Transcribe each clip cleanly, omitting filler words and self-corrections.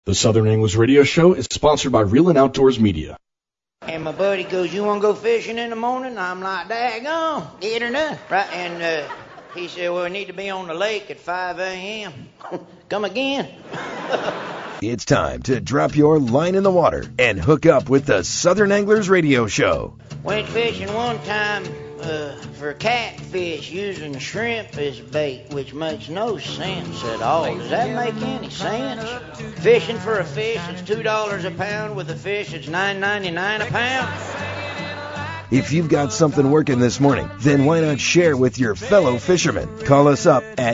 The Southern Anglers Radio Show is sponsored by Reelin' Outdoors Media. And my buddy goes, "You want to go fishing in the morning?" I'm like, "Daggone, get her done." Right, and he said, "Well, we need to be on the lake at 5 a.m. Come again. It's time to drop your line in the water and hook up with the Southern Anglers Radio Show. Went fishing one time for catfish using shrimp as bait, which makes no sense at all. Does that make any sense? Fishing for a fish that's $2 a pound with a fish that's $9.99 a pound? If you've got something working this morning, then why not share with your fellow fishermen? Call us up at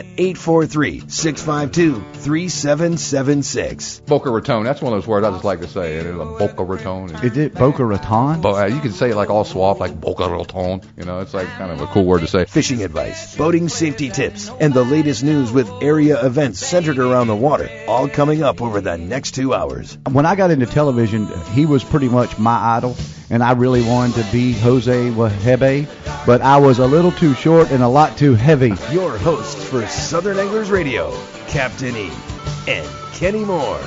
843-652-3776. Boca Raton. That's one of those words I just like to say. It is a Boca Raton. Is it Boca Raton? You can say it like all suave, like Boca Raton. You know, it's like kind of a cool word to say. Fishing advice, boating safety tips, and the latest news with area events centered around the water, all coming up over the next 2 hours. When I got into television, he was pretty much my idol, and I really wanted to be Jose Wahebe, but I was a little too short and a lot too heavy. Your hosts for Southern Anglers Radio, Captain E and Kenny Moore.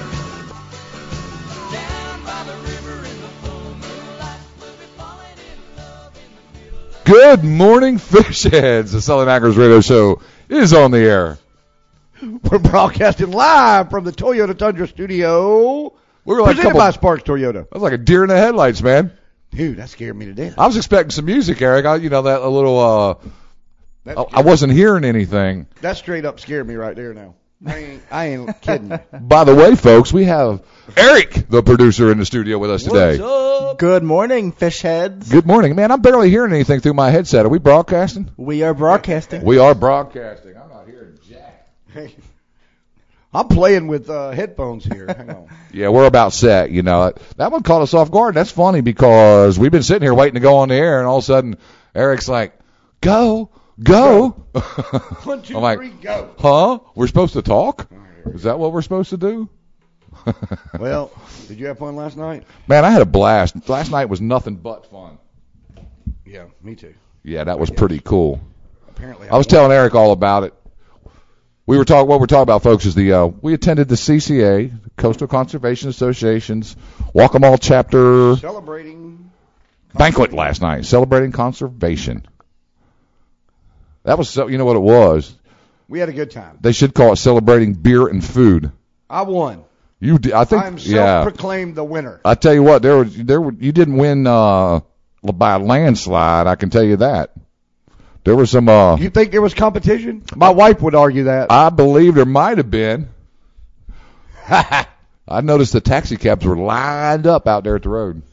Good morning, fish heads. The Southern Anglers Radio Show is on the air. We're broadcasting live from the Toyota Tundra studio. We were like presented by Sparks Toyota. That was like a deer in the headlights, man. Dude, that scared me to death. I was expecting some music, Eric. I wasn't hearing anything. That straight up scared me right there now. I ain't kidding. By the way, folks, we have Eric, the producer, in the studio with us today. What's up? Good morning, fish heads. Good morning. Man, I'm barely hearing anything through my headset. Are we broadcasting? We are broadcasting. We are broadcasting. I'm not hearing jack. I'm playing with headphones here. Hang on. Yeah, we're about set. You know, that one caught us off guard. That's funny because we've been sitting here waiting to go on the air, and all of a sudden, Eric's like, "Go." 1, 2, I'm like, 3, go. Huh? We're supposed to talk? Is that what we're supposed to do? Well, did you have fun last night? Man, I had a blast. Last night was nothing but fun. Yeah, me too. Yeah, that was pretty cool. Apparently, I was telling Eric all about it. What we're talking about, folks, is we attended the CCA, Coastal Conservation Association's Waccamaw chapter celebrating banquet last night, celebrating conservation. That was you know what it was. We had a good time. They should call it celebrating beer and food. I won. You did, I think. I'm self-proclaimed the winner. I tell you what, you didn't win by a landslide. I can tell you that. There was some. You think there was competition? My wife would argue that. I believe there might have been. I noticed the taxi cabs were lined up out there at the road.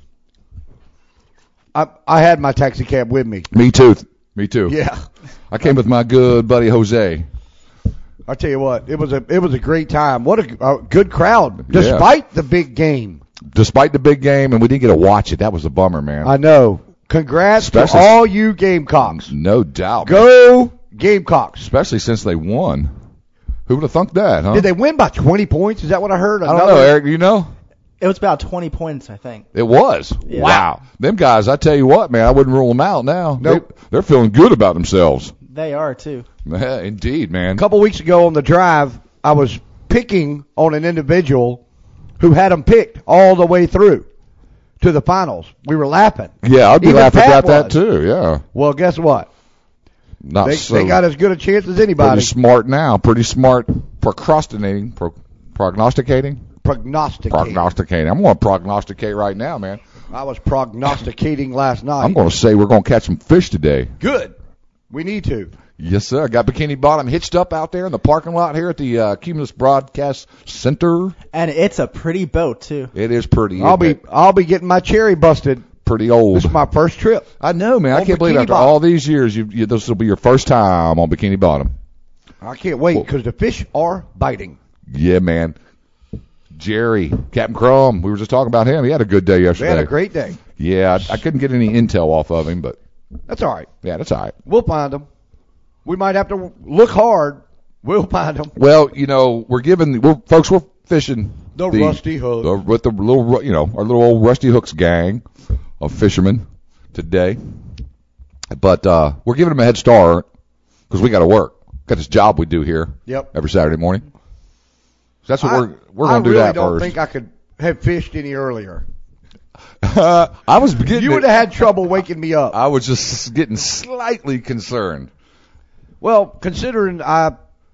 I had my taxi cab with me. Me too. Yeah. I came with my good buddy Jose. I tell you what, it was a great time. What a good crowd, despite the big game. Despite the big game, and we didn't get to watch it. That was a bummer, man. I know. Congrats to all you Gamecocks. No doubt. Go Gamecocks. Especially since they won. Who would have thunk that, huh? Did they win by 20 points? Is that what I heard? I don't know, Eric. You know? It was about 20 points, I think. It was? Yeah. Wow. Them guys, I tell you what, man, I wouldn't rule them out now. Nope. They're feeling good about themselves. They are, too. Yeah, indeed, man. A couple weeks ago on the drive, I was picking on an individual who had them picked all the way through to the finals. We were laughing. Yeah, I'd be Even laughing Pat about that was. too, yeah. Well, guess what? They got as good a chance as anybody. Pretty smart now. Pretty smart prognosticating. Prognosticating. I'm going to prognosticate right now, man. I was prognosticating last night. I'm going to say we're going to catch some fish today. Good. We need to. Yes, sir. I got Bikini Bottom hitched up out there in the parking lot here at the Cumulus Broadcast Center. And it's a pretty boat, too. It is pretty. I'll be getting my cherry busted. Pretty old. This is my first trip. I know, man. I can't believe after all these years, this will be your first time on Bikini Bottom. I can't wait because the fish are biting. Yeah, man. Jerry, Captain Crumb, we were just talking about him. He had a good day yesterday. They had a great day. Yeah, I couldn't get any intel off of him, but that's all right. Yeah, that's all right. We'll find them. We might have to look hard. We'll find them. Well, you know, we're fishing the Rusty Hook with the little, our little old Rusty Hooks gang of fishermen today. But we're giving them a head start because we got to work. Got this job we do here. Yep. Every Saturday morning. That's what we're going to do that I really don't first. think I could have fished any earlier. I was beginning. You would have had trouble waking me up. I was just getting slightly concerned. Well, considering I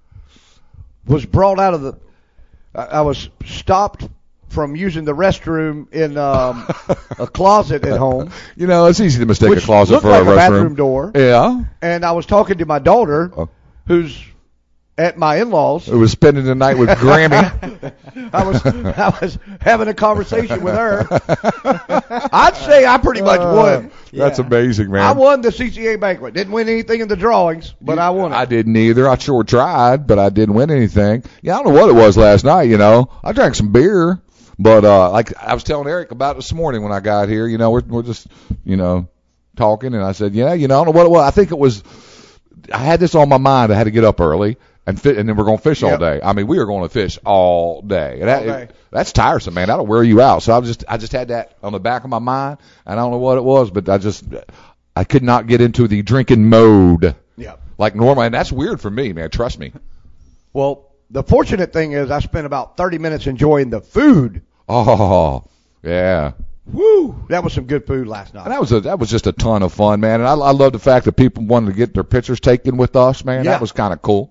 was brought out of the, I was stopped from using the restroom in a closet at home. You know, it's easy to mistake Which a closet looked for like a restroom. bathroom door. Yeah. And I was talking to my daughter, who's at my in-laws. It was spending the night with Grammy. I was having a conversation with her. I'd say I pretty much won. That's amazing, man. I won the CCA banquet. Didn't win anything in the drawings, but I won it. I didn't either. I sure tried, but I didn't win anything. Yeah, I don't know what it was last night, you know. I drank some beer, but like I was telling Eric about this morning when I got here, you know, we're just, you know, talking, and I said, yeah, you know, I don't know what it was. I think it was, I had this on my mind. I had to get up early. And then we're going to fish all day. I mean, we are going to fish all day. And that's tiresome, man. That'll wear you out. So I just had that on the back of my mind, and I don't know what it was, but I could not get into the drinking mode. Yeah. Like normal, and that's weird for me, man. Trust me. Well, the fortunate thing is I spent about 30 minutes enjoying the food. Oh, yeah. Woo! That was some good food last night. And that was just a ton of fun, man. And I love the fact that people wanted to get their pictures taken with us, man. Yeah. That was kind of cool.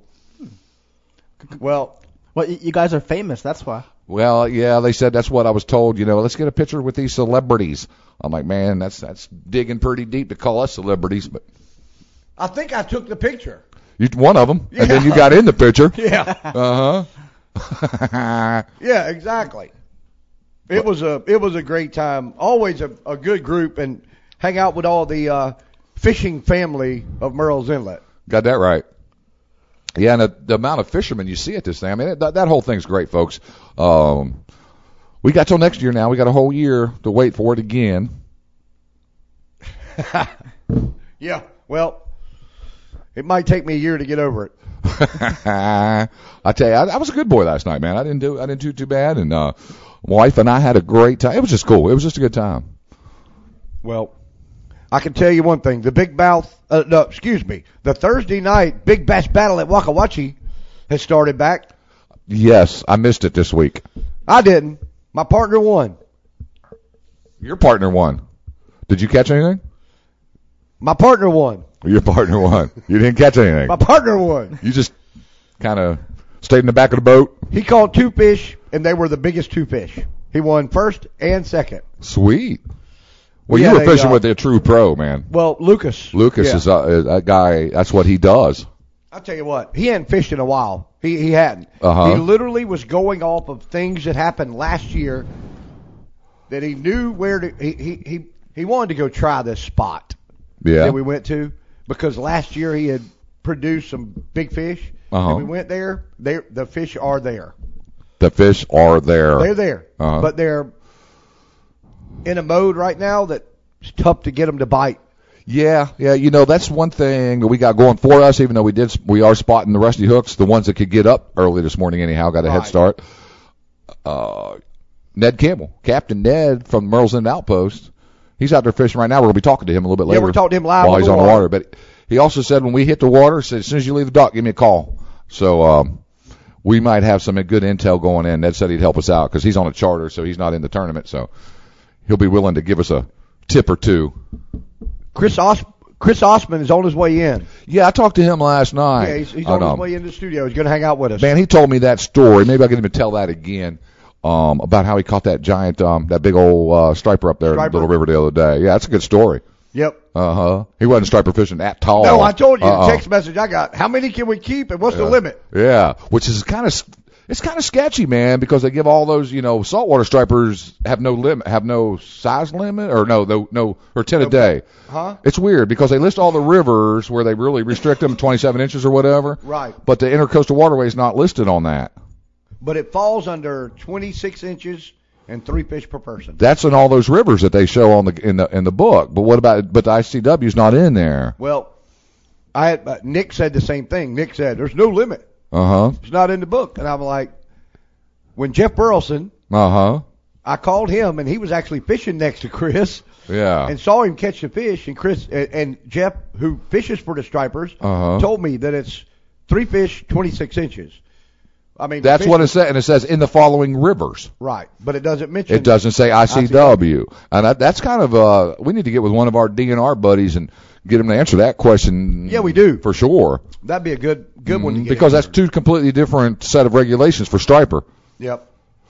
Well, you guys are famous. That's why. Well, yeah, they said that's what I was told. You know, let's get a picture with these celebrities. I'm like, man, that's digging pretty deep to call us celebrities, but I think I took the picture. One of them, Yeah. and then you got in the picture. Yeah. Uh-huh. Yeah, exactly. It was a great time. Always a good group, and hang out with all the fishing family of Merle's Inlet. Got that right. Yeah, and the amount of fishermen you see at this thing, I mean, that whole thing's great, folks. We got till next year now. We got a whole year to wait for it again. Yeah, well, it might take me a year to get over it. I tell you, I was a good boy last night, man. I didn't do too bad, and my wife and I had a great time. It was just cool. It was just a good time. Well, I can tell you one thing. The Thursday night Big Bass Battle at Waka Wachi has started back. Yes, I missed it this week. I didn't. My partner won. Your partner won. Did you catch anything? My partner won. Your partner won. You didn't catch anything. My partner won. You just kind of stayed in the back of the boat. He caught 2 fish, and they were the biggest 2 fish. He won first and second. Sweet. Well, We you had were fishing with a true pro, man. Well, Lucas. Lucas Yeah. is a guy. That's what he does. I'll tell you what. He hadn't fished in a while. He hadn't. Uh-huh. He literally was going off of things that happened last year that he knew where to. He wanted to go try this spot Yeah. that we went to because last year he had produced some big fish. Uh-huh. And we went there. The fish are there. The fish are there. They're there. Uh-huh. But they're in a mode right now that it's tough to get them to bite. Yeah. You know, that's one thing that we got going for us. Even though we are spotting the rusty hooks, the ones that could get up early this morning anyhow, got a head start. Ned Campbell, Captain Ned from Merle's End Outpost. He's out there fishing right now. We're gonna be talking to him a little bit later. Yeah, we're talking to him live while on he's the on the water. water. But he also said when we hit the water, said as soon as you leave the dock, give me a call. So we might have some good intel going in. Ned said he'd help us out because he's on a charter, so he's not in the tournament. So he'll be willing to give us a tip or two. Chris Osman is on his way in. Yeah, I talked to him last night. Yeah, he's on his way into the studio. He's going to hang out with us. Man, he told me that story. Maybe I can even tell that again about how he caught that giant, that big old striper up there in Little River the other day. Yeah, that's a good story. Yep. Uh-huh. He wasn't striper fishing at all. No, I told you the text message I got. How many can we keep and what's the limit? Yeah, which is kind of sketchy, man, because they give all those, saltwater stripers have no limit, have no size limit, or no, or 10 a day. Huh? It's weird because they list all the rivers where they really restrict them to 27 inches or whatever. Right. But the intercoastal waterway is not listed on that. But it falls under 26 inches and 3 fish per person. That's in all those rivers that they show on in the book. But what about? But the ICW's not in there. Well, Nick said the same thing. Nick said there's no limit. Uh-huh. It's not in the book. And I'm like, when Jeff Burleson, Uh-huh. I called him and he was actually fishing next to Chris Yeah. and saw him catch the fish. And Chris and Jeff, who fishes for the stripers, Uh-huh. told me that it's 3 fish, 26 inches. I mean, That's what it says, and it says in the following rivers. Right, but it doesn't mention. It doesn't say ICW, and that's kind of we need to get with one of our DNR buddies and get him to answer that question. Yeah, we do for sure. That'd be a good one to get because into. that's two completely different set of regulations for striper. Yep.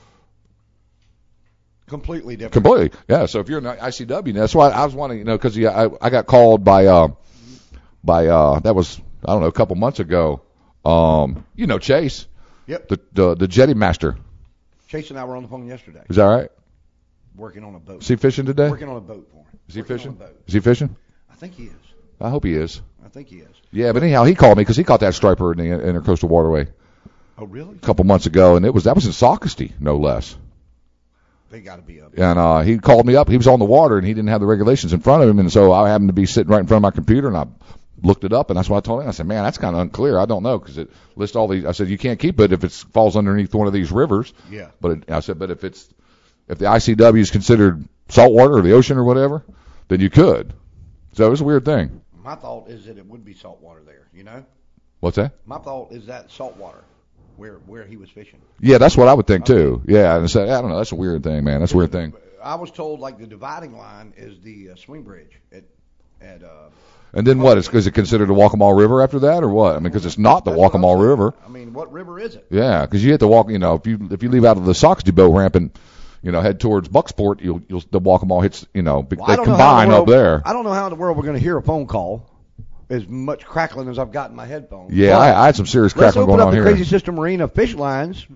Completely different. Completely, yeah. So if you're an ICW, that's why I was wanting, because I got called by that was a couple months ago. Chase. Yep. The jetty master. Chase and I were on the phone yesterday. Is that right? Working on a boat. Is he fishing today? Working on a boat for him. Is he Working fishing? on a boat. Is he fishing? I think he is. I hope he is. I think he is. Yeah, but anyhow, he called me because he caught that striper in the Intercoastal Waterway Oh, really? a couple months ago, and that was in Socastee, no less. They got to be up. And he called me up. He was on the water, and he didn't have the regulations in front of him, and so I happened to be sitting right in front of my computer, and I looked it up, and that's what I told him. I said, man, that's kind of unclear. I don't know, because it lists all these. I said, you can't keep it if it falls underneath one of these rivers. Yeah. But I said, but if the ICW is considered saltwater or the ocean or whatever, then you could. So it was a weird thing. My thought is that it would be saltwater there, What's that? My thought is that saltwater where he was fishing. Yeah, that's what I would think too. Yeah, and so, I don't know. That's a weird thing, man. That's a weird thing. I was told like the dividing line is the swing bridge at And then what? Is it considered a Waccamaw River after that, or what? I mean, because it's not the Waccamaw River. I mean, what river is it? Yeah, because you have to walk. If you leave out of the Socastee boat ramp and head towards Bucksport, the Waccamaw hits. They combine up there. I don't know how in the world we're going to hear a phone call. As much crackling as I've got in my headphones. Yeah, I had some serious crackling going on here. Let's open up the Crazy Sister Marina fish lines,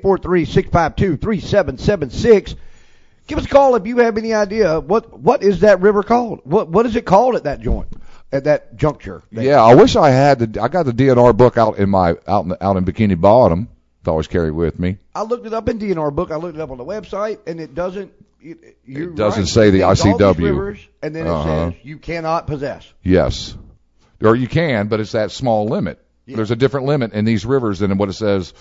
843-652-3776. Give us a call if you have any idea what is that river called? What is it called at that joint, at that juncture? Yeah, I wish I had I got the DNR book out in Bikini Bottom. It's always carried with me. I looked it up in DNR book. I looked it up on the website, and it doesn't. It doesn't say the ICW. All these rivers, and then it says you cannot possess. Yes. Or you can, but it's that small limit. Yeah. There's a different limit in these rivers than what it says.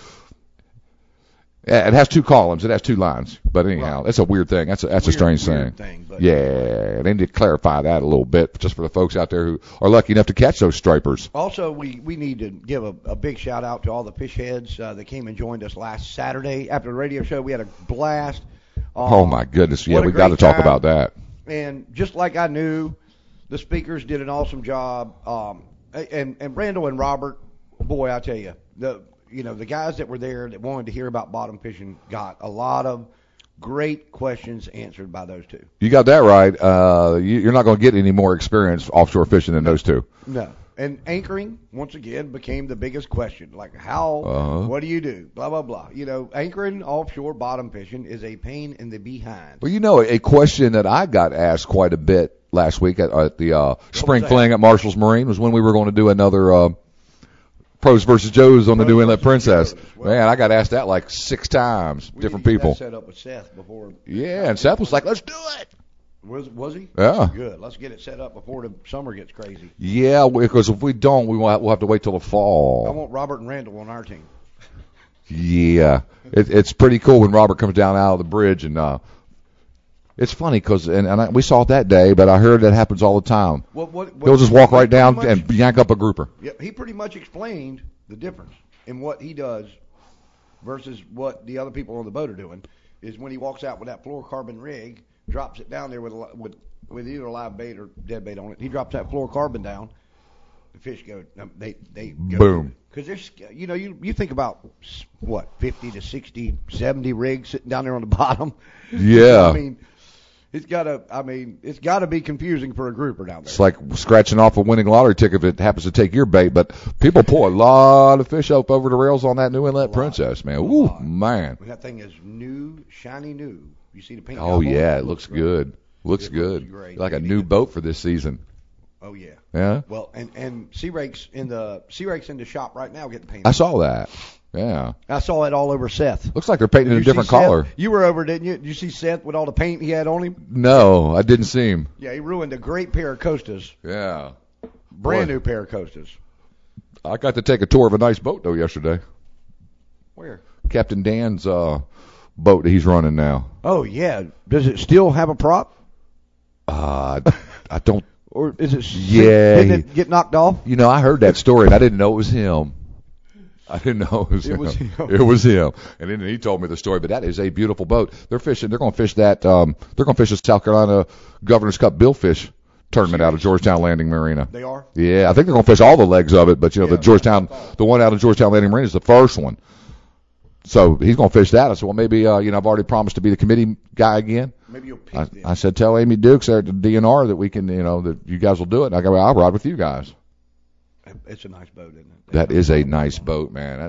It has two columns. It has two lines. But anyhow, That's a weird thing. That's a strange thing. Yeah, they need to clarify that a little bit, just for the folks out there who are lucky enough to catch those stripers. Also, we need to give a big shout out to all the fish heads that came and joined us last Saturday after the radio show. We had a blast. Oh my goodness! Yeah, we got to talk about that. And just like I knew. The speakers did an awesome job, and Randall and Robert, boy, I tell you, the guys that were there that wanted to hear about bottom fishing got a lot of great questions answered by those two. You got that right. You're not going to get any more experience offshore fishing than those two. No. And anchoring, once again, became the biggest question. Like how, what do you do? Blah, blah, blah. Anchoring offshore bottom fishing is a pain in the behind. Well, a question that I got asked quite a bit last week at the spring fling at Marshall's Marine was when we were going to do another Pros versus Joes on the New Inlet Princess. Well, man, I got asked that like 6 times, different people. Set up with Seth before. Yeah, and Seth was like, let's do it. Was he? Yeah. Good. Let's get it set up before the summer gets crazy. Yeah, because if we don't, we'll have to wait till the fall. I want Robert and Randall on our team. Yeah, it's pretty cool when Robert comes down out of the bridge, and it's funny because we saw it that day, but I heard that happens all the time. He'll just walk right down and yank up a grouper. Yeah, he pretty much explained the difference in what he does versus what the other people on the boat are doing. Is when he walks out with that fluorocarbon rig. Drops it down there with either a live bait or dead bait on it. He drops that fluorocarbon down. The fish go. They go. Boom. Because there's, you think about what 50 to 60, 70 rigs sitting down there on the bottom. Yeah. I mean, it's got to be confusing for a grouper down there. It's like scratching off a winning lottery ticket if it happens to take your bait. But people pull a lot of fish up over the rails on that New Inlet Princess, man. Ooh, man. That thing is new, shiny new. You see the paint? Oh yeah, it looks good. Looks good. Great. Like a new boat for this season. Oh yeah. Yeah. Well, and Sea Rake's in the shop right now getting painted. I saw that. Yeah. I saw it all over Seth. Looks like they're painting a different color. You were over, didn't you? Did you see Seth with all the paint he had on him? No, I didn't see him. Yeah, he ruined a great pair of Costas. Yeah. Brand new pair of Costas. I got to take a tour of a nice boat though yesterday. Where? Captain Dan's boat that he's running now. Oh yeah. Does it still have a prop? I don't. Or is it? Yeah. Didn't it get knocked off? I heard that story and I didn't know it was him. I didn't know it was him. was him. It was him. And then he told me the story. But that is a beautiful boat. They're fishing. They're going to fish that. They're going to fish the South Carolina Governor's Cup billfish tournament out of Georgetown Landing Marina. They are? Yeah, I think they're going to fish all the legs of it. But the one out of Georgetown Landing Marina is the first one. So he's going to fish that. I said, well, maybe I've already promised to be the committee guy again. Maybe you'll pick them. I said, tell Amy Dukes there at the DNR that we can, that you guys will do it. And I go, I'll ride with you guys. It's a nice boat, isn't it? That is a nice boat, man.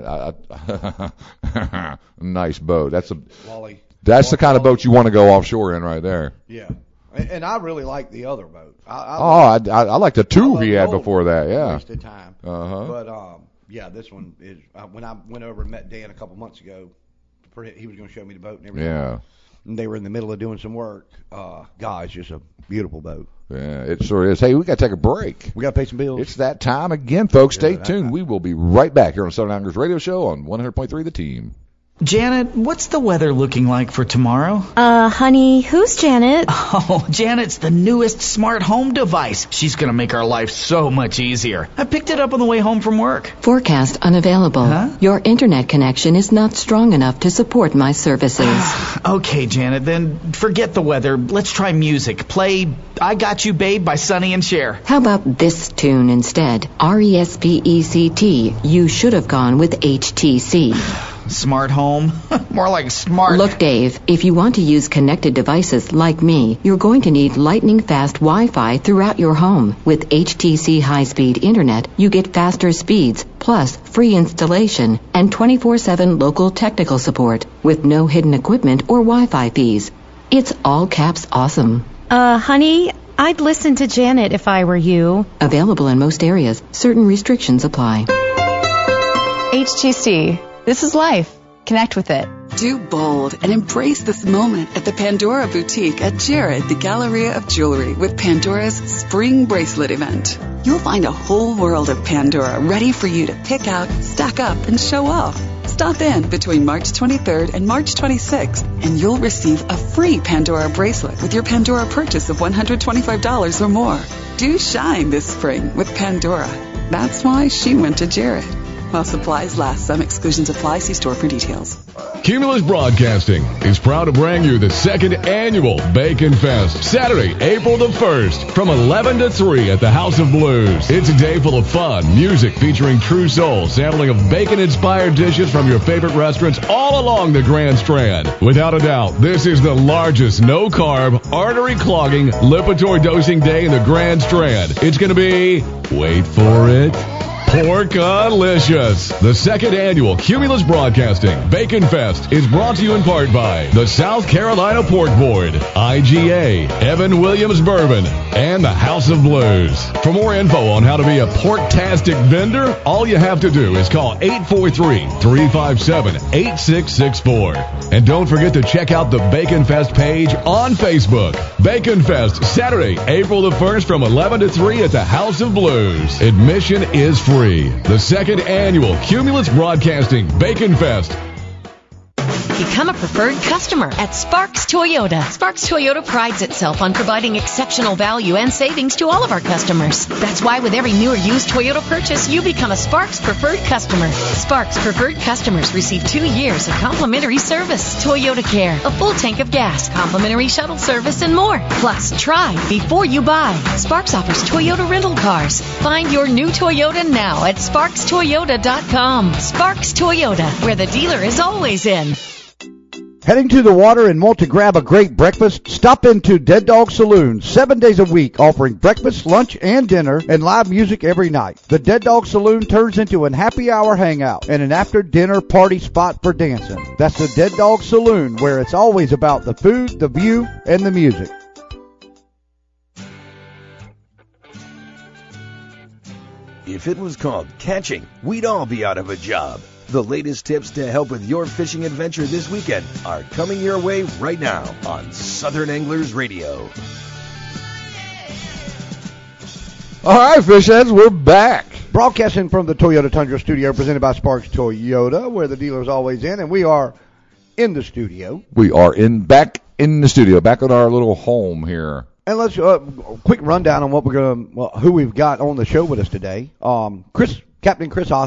Nice boat. That's the kind of boat you want to go offshore in right there. Yeah. And I really like the other boat. I like the two he had before that. Yeah. Wasted time. But this one is. When I went over and met Dan a couple months ago, he was going to show me the boat and everything. Yeah. And they were in the middle of doing some work. It's just a beautiful boat. Yeah, it sure is. Hey, we got to take a break. We got to pay some bills. It's that time again, folks. Stay tuned. We will be right back here on Southern Anglers Radio Show on 100.3 The Team. Janet, what's the weather looking like for tomorrow? Honey, who's Janet? Oh, Janet's the newest smart home device. She's going to make our life so much easier. I picked it up on the way home from work. Forecast unavailable. Huh? Your internet connection is not strong enough to support my services. Okay, Janet, then forget the weather. Let's try music. Play I Got You Babe by Sonny and Cher. How about this tune instead? R-E-S-P-E-C-T. You should have gone with HTC. Smart home? More like smart. Look, Dave, if you want to use connected devices like me, you're going to need lightning-fast Wi-Fi throughout your home. With HTC high-speed internet, you get faster speeds, plus free installation and 24/7 local technical support with no hidden equipment or Wi-Fi fees. It's all caps awesome. Honey, I'd listen to Janet if I were you. Available in most areas. Certain restrictions apply. HTC. This is life. Connect with it. Do bold and embrace this moment at the Pandora Boutique at Jared, the Galleria of Jewelry, with Pandora's Spring Bracelet event. You'll find a whole world of Pandora ready for you to pick out, stack up, and show off. Stop in between March 23rd and March 26th, and you'll receive a free Pandora bracelet with your Pandora purchase of $125 or more. Do shine this spring with Pandora. That's why she went to Jared. While supplies last, some exclusions apply. See store for details. Cumulus Broadcasting is proud to bring you the second annual Bacon Fest, Saturday, April the 1st, from 11 to 3 at the House of Blues. It's a day full of fun, music featuring True Soul, sampling of bacon-inspired dishes from your favorite restaurants all along the Grand Strand. Without a doubt, this is the largest no-carb, artery-clogging, lipitor-dosing day in the Grand Strand. It's going to be, wait for it, Porkalicious. The second annual Cumulus Broadcasting Bacon Fest is brought to you in part by the South Carolina Pork Board, IGA, Evan Williams Bourbon, and the House of Blues. For more info on how to be a pork-tastic vendor, all you have to do is call 843-357-8664. And don't forget to check out the Bacon Fest page on Facebook. Bacon Fest, Saturday, April the 1st from 11 to 3 at the House of Blues. Admission is free. The second annual Cumulus Broadcasting Bacon Fest. Become a preferred customer at Sparks Toyota. Sparks Toyota prides itself on providing exceptional value and savings to all of our customers. That's why with every new or used Toyota purchase, you become a Sparks preferred customer. Sparks preferred customers receive 2 years of complimentary service, Toyota Care, a full tank of gas, complimentary shuttle service, and more. Plus, try before you buy. Sparks offers Toyota rental cars. Find your new Toyota now at SparksToyota.com. Sparks Toyota, where the dealer is always in. Heading to the water and want to grab a great breakfast? Stop into Dead Dog Saloon 7 days a week, offering breakfast, lunch, and dinner, and live music every night. The Dead Dog Saloon turns into a happy hour hangout and an after-dinner party spot for dancing. That's the Dead Dog Saloon, where it's always about the food, the view, and the music. If it was called catching, we'd all be out of a job. The latest tips to help with your fishing adventure this weekend are coming your way right now on Southern Anglers Radio. All right, fish heads, we're back. Broadcasting from the Toyota Tundra studio, presented by Sparks Toyota, where the dealer's always in, and we are in the studio. We are back in the studio, back at our little home here. And let's quick rundown on what who we've got on the show with us today. Captain Chris Osmond.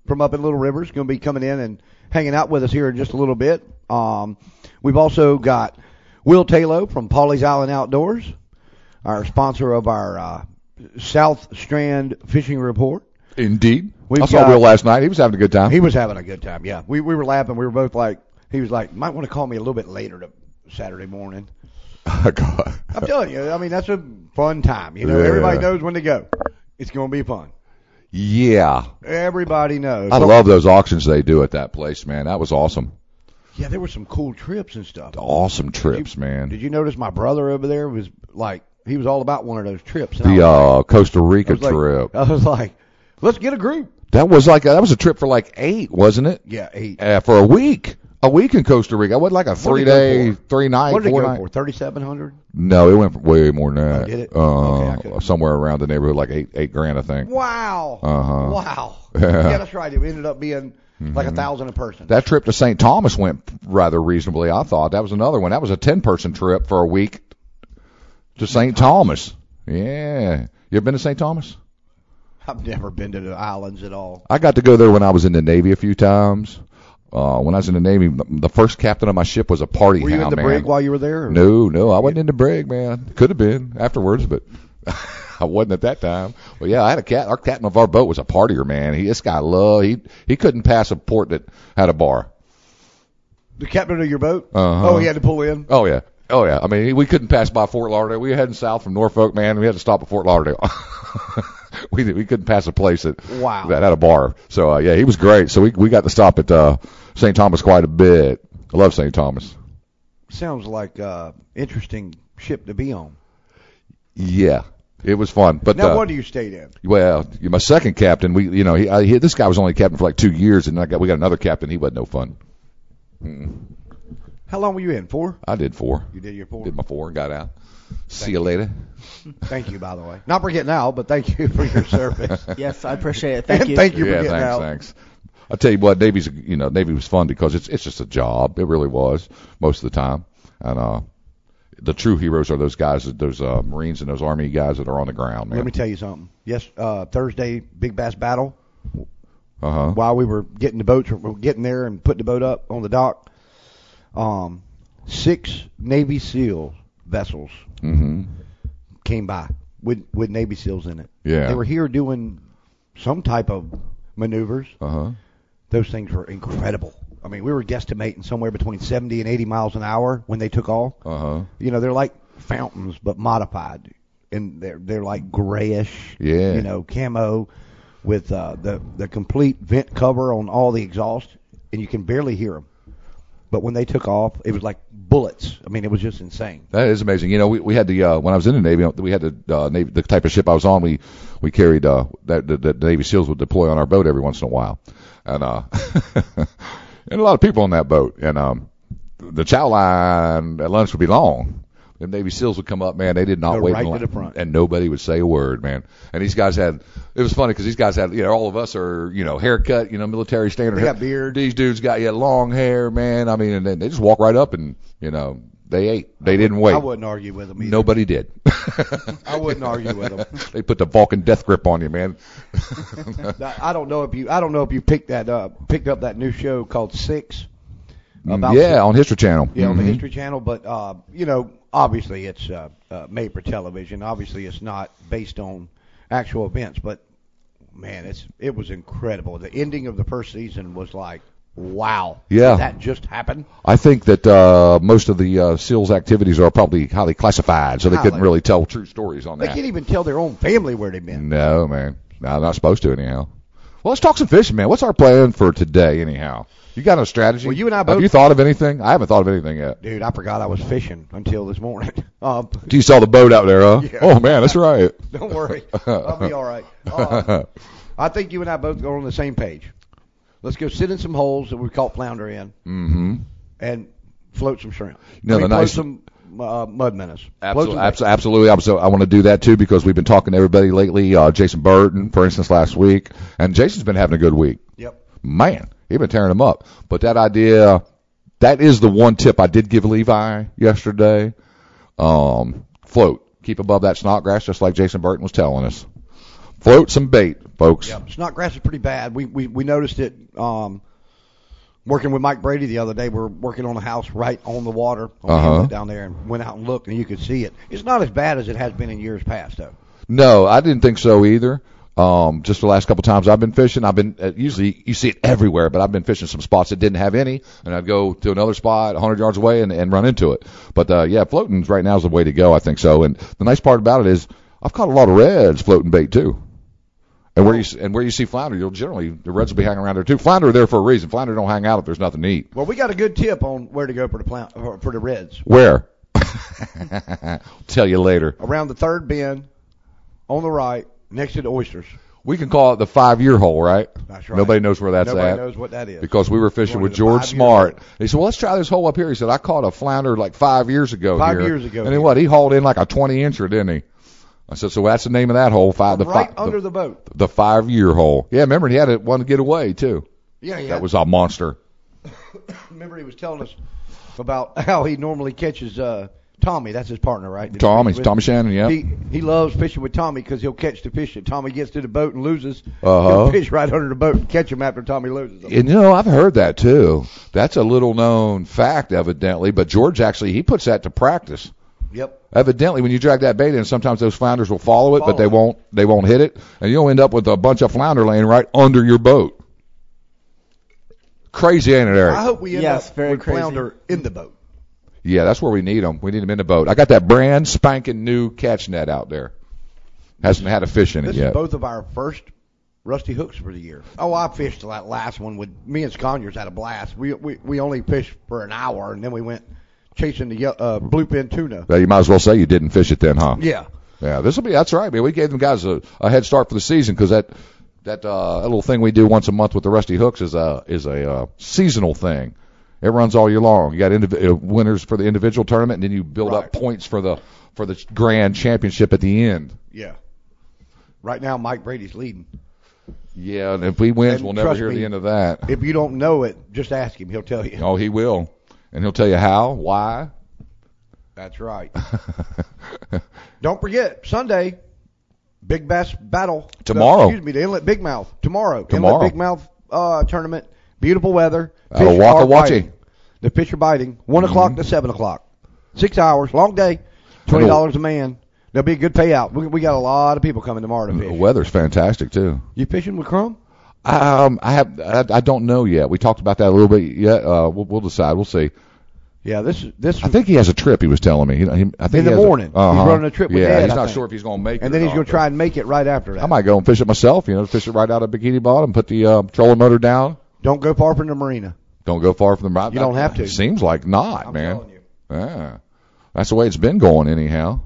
from up in Little River is going to be coming in and hanging out with us here in just a little bit. We've also got Will Talo from Pawleys Island Outdoors, our sponsor of our South Strand Fishing Report. Indeed. I saw Will last night. He was having a good time. He was having a good time, yeah. We were laughing. We were both like, he was like, might want to call me a little bit later Saturday morning. God. I'm telling you, I mean, that's a fun time. You know, everybody knows when to go. It's going to be fun. Yeah. Everybody knows. I love those auctions they do at that place, man. That was awesome. Yeah, there were some cool trips and stuff. Awesome trips, man. Did you notice my brother over there was like, he was all about one of those trips. The Costa Rica trip. I was like, let's get a group. That was a trip for like 8, wasn't it? Yeah, 8. For a week. A week in Costa Rica. It wasn't like a 3-day, 3-night, 4-night. What did it go for? 3,700? No, it went for way more than that. Oh, did it? Okay, somewhere around the neighborhood, like $8,000, I think. Wow. Wow. Yeah, that's right. It ended up being like 1,000 a person. That trip to St. Thomas went rather reasonably, I thought. That was another one. That was a 10-person trip for a week to St. Thomas. Yeah. You ever been to St. Thomas? I've never been to the islands at all. I got to go there when I was in the Navy a few times. When I was in the Navy, the first captain of my ship was a party hound, man. Were you in the brig while you were there? Or? No, I wasn't in the brig, man. Could have been afterwards, but I wasn't at that time. Well, yeah, I had our captain of our boat was a partier, man. This guy he couldn't pass a port that had a bar. The captain of your boat? Uh-huh. Oh, he had to pull in? Oh, yeah. I mean, we couldn't pass by Fort Lauderdale. We were heading south from Norfolk, man. We had to stop at Fort Lauderdale. We couldn't pass a place that had a bar. So, yeah, he was great. So we got to stop at St. Thomas quite a bit. I love St. Thomas. Sounds like interesting ship to be on. Yeah, it was fun. But now, what do you stayed in? Well, my second captain, this guy was only captain for like 2 years, and we got another captain. He wasn't no fun. How long were you in? 4? I did 4. You did your 4? Did my 4 and got out. See you later. Thank you, by the way. Not for getting out, but thank you for your service. Yes, I appreciate it. Thank you. Thank you for getting out. Thanks. I'll tell you what, Navy was fun because it's just a job. It really was most of the time. And the true heroes are those guys, those Marines and those Army guys that are on the ground, man. Let me tell you something. Yes, Thursday, Big Bass Battle. Uh-huh. While we were getting the boats, we were getting there and putting the boat up on the dock, 6 Navy SEAL vessels came by with Navy SEALs in it. Yeah. They were here doing some type of maneuvers. Uh-huh. Those things were incredible. I mean, we were guesstimating somewhere between 70 and 80 miles an hour when they took off. Uh-huh. You know, they're like fountains but modified, and they're like grayish, camo with the complete vent cover on all the exhaust, and you can barely hear them. But when they took off, it was like bullets. I mean, it was just insane. That is amazing. We had when I was in the Navy, we had the type of ship I was on. We carried the Navy SEALs would deploy on our boat every once in a while, and and a lot of people on that boat. And the chow line at lunch would be long. The Navy SEALs would come up, man. They did not wait right in line, to the front, and nobody would say a word, man. And these guys had. It was funny because these guys had, all of us are, haircut, military standard. They got beard. These dudes got long hair, man. I mean, and they just walk right up and, they ate. They didn't wait. I wouldn't argue with them either. Nobody did. I wouldn't argue with them. They put the Vulcan death grip on you, man. I don't know if you picked up that new show called Six. On History Channel. Yeah, on the History Channel. But obviously it's made for television. Obviously it's not based on actual events. But man, it was incredible. The ending of the first season was like, wow. Yeah. Did that just happen? I think that most of the SEALs activities are probably highly classified, so they couldn't really tell true stories on that. They can't even tell their own family where they've been. No, man. No, they're not supposed to anyhow. Well, let's talk some fishing, man. What's our plan for today anyhow? You got a strategy? Well, you and I both. Have you thought of anything? I haven't thought of anything yet. Dude, I forgot I was fishing until this morning. You saw the boat out there, huh? Yeah. Oh, man, that's right. Don't worry. I'll be all right. I think you and I both go on the same page. Let's go sit in some holes that we caught flounder in and float some shrimp. Float some mud minnows. Absolutely. I want to do that, too, because we've been talking to everybody lately. Jason Burton, for instance, last week. And Jason's been having a good week. Yep. Man, he's been tearing them up. But that idea, that is the one tip I did give Levi yesterday. Float. Keep above that snodgrass, just like Jason Burton was telling us. Float some bait, folks. Yeah, snodgrass is pretty bad. We noticed it working with Mike Brady the other day. We're working on a house right on the water on the inlet down there, and went out and looked, and you could see it. It's not as bad as it has been in years past, though. No, I didn't think so either. Just the last couple times I've been fishing, usually you see it everywhere, but I've been fishing some spots that didn't have any, and I'd go to another spot 100 yards away and run into it. But floating right now is the way to go, I think so. And the nice part about it is I've caught a lot of reds floating bait too. And where you see flounder, the reds will be hanging around there too. Flounder are there for a reason. Flounder don't hang out if there's nothing to eat. Well, we got a good tip on where to go for the reds. Where? Tell you later. Around the third bend, on the right, next to the oysters. We can call it the 5-year hole, right? That's right. Nobody knows where that's at. Nobody knows what that is. Because we were fishing with George Smart. He said, well, let's try this hole up here. He said, I caught a flounder like 5 years ago 5 years ago. And then what? He hauled in like a 20-incher, didn't he? I said, so that's the name of that hole. Under the boat. The 5-year hole. Yeah, remember, he had one to get away, too. Yeah, That was a monster. Remember, he was telling us about how he normally catches Tommy. That's his partner, right? Tommy Shannon, yeah. He loves fishing with Tommy because he'll catch the fish that Tommy gets to the boat and loses. He'll fish right under the boat and catch him after Tommy loses them. And, I've heard that, too. That's a little-known fact, evidently. But George actually, he puts that to practice. Yep. Evidently, when you drag that bait in, sometimes those flounders will follow it, but they won't hit it, and you'll end up with a bunch of flounder laying right under your boat. Crazy, ain't it, Eric? I hope we end up with flounder in the boat. Yeah, that's where we need them. We need them in the boat. I got that brand spanking new catch net out there. Hasn't had a fish in it yet. This is both of our first rusty hooks for the year. Oh, I fished that last one with me and Sconyers had a blast. We only fished for an hour, and then we went chasing the bluefin tuna. Well, you might as well say you didn't fish it then, huh? Yeah. Yeah, that's right, man. We gave them guys a head start for the season because that little thing we do once a month with the rusty hooks is a seasonal thing. It runs all year long. You got winners for the individual tournament, and then you build up points for the grand championship at the end. Yeah. Right now, Mike Brady's leading. Yeah, and if he wins, we'll never hear the end of that. If you don't know it, just ask him. He'll tell you. Oh, he will. And he'll tell you how, why. That's right. Don't forget, Sunday, Big Bass Battle. Tomorrow. The Inlet Big Mouth. Tomorrow. Inlet Big Mouth tournament. Beautiful weather. Waka-Wachi. The fish are biting. 1 o'clock to 7 o'clock. 6 hours. Long day. $20 a man. There'll be a good payout. We got a lot of people coming tomorrow to fish. The weather's fantastic, too. You fishing with Crum? I don't know yet. We talked about that a little bit yet. We'll decide. We'll see. Yeah, this. I think he has a trip. He was telling me. I think in the morning. He's running a trip with Dad. He's not sure if he's going to make it. And then he's going to try and make it right after that. I might go and fish it myself. Fish it right out of Bikini Bottom. Put the trolling motor down. Don't go far from the marina. Don't go far from the marina. You don't have to. It seems like not, I'm man. telling you. Yeah, that's the way it's been going anyhow.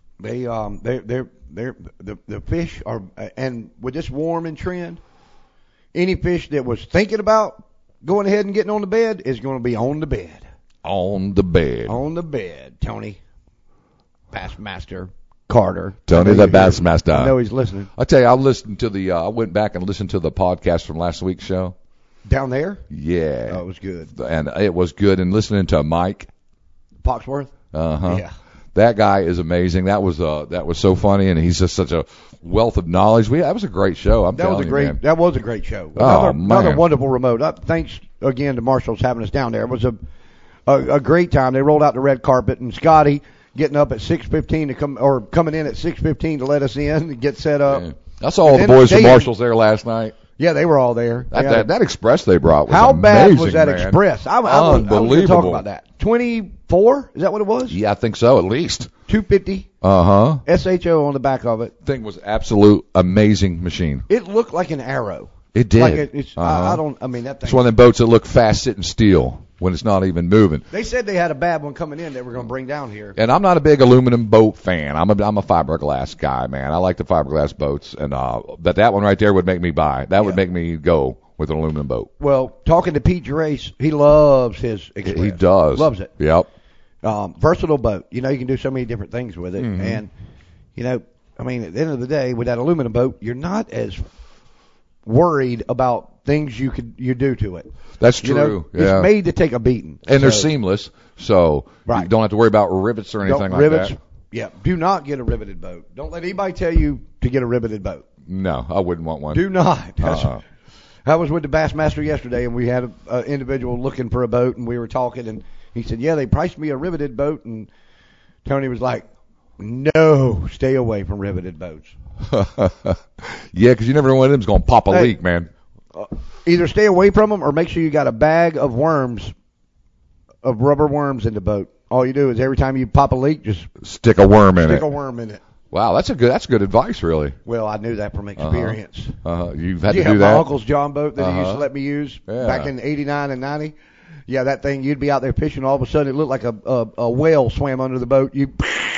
The fish are, and with this warming trend, any fish that was thinking about going ahead and getting on the bed is going to be on the bed. On the bed. On the bed, Tony. Bassmaster Carter. Tony the Bassmaster. I know he's listening. I tell you, I went back and listened to the podcast from last week's show. Down there? Yeah. Oh, it was good. And it was good. And listening to Mike Foxworth. Yeah. That guy is amazing. That was so funny, and he's just such a wealth of knowledge. That was a great show. That was a great show. Another wonderful remote. Thanks again to Marshall's having us down there. It was a great time. They rolled out the red carpet, and Scotty getting up at 6:15 coming in at 6:15 to let us in and get set up. Yeah. I saw all the boys from Marshall's there last night. Yeah, they were all there. That Express they brought was how amazing, bad was that man. Express? I was going to talk about that. 24? Is that what it was? Yeah, I think so, at least. 250. SHO on the back of it. Thing was absolute amazing machine. It looked like an arrow. It did. That thing. It's one of them boats that look fast sitting still when it's not even moving. They said they had a bad one coming in that we're going to bring down here. And I'm not a big aluminum boat fan. I'm a fiberglass guy, man. I like the fiberglass boats, and but that one right there would make me buy. That would make me go with an aluminum boat. Well, talking to Pete Gerace, he loves his Express. He does. Loves it. Yep. Versatile boat. You can do so many different things with it. Mm-hmm. And, at the end of the day, with that aluminum boat, you're not as worried about things you do to it. That's true. It's made to take a beating. And they're seamless, so you don't have to worry about rivets or anything like that. Yeah, do not get a riveted boat. Don't let anybody tell you to get a riveted boat. No, I wouldn't want one. Do not. I was with the Bassmaster yesterday, and we had an individual looking for a boat, and we were talking, and he said, yeah, they priced me a riveted boat, and Tony was like, no, stay away from riveted boats. Yeah, because you never know when them's going to pop a leak, man. Either stay away from them or make sure you got a bag of worms, of rubber worms in the boat. All you do is every time you pop a leak, just stick a worm in it. Stick a worm in it. Wow, that's good advice, really. Well, I knew that from experience. You've had to do that? My uncle's John boat that he used to let me use back in 89 and 90. Yeah, that thing, you'd be out there fishing, all of a sudden it looked like a whale swam under the boat. You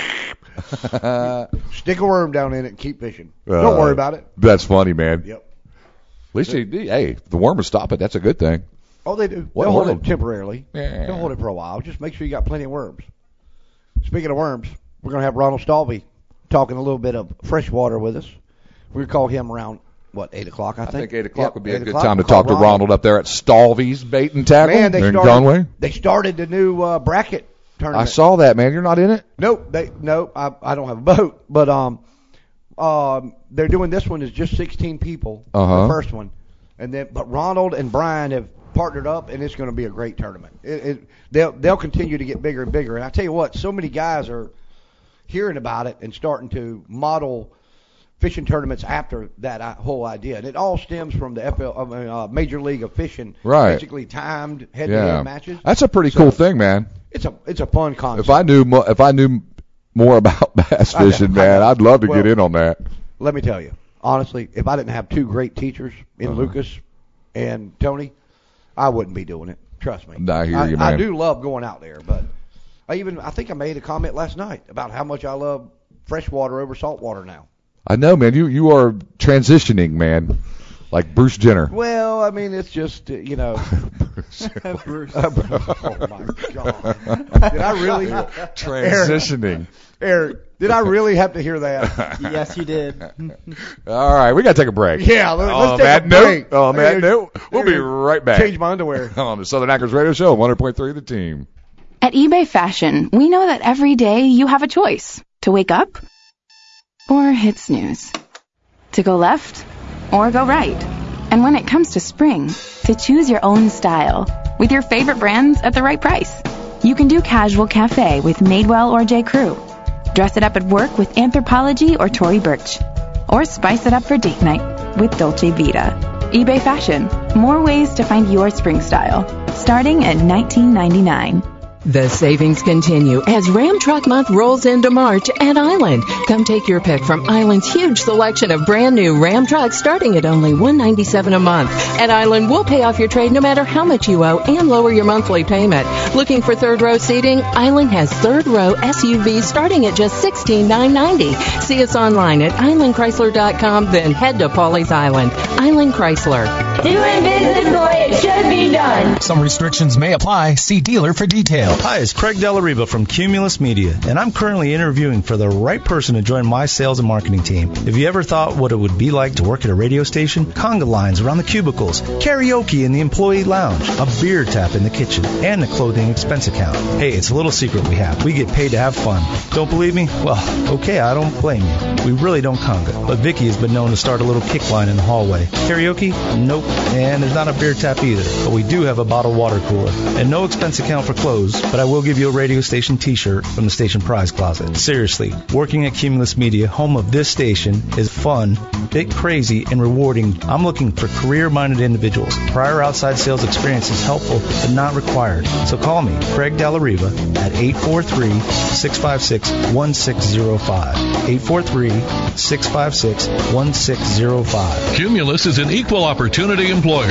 stick a worm down in it and keep fishing. Don't worry about it. That's funny, man. Yep. At least, hey, the worm will stop it. That's a good thing. Oh, they do. They'll hold it temporarily. Yeah. They'll hold it for a while. Just make sure you got plenty of worms. Speaking of worms, we're going to have Ronald Stalvey talking a little bit of freshwater with us. We'll call him around, 8 o'clock, I think? I think 8 o'clock would be a good time to talk to Ronald up there at Stalvey's Bait and Tackle in Conway. They started the new bracket tournament. I saw that, man. You're not in it? Nope. I don't have a boat. But they're doing this one is just 16 people, the first one. But Ronald and Brian have partnered up, and it's going to be a great tournament. They'll continue to get bigger and bigger. And I tell you what, so many guys are hearing about it and starting to model fishing tournaments after that whole idea. And it all stems from the Major League of Fishing, basically timed head-to-head matches. That's a pretty cool thing, man. It's a fun concept. If I knew more about bass fishing, man, I'd love to get in on that. Let me tell you, honestly, if I didn't have two great teachers in Lucas and Tony, I wouldn't be doing it. Trust me. I hear you, man. I do love going out there, but I think I made a comment last night about how much I love freshwater over saltwater now. I know, man. You are transitioning, man, like Bruce Jenner. Well, I mean, it's just Bruce. Oh my God! Did I really transitioning? Eric, did I really have to hear that? Yes, you did. All right, we got to take a break. Yeah, let's take a break. On that note, we'll be right back. Change my underwear. On the Southern Anglers Radio Show, 100.3 The Team. At eBay Fashion, we know that every day you have a choice to wake up or hit snooze, to go left or go right. And when it comes to spring, to choose your own style with your favorite brands at the right price. You can do casual cafe with Madewell or J. Crew. Dress it up at work with Anthropologie or Tory Burch. Or spice it up for date night with Dolce Vita. eBay Fashion. More ways to find your spring style. Starting at $19.99. The savings continue as Ram Truck Month rolls into March at Island. Come take your pick from Island's huge selection of brand new Ram trucks starting at only $197 a month. At Island, we'll pay off your trade no matter how much you owe and lower your monthly payment. Looking for third row seating? Island has third row SUVs starting at just $16,990. See us online at islandchrysler.com, then head to Pawleys Island. Island Chrysler. Doing business the way it should be done. Some restrictions may apply. See dealer for details. Hi, it's Craig Delariva from Cumulus Media, and I'm currently interviewing for the right person to join my sales and marketing team. Have you ever thought what it would be like to work at a radio station? Conga lines around the cubicles, karaoke in the employee lounge, a beer tap in the kitchen, and a clothing expense account. Hey, it's a little secret we have. We get paid to have fun. Don't believe me? Well, okay, I don't blame you. We really don't conga, but Vicky has been known to start a little kick line in the hallway. Karaoke? Nope. And there's not a beer tap either, but we do have a bottled water cooler. And no expense account for clothes, but I will give you a radio station t-shirt from the station prize closet. Seriously, working at Cumulus Media, home of this station, is fun, bit crazy, and rewarding. I'm looking for career-minded individuals. Prior outside sales experience is helpful, but not required. So call me, Craig Delariva, at 843-656-1605. 843-656-1605. Cumulus is an equal opportunity employer.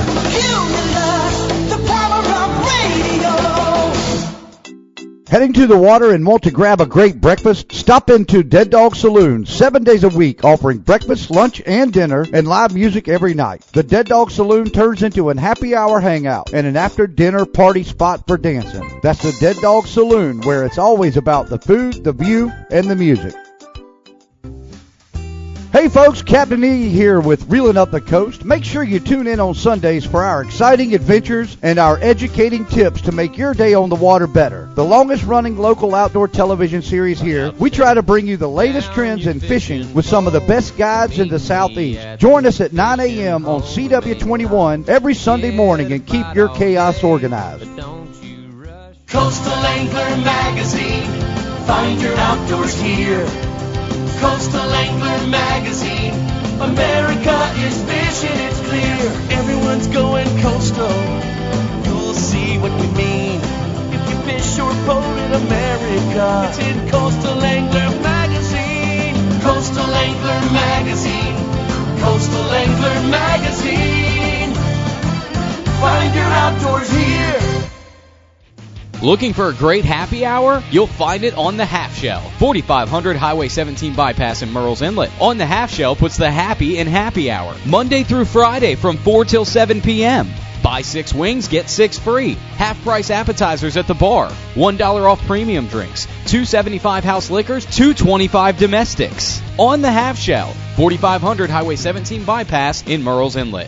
Heading to the water and want to grab a great breakfast? Stop into Dead Dog Saloon 7 days a week, offering breakfast, lunch, and dinner, and live music every night. The Dead Dog Saloon turns into an happy hour hangout and an after-dinner party spot for dancing. That's the Dead Dog Saloon, where it's always about the food, the view, and the music. Hey folks, Captain E here with Reeling Up the Coast. Make sure you tune in on Sundays for our exciting adventures and our educating tips to make your day on the water better. The longest running local outdoor television series here, we try to bring you the latest trends in fishing with some of the best guides in the Southeast. Join us at 9 a.m. on CW21 every Sunday morning and keep your chaos organized. Coastal Angler Magazine, find your outdoors here. Coastal Angler Magazine, America is fishing, it's clear. Everyone's going coastal, you'll see what we mean. If you fish or boat in America, it's in Coastal Angler Magazine. Coastal Angler Magazine, Coastal Angler Magazine. Find your outdoors here. Looking for a great happy hour? You'll find it on the Half Shell, 4500 Highway 17 bypass in Murrells Inlet. On the Half Shell puts the happy in happy hour, Monday through Friday from 4 till 7 p.m. Buy 6 wings, get 6 free. Half-price appetizers at the bar. $1 off premium drinks. $2.75 house liquors. $2.25 domestics. On the Half Shell, 4500 Highway 17 bypass in Murrells Inlet.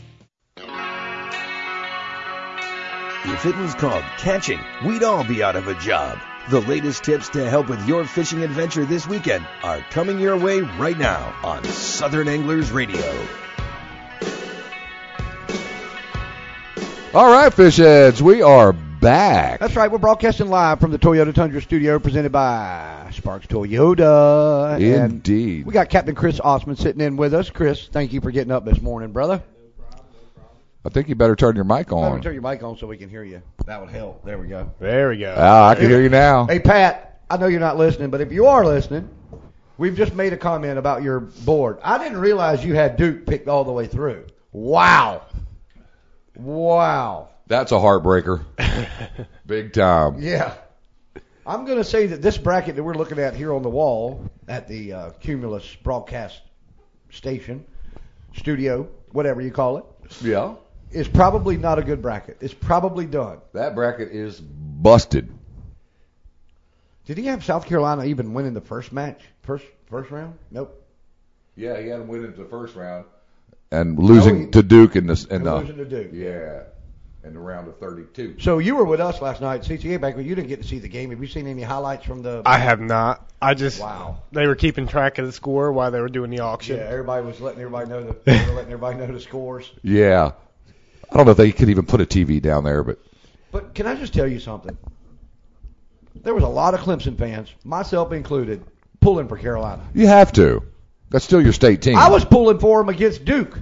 If it was called catching, we'd all be out of a job. The latest tips to help with your fishing adventure this weekend are coming your way right now on Southern Anglers Radio. All right, fish heads, we are back. That's right. We're broadcasting live from the Toyota Tundra studio presented by Sparks Toyota. Indeed. And we got Captain Chris Osman sitting in with us. Chris, thank you for getting up this morning, brother. I think you better turn your mic on. Turn your mic on so we can hear you. That would help. There we go. There we go. I can hear you now. Hey, Pat, I know you're not listening, but if you are listening, we've just made a comment about your board. I didn't realize you had Duke picked all the way through. Wow. That's a heartbreaker. Big time. Yeah. I'm going to say that this bracket that we're looking at here on the wall at the Cumulus broadcast station, studio, whatever you call it. Yeah. Is probably not a good bracket. It's probably done. That bracket is busted. Did he have South Carolina even winning the first match? First round? Nope. Yeah, he had them winning the first round. And losing to Duke in losing to Duke. Yeah. In the round of 32. So you were with us last night at CTA back when you didn't get to see the game. Have you seen any highlights from the... I have not. Wow. They were keeping track of the score while they were doing the auction. Yeah, everybody was letting everybody know the scores. Yeah. I don't know if they could even put a TV down there, but... But can I just tell you something? There was a lot of Clemson fans, myself included, pulling for Carolina. You have to. That's still your state team. I was pulling for them against Duke.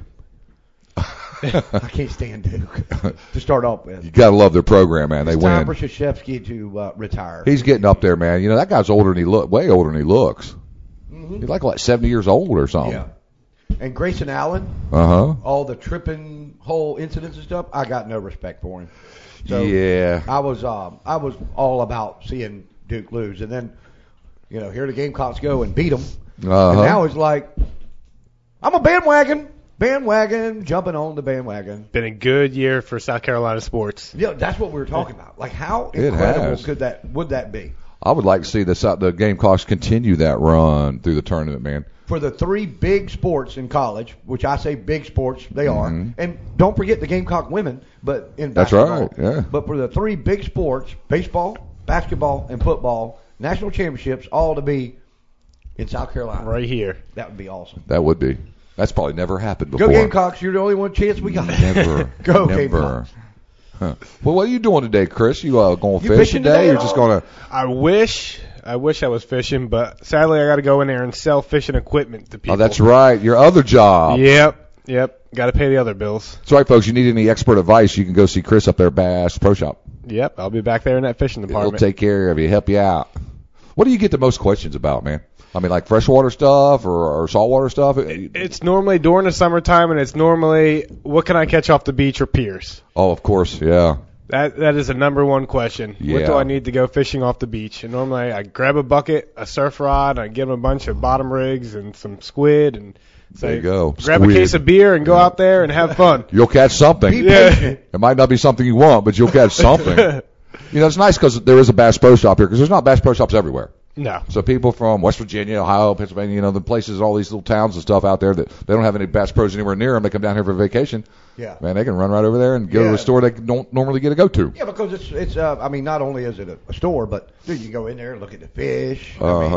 I can't stand Duke to start off with. You got to love their program, man. They win. It's time for Krzyzewski to retire. He's getting up there, man. You know, that guy's older than way older than he looks. Mm-hmm. He's like 70 years old or something. Yeah. And Grayson Allen, all the tripping whole incidents and stuff, I got no respect for him. So yeah. I was all about seeing Duke lose. And then, here the Gamecocks go and beat them. And now it's like, I'm a bandwagon, jumping on the bandwagon. Been a good year for South Carolina sports. Yeah, that's what we were talking about. Like, how incredible would that be? I would like to see the Gamecocks continue that run through the tournament, man. For the 3 big sports in college, which I say big sports, they are. And don't forget the Gamecock women, but in basketball. That's right, yeah. But for the 3 big sports, baseball, basketball, and football, national championships, all to be in South Carolina. Right here. That would be awesome. That would be. That's probably never happened before. Go Gamecocks. You're the only one chance we got. Never. Go never. Gamecocks. Huh. Well, what are you doing today, Chris? You going fishing today? You're just going to... I wish I was fishing, but sadly I got to go in there and sell fishing equipment to people. Oh, that's right. Your other job. Yep. Got to pay the other bills. That's right, folks. You need any expert advice, you can go see Chris up there at Bass Pro Shop. Yep. I'll be back there in that fishing department. He'll take care of you, help you out. What do you get the most questions about, man? I mean, like freshwater stuff or saltwater stuff? It's normally during the summertime, and it's normally, what can I catch off the beach or piers? Oh, of course, yeah. That is the number one question. Yeah. What do I need to go fishing off the beach? And normally I grab a bucket, a surf rod, and I give them a bunch of bottom rigs and some squid, and say, there you go. Grab a case of beer and go out there and have fun. You'll catch something. It might not be something you want, but you'll catch something. It's nice because there is a Bass Pro Shop here, because there's not Bass Pro Shops everywhere. No. So people from West Virginia, Ohio, Pennsylvania, you know, the places, all these little towns and stuff out there that they don't have any Bass Pros anywhere near them, they come down here for vacation. Yeah. Man, they can run right over there and go to a store they don't normally get to go to. Yeah, because it's I mean, not only is it a store, but dude, you can go in there and look at the fish.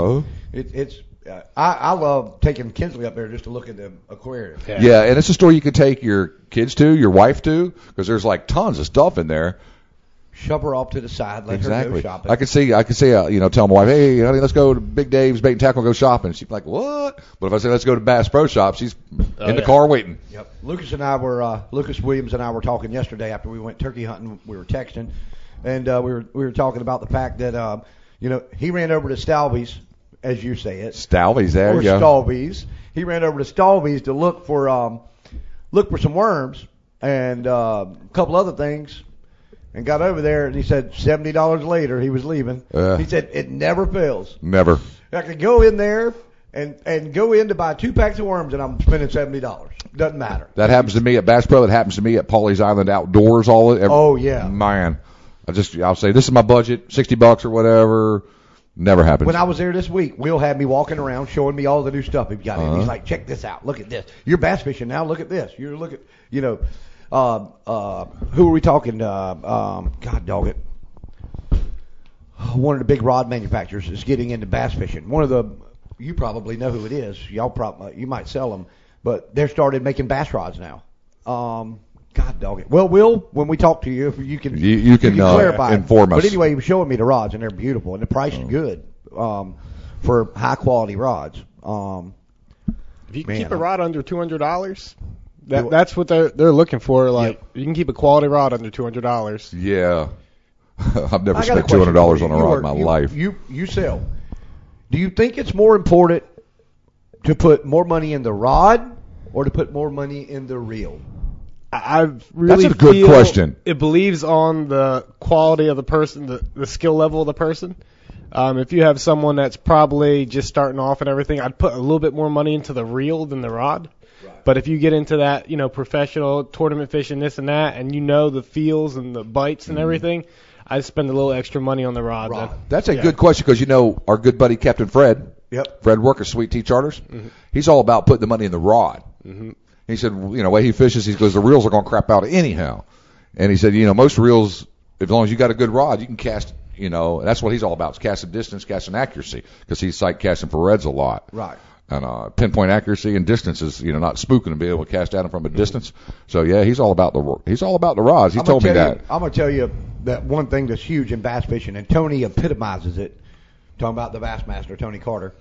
I love taking Kinsley up there just to look at the aquarium. Yeah, and it's a store you can take your kids to, your wife to, because there's like tons of stuff in there. Shove her off to the side, let her go shopping. I could see, you know, tell my wife, hey, honey, let's go to Big Dave's Bait and Tackle, go shopping. She'd be like, what? But if I say let's go to Bass Pro Shop, she's in the car waiting. Yep. Lucas Williams and I were talking yesterday after we went turkey hunting. We were texting, and we were talking about the fact that you know, he ran over to Stalby's, as you say it. Stalby's, there you go. Stalby's. He ran over to Stalby's to look for some worms and a couple other things. And got over there, and he said $70 later he was leaving. He said it never fails. Never. I could go in there and go in to buy 2 packs of worms, and I'm spending $70. Doesn't matter. That happens to me at Bass Pro. That happens to me at Pawleys Island Outdoors. Oh yeah, man. I'll say this is my budget, $60 or whatever. Never happens. When I was there this week, Will had me walking around showing me all the new stuff he's got in. He's like, check this out. Look at this. You're bass fishing now. Look at this. You're looking, you know. Who are we talking? God dog it. One of the big rod manufacturers is getting into bass fishing. You probably know who it is. You might sell them, but they're started making bass rods now. God dog it. Well, Will, when we talk to you, if you can, you can clarify, inform us. But anyway, he was showing me the rods, and they're beautiful, and the price is good for high quality rods. If you can keep a rod under $200. That's what they're looking for. Like, you can keep a quality rod under $200. Yeah. I've never spent $200 on a rod in my life. You sell. Do you think it's more important to put more money in the rod or to put more money in the reel? I really That's a good question. It believes on the quality of the person, the skill level of the person. If you have someone that's probably just starting off and everything, I'd put a little bit more money into the reel than the rod. But if you get into that, you know, professional tournament fishing, this and that, and you know the feels and the bites and everything, I'd spend a little extra money on the rod. That's a good question because, you know, our good buddy Captain Fred, Fred Worker, Sweet Tea Charters, he's all about putting the money in the rod. He said, you know, way he fishes, he goes, the reels are going to crap out anyhow. And he said, you know, most reels, as long as you got a good rod, you can cast, you know, and that's what he's all about, is casting distance, casting accuracy, because he's sight casting for reds a lot. Right. And pinpoint accuracy and distance is, you know, not spooking and being able to cast at him from a distance. So yeah, he's all about the rods. He told me that. I'm gonna tell you that one thing that's huge in bass fishing, and Tony epitomizes it. Talking about the Bassmaster, Tony Carter,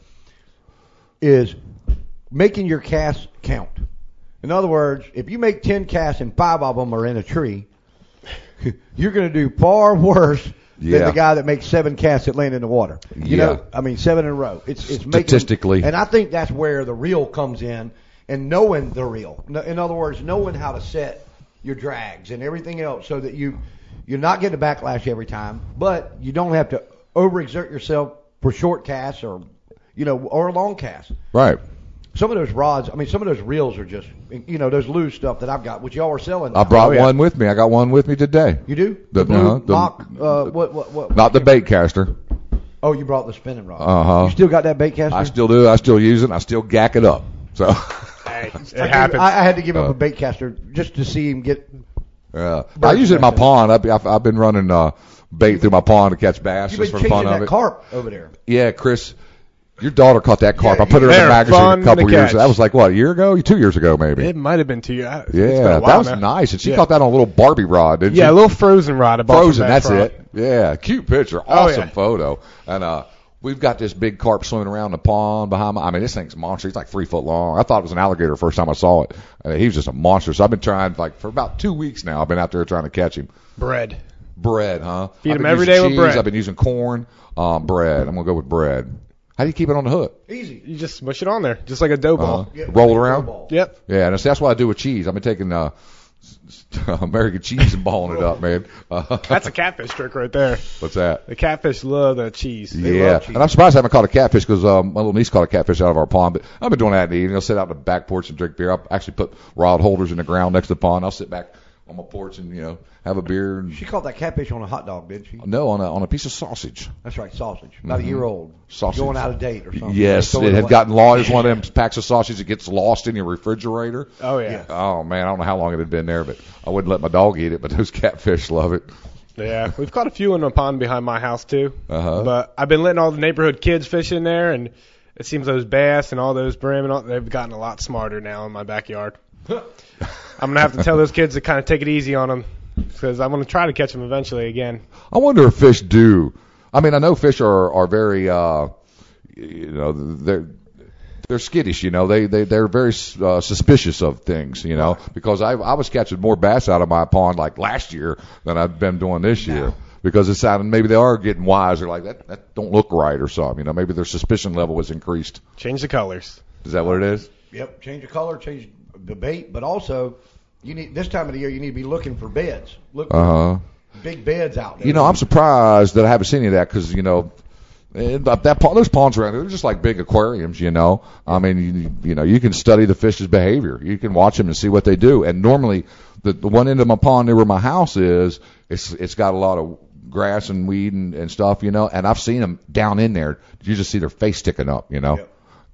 is making your casts count. In other words, if you make 10 casts and 5 of them are in a tree, you're gonna do far worse than the guy that makes 7 casts that land in the water. You know, I mean, 7 in a row. It's statistically. And I think that's where the reel comes in, and knowing the reel. In other words, knowing how to set your drags and everything else so that you're not getting a backlash every time, but you don't have to overexert yourself for short casts or, you know, or long casts. Right. Some of those rods, I mean, some of those reels are just, you know, those loose stuff that I've got, which y'all are selling. I brought one with me. I got one with me today. You do? The mock, what? Not the bait caster. Oh, you brought the spinning rod. Uh-huh. You still got that bait caster? I still do. I still use it. And I still gack it up. So. Hey, it happens. I had to give him a bait caster just to see him get. I use it in my pond. I've been running bait through my pond to catch bass. You've been chasing that carp over there. Yeah, Chris. Your daughter caught that carp. I put her in the magazine a couple years ago. That was like, what, a year ago? 2 years ago, maybe. It might have been 2 years. Yeah, that was nice. And she caught that on a little Barbie rod, didn't she? Yeah, a little frozen rod. Frozen, that's it. Yeah, cute picture. Awesome photo. And we've got this big carp swimming around the pond behind me. I mean, this thing's a monster. He's like 3 foot long. I thought it was an alligator the first time I saw it. He was just a monster. So I've been trying, like, for about 2 weeks now, I've been out there trying to catch him. Bread, huh? Feed him every day with bread. I've been using corn, bread. I'm going to go with bread. How do you keep it on the hook? Easy. You just smush it on there, just like a dough ball. Roll it around? Yep. Yeah, and that's what I do with cheese. I've been taking American cheese and balling it up, man. That's a catfish trick right there. What's that? The catfish love the cheese. And I'm surprised I haven't caught a catfish because my little niece caught a catfish out of our pond. But I've been doing that in the evening. I'll sit out on the back porch and drink beer. I'll actually put rod holders in the ground next to the pond. I'll sit back on my porch and, you know, have a beer. And, She caught that catfish on a hot dog, didn't she? no, on a piece of sausage. That's right, sausage. About a year old. Sausage. Going out of date or something. Yes, Throw it had away. gotten lost. It was one of them packs of sausage that gets lost in your refrigerator. Oh, yeah. Oh, man, I don't know how long it had been there, but I wouldn't let my dog eat it, but those catfish love it. Yeah, we've caught a few in a pond behind my house, too. Uh-huh. But I've been letting all the neighborhood kids fish in there, and it seems those bass and all those brim, and all, they've gotten a lot smarter now in my backyard. I'm going to have to tell those kids to kind of take it easy on them, because I'm going to try to catch them eventually again. I wonder if fish do. I mean, I know fish are very, you know, they're skittish, you know. They're very suspicious of things, you know, because I was catching more bass out of my pond like last year than I've been doing this year. Because it's out, and maybe they are getting wiser, like that don't look right or something, you know. Maybe their suspicion level was increased. Change the colors. Is that what it is? Yep, change the color, change the bait, but also you need this time of the year you need to be looking for beds. Look for big beds out there. You know, I'm surprised that I haven't seen any of that because, you know, those ponds around there, they're just like big aquariums, you know. I mean, you know, you can study the fish's behavior. You can watch them and see what they do. And normally, the one end of my pond near where my house is, it's got a lot of grass and weed and stuff, you know. And I've seen them down in there. You just see their face sticking up, you know. Yep.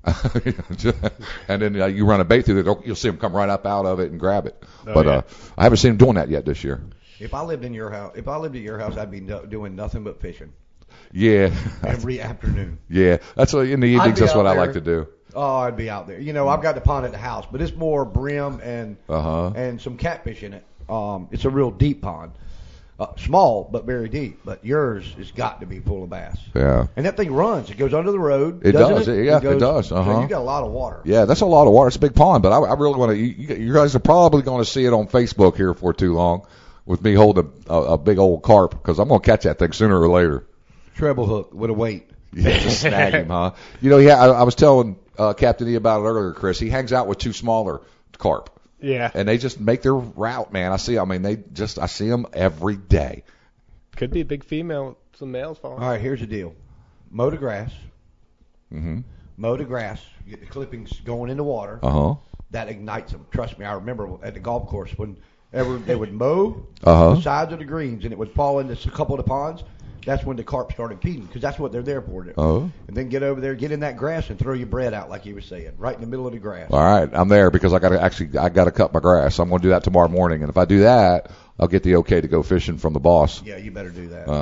And then you run a bait through there, you'll see them come right up out of it and grab it. I haven't seen them doing that yet this year. If I lived at your house, I'd be doing nothing but fishing. Yeah. Every afternoon. Yeah, that's in the evenings. That's what I like to do. Oh, I'd be out there. You know, I've got the pond at the house, but it's more brim and some catfish in it. It's a real deep pond. Small, but very deep. But yours has got to be full of bass. Yeah. And that thing runs. It goes under the road. It does. It? Yeah, it does. So you got a lot of water. Yeah, that's a lot of water. It's a big pond, but I really want to. You guys are probably going to see it on Facebook here for too long with me holding a big old carp because I'm going to catch that thing sooner or later. Treble hook with a weight. Yeah, just snag him, huh? You know, I was telling Captain E about it earlier, Chris. He hangs out with two smaller carp. Yeah. And they just make their route, man. I see them every day. Could be a big female with some males falling. All right, here's the deal. Mow the grass. Mm-hmm. Mow the grass. Get the clippings going in the water. Uh-huh. That ignites them. Trust me, I remember at the golf course whenever they would mow the sides of the greens and it would fall into a couple of the ponds, that's when the carp started feeding because that's what they're there for. And then get over there, get in that grass, and throw your bread out like you were saying, right in the middle of the grass. All right, I'm there because I got to cut my grass. I'm going to do that tomorrow morning, and if I do that, I'll get the okay to go fishing from the boss. Yeah, you better do that.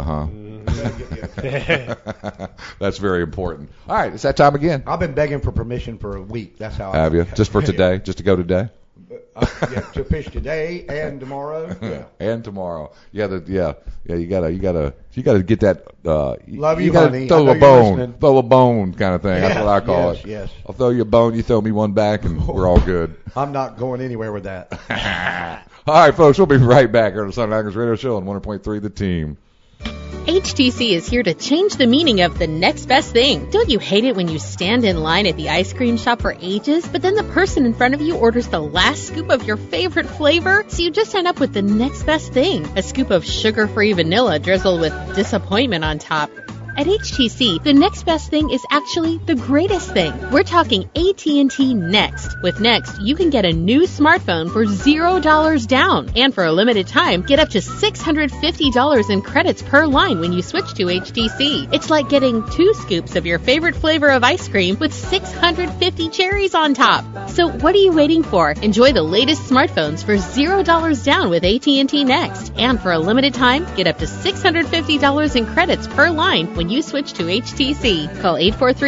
That's very important. All right, it's that time again. I've been begging for permission for a week. That's how. Have you? Just for today? Just to go today? Yeah, to fish today and tomorrow. Yeah. And tomorrow. Yeah, you gotta get that. Love you, gotta honey. throw a bone kind of thing. That's what I call it. Yes. I'll throw you a bone, you throw me one back, and we're all good. I'm not going anywhere with that. All right, folks, we'll be right back here on the Southern Anglers Radio Show on 100.3 The Team. HTC is here to change the meaning of the next best thing. Don't you hate it when you stand in line at the ice cream shop for ages, but then the person in front of you orders the last scoop of your favorite flavor? So you just end up with the next best thing, a scoop of sugar-free vanilla drizzled with disappointment on top. At HTC, the next best thing is actually the greatest thing. We're talking AT&T Next. With Next, you can get a new smartphone for $0 down. And for a limited time, get up to $650 in credits per line when you switch to HTC. It's like getting 2 scoops of your favorite flavor of ice cream with 650 cherries on top. So what are you waiting for? Enjoy the latest smartphones for $0 down with AT&T Next. And for a limited time, get up to $650 in credits per line when you switch to HTC. Call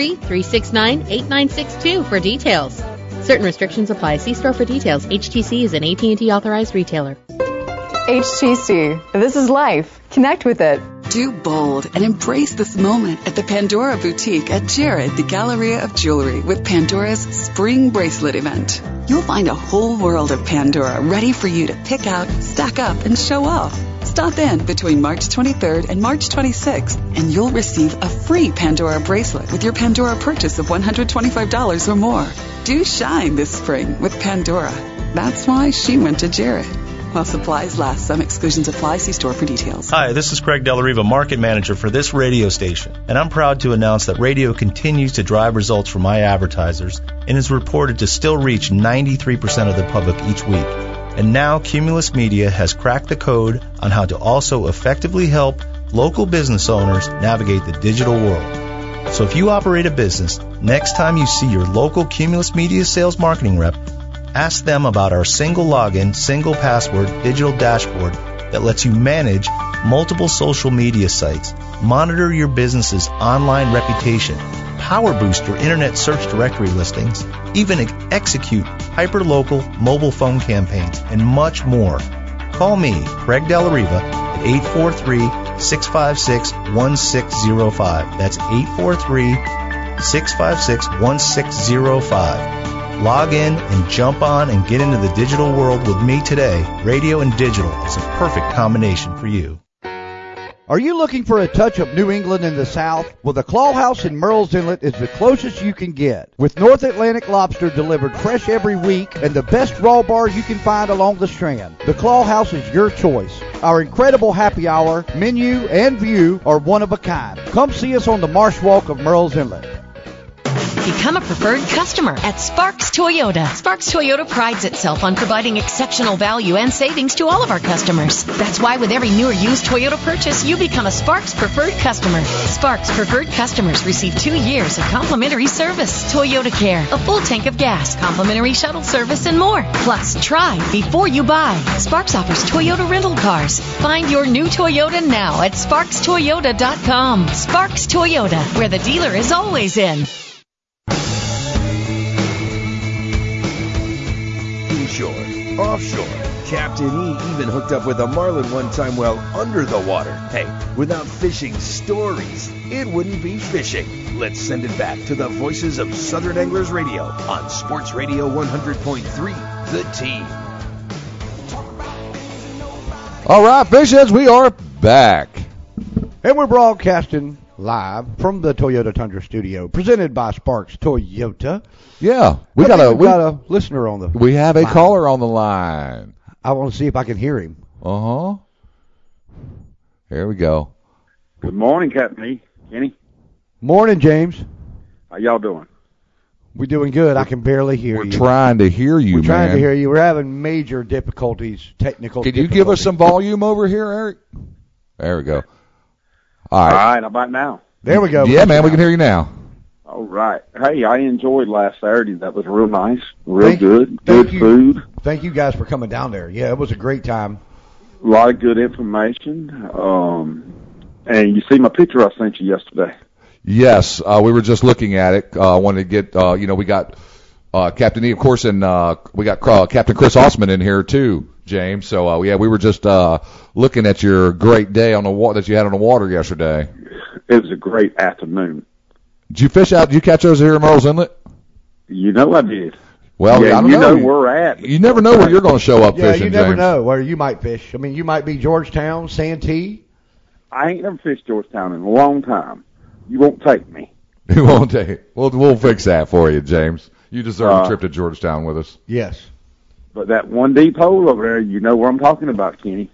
843-369-8962 for details. Certain restrictions apply. See store for details. HTC is an AT&T authorized retailer. HTC. This is life. Connect with it. Do bold and embrace this moment at the Pandora Boutique at Jared, the Galleria of Jewelry, with Pandora's Spring Bracelet event. You'll find a whole world of Pandora ready for you to pick out, stack up, and show off. Stop in between March 23rd and March 26th, and you'll receive a free Pandora bracelet with your Pandora purchase of $125 or more. Do shine this spring with Pandora. That's why she went to Jared. While supplies last, some exclusions apply. See store for details. Hi, this is Craig Delariva, market manager for this radio station, and I'm proud to announce that radio continues to drive results for my advertisers and is reported to still reach 93% of the public each week. And now Cumulus Media has cracked the code on how to also effectively help local business owners navigate the digital world. So if you operate a business, next time you see your local Cumulus Media sales marketing rep, ask them about our single login, single password digital dashboard that lets you manage multiple social media sites, monitor your business's online reputation, power boost your internet search directory listings, even execute hyper-local mobile phone campaigns, and much more. Call me, Craig Della Riva, at 843-656-1605. That's 843-656-1605. Log in and jump on and get into the digital world with me today. Radio and digital is a perfect combination for you. Are you looking for a touch of New England in the South? Well, the Claw House in Murrells Inlet is the closest you can get. With North Atlantic lobster delivered fresh every week and the best raw bar you can find along the Strand, the Claw House is your choice. Our incredible happy hour, menu, and view are one of a kind. Come see us on the Marsh Walk of Murrells Inlet. Become a preferred customer at Sparks Toyota. Sparks Toyota prides itself on providing exceptional value and savings to all of our customers. That's why with every new or used Toyota purchase, you become a Sparks preferred customer. Sparks preferred customers receive 2 years of complimentary service, Toyota Care, a full tank of gas, complimentary shuttle service, and more. Plus, try before you buy. Sparks offers Toyota rental cars. Find your new Toyota now at SparksToyota.com. Sparks Toyota, where the dealer is always in. Inshore, offshore, Captain E even hooked up with a marlin one time while under the water. Hey, without fishing stories, it wouldn't be fishing. Let's send it back to the voices of Southern Anglers Radio on Sports Radio 100.3, The Team. All right, Fishheads, we are back. And we're broadcasting live from the Toyota Tundra studio, presented by Sparks Toyota. Yeah, we got a listener on the We have a line. caller on the line. I want to see if I can hear him. Uh-huh. Here we go. Good morning, Captain E. Kenny. Morning, James. How y'all doing? We're doing good. I can barely hear you. We're trying to hear you, We're trying man. to hear you. We're having major difficulties, technical Can you difficulties. give us some volume over here, Eric? There we go. All All right. right, how about now? There we go. Yeah, man, we can hear you now. All right. Hey, I enjoyed last Saturday. That was real nice. Real Thank- good. thank Good you. food. Thank you guys for coming down there. Yeah, it was a great time. A lot of good information. And you see my picture I sent you yesterday. Yes, we were just looking at it. Wanted to get, we got Captain E, of course, and we got Captain Chris Osman in here too, James. So we were just looking at your great day on the water that you had on the water yesterday. It was a great afternoon. Did you fish out? Did you catch those here in Murrells Inlet? You know I did. Well, yeah, I don't you know know. where we're at. You never know where you're going to show up Yeah, fishing, you never James. know where you might fish. I mean, you might be Georgetown, Santee. I ain't never fished Georgetown in a long time. You won't take me. We won't take it. We'll fix that for you, James. You deserve a trip to Georgetown with us. Yes. But that one deep hole over there, you know what I'm talking about, Kenny.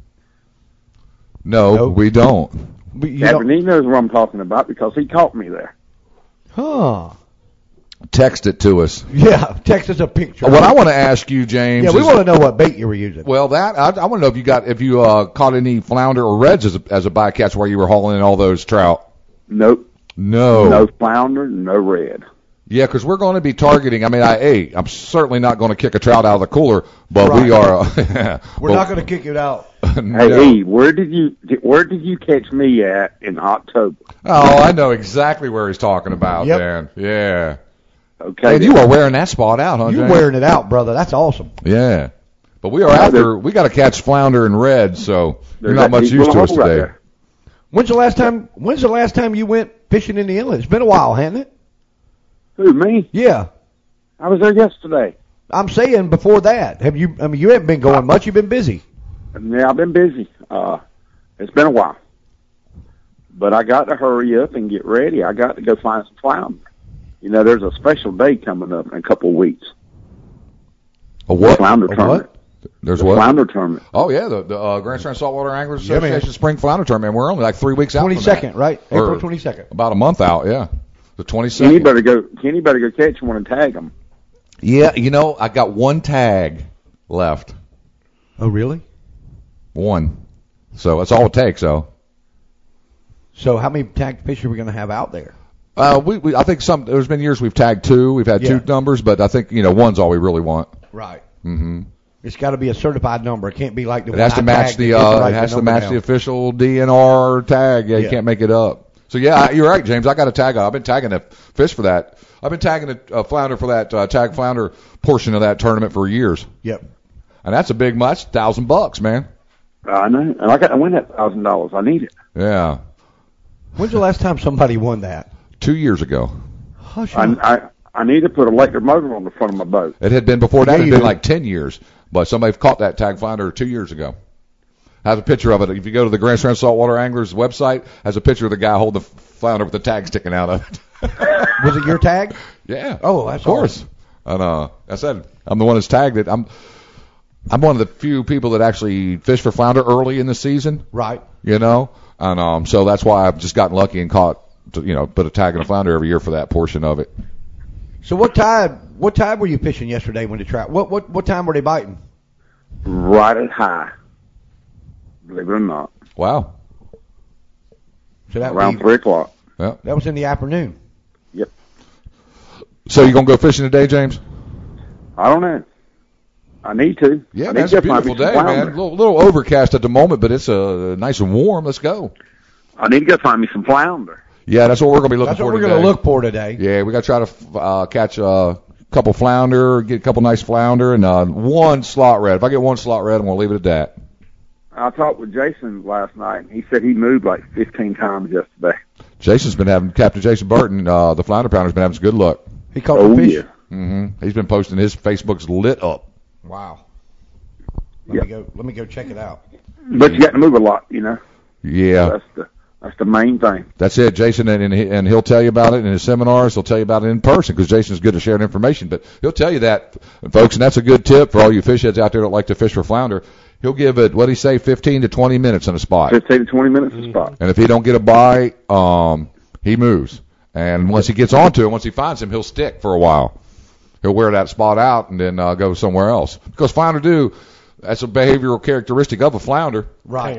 No, we don't. Captain E knows what I'm talking about because he caught me there. Huh. Text it to us. Yeah, text us a picture. What I want to ask you, James. Yeah, we is- want to know what bait you were using. Well, that I want to know if you caught any flounder or reds as a bycatch while you were hauling in all those trout. Nope. No. No flounder, no red. Yeah, because we're going to be targeting. I mean, I'm certainly not going to kick a trout out of the cooler, but Right. we are. We're not going to kick it out. Hey, E, where did you catch me at in October? Oh, I know exactly where he's talking about, Yep. man. Yeah. Okay. And you are wearing that spot out, huh, You're James? wearing it out, brother. That's awesome. Yeah. But we are we got to catch flounder and red, so you're not much used to us today. When's the last time you went fishing in the inlet? It's been a while, hasn't it? Who, me? Yeah. I was there yesterday. I'm saying before that. Have you? I mean, you haven't been going much. You've been busy. Yeah, I've been busy. It's been a while. But I got to hurry up and get ready. I got to go find some flounder. You know, there's a special day coming up in a couple of weeks. A what? Flounder A tournament. what? There's The what? Flounder tournament. Oh yeah, the Grand Strand Saltwater Anglers Yeah, man. Association Spring Flounder Tournament. We're only like 3 weeks out. 22nd, right? Or April 22nd. About a month out, yeah. The 22nd. Kenny better go catch one and tag them. Yeah, I got one tag left. Oh, really? 1. So that's all it takes, though. So how many tagged fish are we going to have out there? I think there's been years we've tagged 2. We've had 2 numbers, but I think, 1's all we really want. Right. Mm-hmm. It's got to be a certified number. It can't be like the It has to match the official DNR tag. Yeah, you can't make it up. So yeah, you're right, James. I got a tag. I've been tagging a fish for that. I've been tagging a flounder for that tag flounder portion of that tournament for years. Yep. And that's a big much, $1,000, man. I know, and I win that $1,000. I need it. Yeah. When's the last time somebody won that? 2 years ago. I need to put a electric motor on the front of my boat. It had been before that. It had been like 10 years, but somebody caught that tag flounder 2 years ago. I have a picture of it. If you go to the Grand Strand Saltwater Anglers website, has a picture of the guy holding the flounder with the tag sticking out of it. Was it your tag? Yeah. Oh, that's of course. Awesome. And I said I'm the one that's tagged it. I'm one of the few people that actually fish for flounder early in the season. Right. And so that's why I've just gotten lucky and caught. Put a tag on a flounder every year for that portion of it. So what tide were you fishing yesterday when the trout? What time were they biting? Right at high. Believe it or not. Wow. So that around 3 o'clock. Yeah. That was in the afternoon. Yep. So you gonna go fishing today, James? I don't know. I need to. Yeah, it's a beautiful day, man. A little overcast at the moment, but it's nice and warm. Let's go. I need to go find me some flounder. Yeah, that's what we're going to be looking for today. That's what we're going to look for today. Yeah, we got to try to catch a couple flounder, get a couple nice flounder, and 1 slot red. If I get 1 slot red, I'm going to leave it at that. I talked with Jason last night, and he said he moved like 15 times yesterday. Captain Jason Burton, the flounder pounder's been having some good luck. He caught the fish? Yeah. Mm-hmm. He's been posting. His Facebook's lit up. Wow. Let me go check it out. But you got to move a lot, Yeah. That's the main thing. That's it, Jason, and he'll tell you about it in his seminars. He'll tell you about it in person because Jason's good at sharing information. But he'll tell you that, folks, and that's a good tip for all you fish heads out there that like to fish for flounder. He'll give it, what did he say, 15 to 20 minutes on a spot. 15 to 20 minutes on a spot. And if he don't get a bite, he moves. And once he gets onto it, once he finds him, he'll stick for a while. He'll wear that spot out and then go somewhere else. Because flounder that's a behavioral characteristic of a flounder. Right.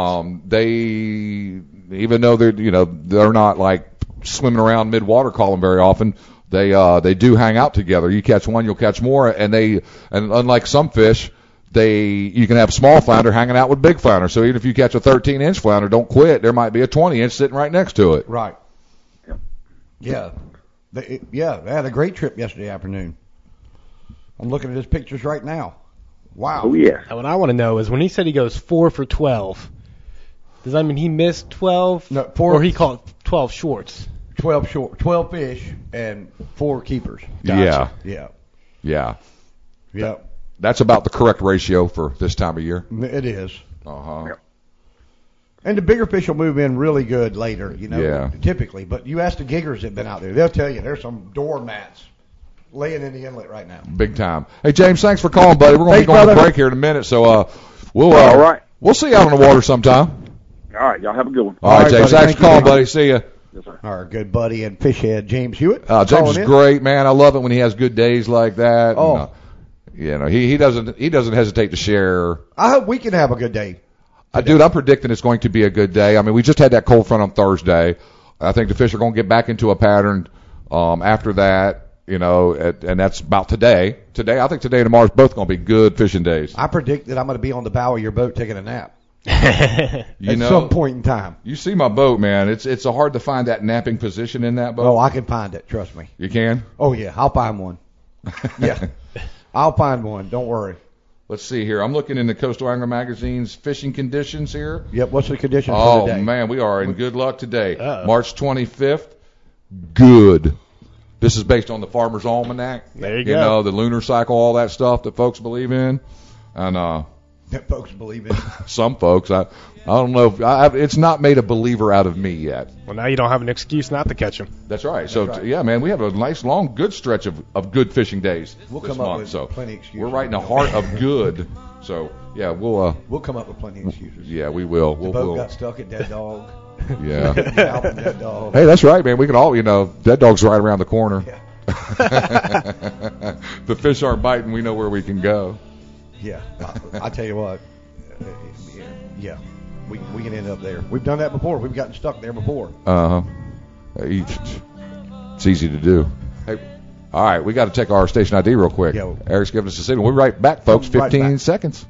Even though they're not like swimming around mid-water column very often, they do hang out together. You catch one, you'll catch more, and unlike some fish, you can have small flounder hanging out with big flounder. So even if you catch a 13-inch flounder, don't quit. There might be a 20-inch sitting right next to it. Right. Yeah. They had a great trip yesterday afternoon. I'm looking at his pictures right now. Wow. Oh, yeah. What I want to know is when he said he goes 4 for 12, does that mean he missed 12? No, 4. Or he caught 12 shorts? 12 fish and 4 keepers. Gotcha. Yeah. That's about the correct ratio for this time of year. It is. Uh-huh. Yep. And the bigger fish will move in really good later, typically. But you ask the giggers that have been out there, they'll tell you there's some doormats laying in the inlet right now. Big time. Hey, James, thanks for calling, buddy. We're going to be going to break here in a minute, so we'll all right. We'll see you out on the water sometime. All right, y'all have a good one. All right, James. Thanks for calling, buddy. See you. Yes, sir. Our good buddy and fish head, James Hewitt. James is great, man. I love it when he has good days like that. Oh. And, he doesn't hesitate to share. I hope we can have a good day. Dude, I'm predicting it's going to be a good day. I mean, we just had that cold front on Thursday. I think the fish are going to get back into a pattern after that. And that's about today. I think today and tomorrow is both going to be good fishing days. I predict that I'm going to be on the bow of your boat taking a nap. At some point in time. You see my boat, man. It's hard to find that napping position in that boat. Oh, I can find it. Trust me. You can? Oh, yeah. I'll find one. Yeah. I'll find one. Don't worry. Let's see here. I'm looking in the Coastal Angler Magazine's fishing conditions here. Yep. What's the conditions for today? Oh, man. We are in good luck today. March 25th. Good. This is based on the Farmer's Almanac. There you go. The lunar cycle, all that stuff that folks believe in. And that folks believe in. Some folks. I don't know. It's not made a believer out of me yet. Well, now you don't have an excuse not to catch them. That's right. Yeah, man, we have a nice, long, good stretch of good fishing days we'll this come month. Up with plenty of excuses. We're right in the heart of good. So, yeah, we'll come up with plenty of excuses. Yeah, we will. The boat got stuck at Dead Dog. Yeah. Dead Dog. Hey, that's right, man. We can all, Dead Dog's right around the corner. Yeah. The fish aren't biting. We know where we can go. Yeah, I tell you what. Yeah, we can end up there. We've done that before. We've gotten stuck there before. It's easy to do. Hey, all right, we got to check our station ID real quick. Yeah. Eric's giving us a signal. We'll be right back, folks. 15 seconds.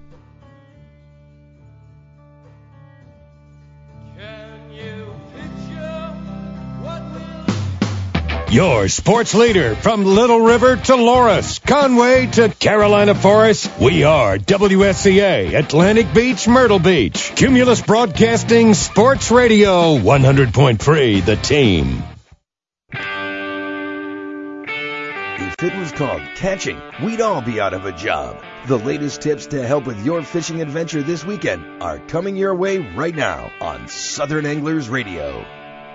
Your sports leader from Little River to Loris, Conway to Carolina Forest. We are WSCA, Atlantic Beach, Myrtle Beach. Cumulus Broadcasting Sports Radio, 100.3, The Team. If it was called catching, we'd all be out of a job. The latest tips to help with your fishing adventure this weekend are coming your way right now on Southern Anglers Radio.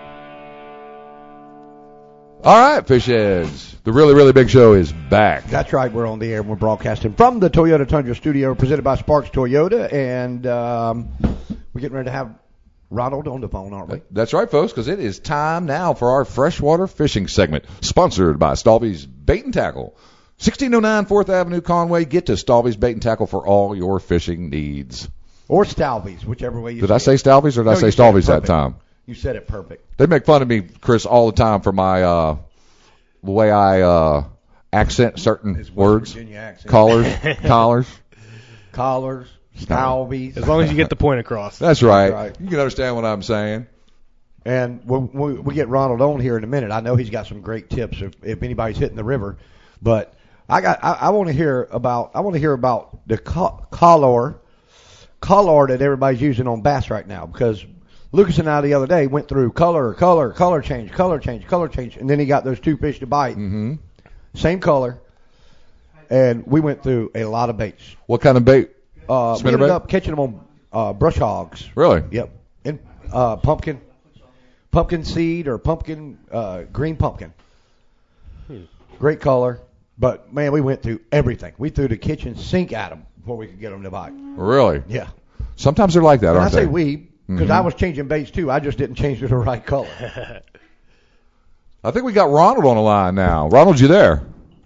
All right, fish heads. The really, really big show is back. That's right. We're on the air. We're broadcasting from the Toyota Tundra studio, presented by Sparks Toyota, and we're getting ready to have Ronald on the phone, aren't we? That's right, folks, because it is time now for our freshwater fishing segment, sponsored by Stalby's Bait and Tackle. 1609 4th Avenue, Conway. Get to Stalby's Bait and Tackle for all your fishing needs. Or Stalby's, whichever way you Did I say Stalby's or did I say Stalby's that time? You said it perfect. They make fun of me, Chris, all the time for my the way I accent certain words. Collars, Stalby's. As long as you get the point across. That's right. You can understand what I'm saying. And when we get Ronald on here in a minute, I know he's got some great tips if anybody's hitting the river. But I want to hear about the color that everybody's using on bass right now, because Lucas and I the other day went through color change, and then he got those two fish to bite. Mm-hmm. Same color, and we went through a lot of baits. What kind of bait? We ended up catching them on brush hogs. Really? Yep. And pumpkin seed or green pumpkin. Great color, but man, we went through everything. We threw the kitchen sink at them before we could get them to bite. Really? Yeah. Sometimes they're like that, and aren't they? I say we. Because I was changing baits too. I just didn't change to the right color. I think we got Ronald on the line now. Ronald, you there?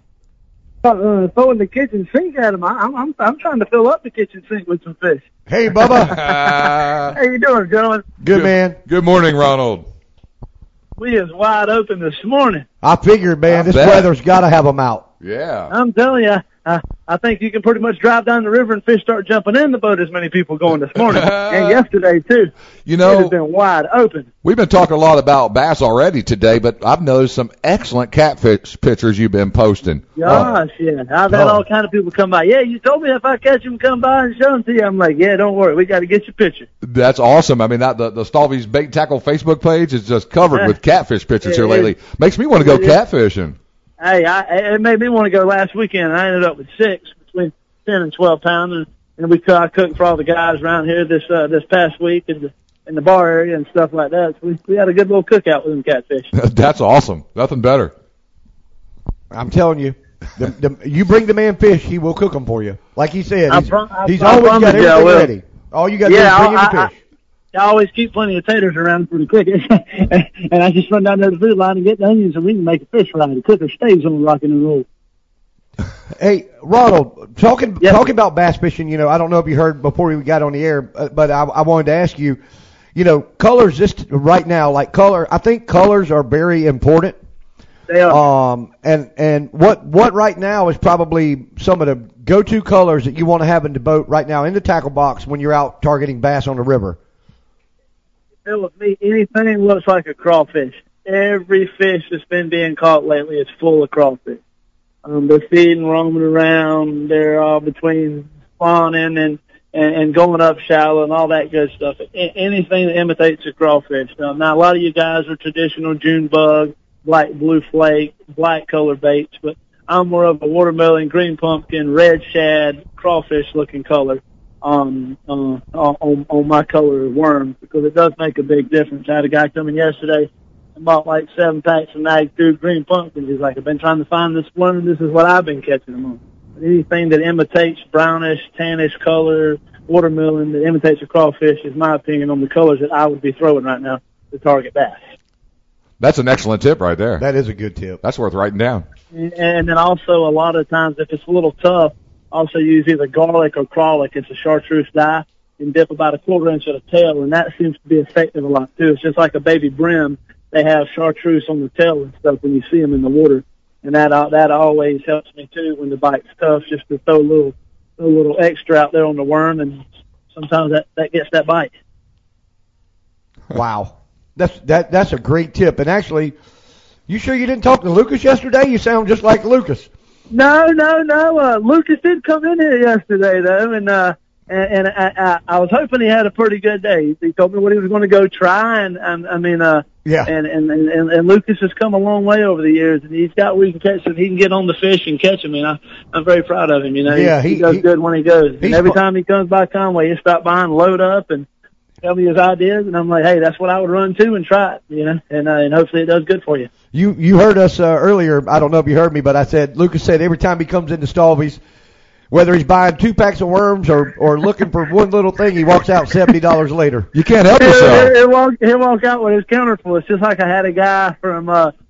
Throwing the kitchen sink at him. I'm trying to fill up the kitchen sink with some fish. Hey, Bubba. How you doing, gentlemen? Good, man. Good morning, Ronald. We is wide open this morning. I figured, man, this weather's got to have them out. Yeah. I'm telling you, I think you can pretty much drive down the river and fish start jumping in the boat as many people going this morning. And yesterday, too. You know, it has been wide open. We've been talking a lot about bass already today, but I've noticed some excellent catfish pictures you've been posting. Gosh, yeah. I've had all kind of people come by. Yeah, you told me if I catch them, come by and show them to you. I'm like, yeah, don't worry. We got to get your picture. That's awesome. I mean, the Stalby's Bait and Tackle Facebook page is just covered with catfish pictures here lately. Makes me want to go catfishing. Hey, it made me want to go last weekend. I ended up with 6 between 10 and 12 pounds, and I cooked for all the guys around here this past week in the bar area and stuff like that. So we had a good little cookout with them catfish. That's awesome. Nothing better. I'm telling you, you bring the man fish, he will cook them for you. Like he said, he's always got everything ready. All you got to do is bring him the fish. I always keep plenty of taters around for the cooking, and I just run down there to the food line and get the onions, and we can make a fish fry. The cooker stays on rocking and roll. Hey, Ronald, talking about bass fishing, I don't know if you heard before we got on the air, but I wanted to ask you, colors just right now, like color, I think colors are very important. They are. And what right now is probably some of the go-to colors that you want to have in the boat right now in the tackle box when you're out targeting bass on the river? With me, anything looks like a crawfish. Every fish that's been being caught lately is full of crawfish. They're feeding, roaming around. They're all between spawning and going up shallow and all that good stuff. Anything that imitates a crawfish. Now, a lot of you guys are traditional June bug, black blue flake, black color baits, but I'm more of a watermelon, green pumpkin, red shad, crawfish-looking color. On my color of worms, because it does make a big difference. I had a guy come in yesterday and bought like 7 packs of Nag 2 green pumpkins. He's like, I've been trying to find this worm, and this is what I've been catching them on. But anything that imitates brownish, tannish color, watermelon, that imitates a crawfish is my opinion on the colors that I would be throwing right now to target bass. That's an excellent tip right there. That is a good tip. That's worth writing down. And then also a lot of times if it's a little tough, also use either garlic or crawlic. It's a chartreuse dye, and dip about a 1/4 inch of the tail, and that seems to be effective a lot too. It's just like a baby brim. They have chartreuse on the tail and stuff when you see them in the water, and that always helps me too when the bite's tough. Just to throw a little extra out there on the worm, and sometimes that gets that bite. Wow, that's a great tip. And actually, you sure you didn't talk to Lucas yesterday? You sound just like Lucas. No. Lucas did come in here yesterday though, and I was hoping he had a pretty good day. He told me what he was going to go try, and yeah. And Lucas has come a long way over the years, and he's got where he can catch them. He can get on the fish and catch them, and I'm very proud of him. Yeah, he does good when he goes. And every time he comes by Conway, he stop by and load up and tell me his ideas, and I'm like, hey, that's what I would run too and try it, and hopefully it does good for you. You heard us earlier. I don't know if you heard me, but I said Lucas said every time he comes into Stalby's, whether he's buying 2 packs of worms or looking for one little thing, he walks out $70 later. You can't help yourself. He'll walk out with his counter full. It's just like I had a guy from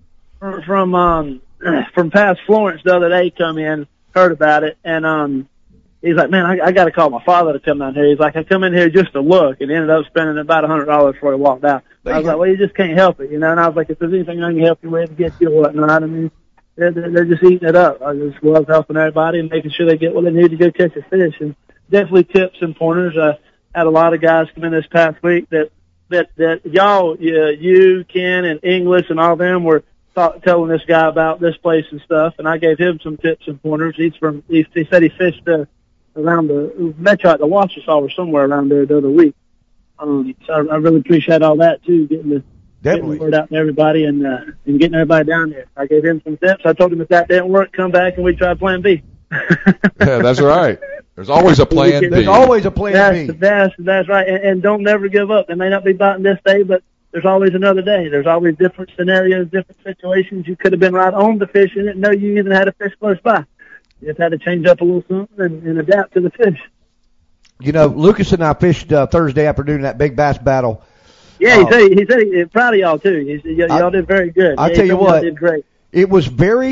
past Florence the other day come in, heard about it, and he's like, man, I got to call my father to come down here. He's like, I come in here just to look, and ended up spending about $100 before he walked out. I was like, well, you just can't help it, And I was like, if there's anything I can help you with, get you or whatnot, they're just eating it up. I just love helping everybody and making sure they get what they need to go catch a fish. And definitely tips and pointers. I had a lot of guys come in this past week that y'all, you, Ken, and English and all of them were telling this guy about this place and stuff. And I gave him some tips and pointers. He said he fished around the Metro at the Wausau or somewhere around there the other week. So I really appreciate all that too, getting the word out to everybody and getting everybody down there. I gave him some tips. I told him if that didn't work, come back and we try plan B. Yeah, that's right. There's always a plan B. There's always a plan B. That's right. And don't never give up. They may not be biting this day, but there's always another day. There's always different scenarios, different situations. You could have been right on the fish and didn't know you even had a fish close by. You just had to change up a little something and adapt to the fish. Lucas and I fished Thursday afternoon in that big bass battle. Yeah, he said he's proud of y'all too. Y'all did very good. I tell you what, did great. It was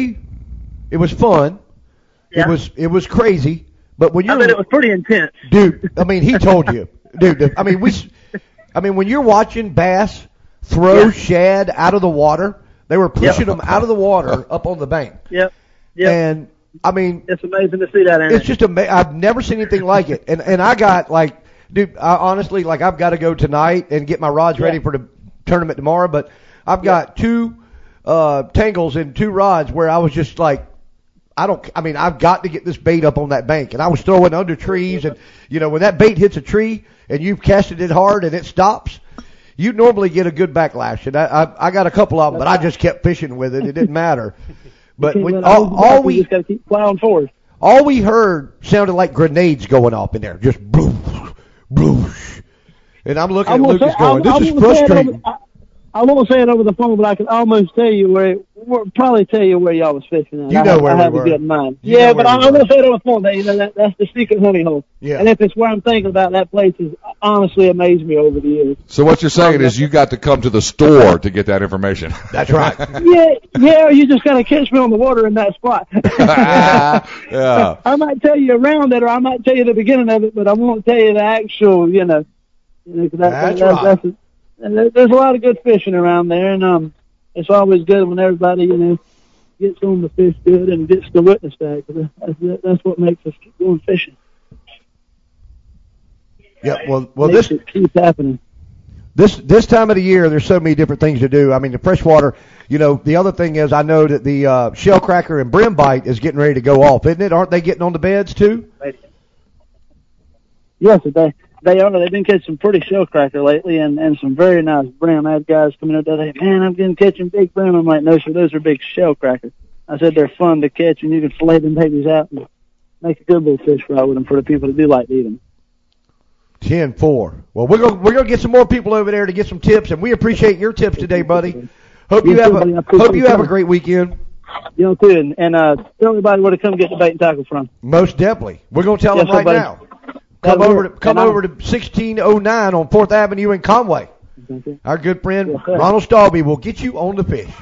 fun. Yeah. It was crazy. But when I bet it was pretty intense, dude. I mean, he told you, dude. I mean, when you're watching bass throw shad out of the water, they were pushing them out of the water up on the bank. Yep. And I mean, it's amazing to see that. It's just amazing. I've never seen anything like it. And I got dude, honestly, I've got to go tonight and get my rods ready for the tournament tomorrow. But I've got 2 tangles and 2 rods where I was just like, I've got to get this bait up on that bank. And I was throwing under trees, and when that bait hits a tree and you've casted it hard and it stops, you normally get a good backlash. And I got a couple of them, but I just kept fishing with it. It didn't matter. But all we just got to keep plowing forward. All we heard sounded like grenades going off in there, just bloosh, bloosh. And I'm looking at Lucas going, "This is frustrating." I won't say it over the phone, but I can almost tell you where y'all was fishing at. You know where we were. I have a good mind. Yeah, but I won't say it over the phone. That's the secret honey hole. Yeah. And if it's where I'm thinking about, that place has honestly amazed me over the years. So what you're saying is you got to come to the store to get that information. That's right. Yeah. You just got to catch me on the water in that spot. Yeah. I might tell you around it, or I might tell you the beginning of it, but I won't tell you the actual. That's right. And there's a lot of good fishing around there, and it's always good when everybody, gets on the fish good and gets to witness that. Cause that's what makes us keep going fishing. Yeah, well, this keeps happening. This time of the year, there's so many different things to do. I mean, the freshwater. The other thing is, I know that the shellcracker and brim bite is getting ready to go off, isn't it? Aren't they getting on the beds too? Yes, they are. They've been catching some pretty shellcracker lately, and some very nice brim. I had guys coming up the other day, man, I'm getting catching big brim. I'm like, no, sir, those are big shellcrackers. I said they're fun to catch, and you can fillet them babies out and make a good little fish fry with them for the people that do like to eat them. 10-4. Well, we're gonna get some more people over there to get some tips, and we appreciate your tips today, buddy. Hope you have a great weekend. You too, and tell everybody where to come get the bait and tackle from. Most definitely. We're gonna tell them right now. Come over to 1609 on 4th Avenue in Conway. Our good friend Ronald Stalby will get you on the fish.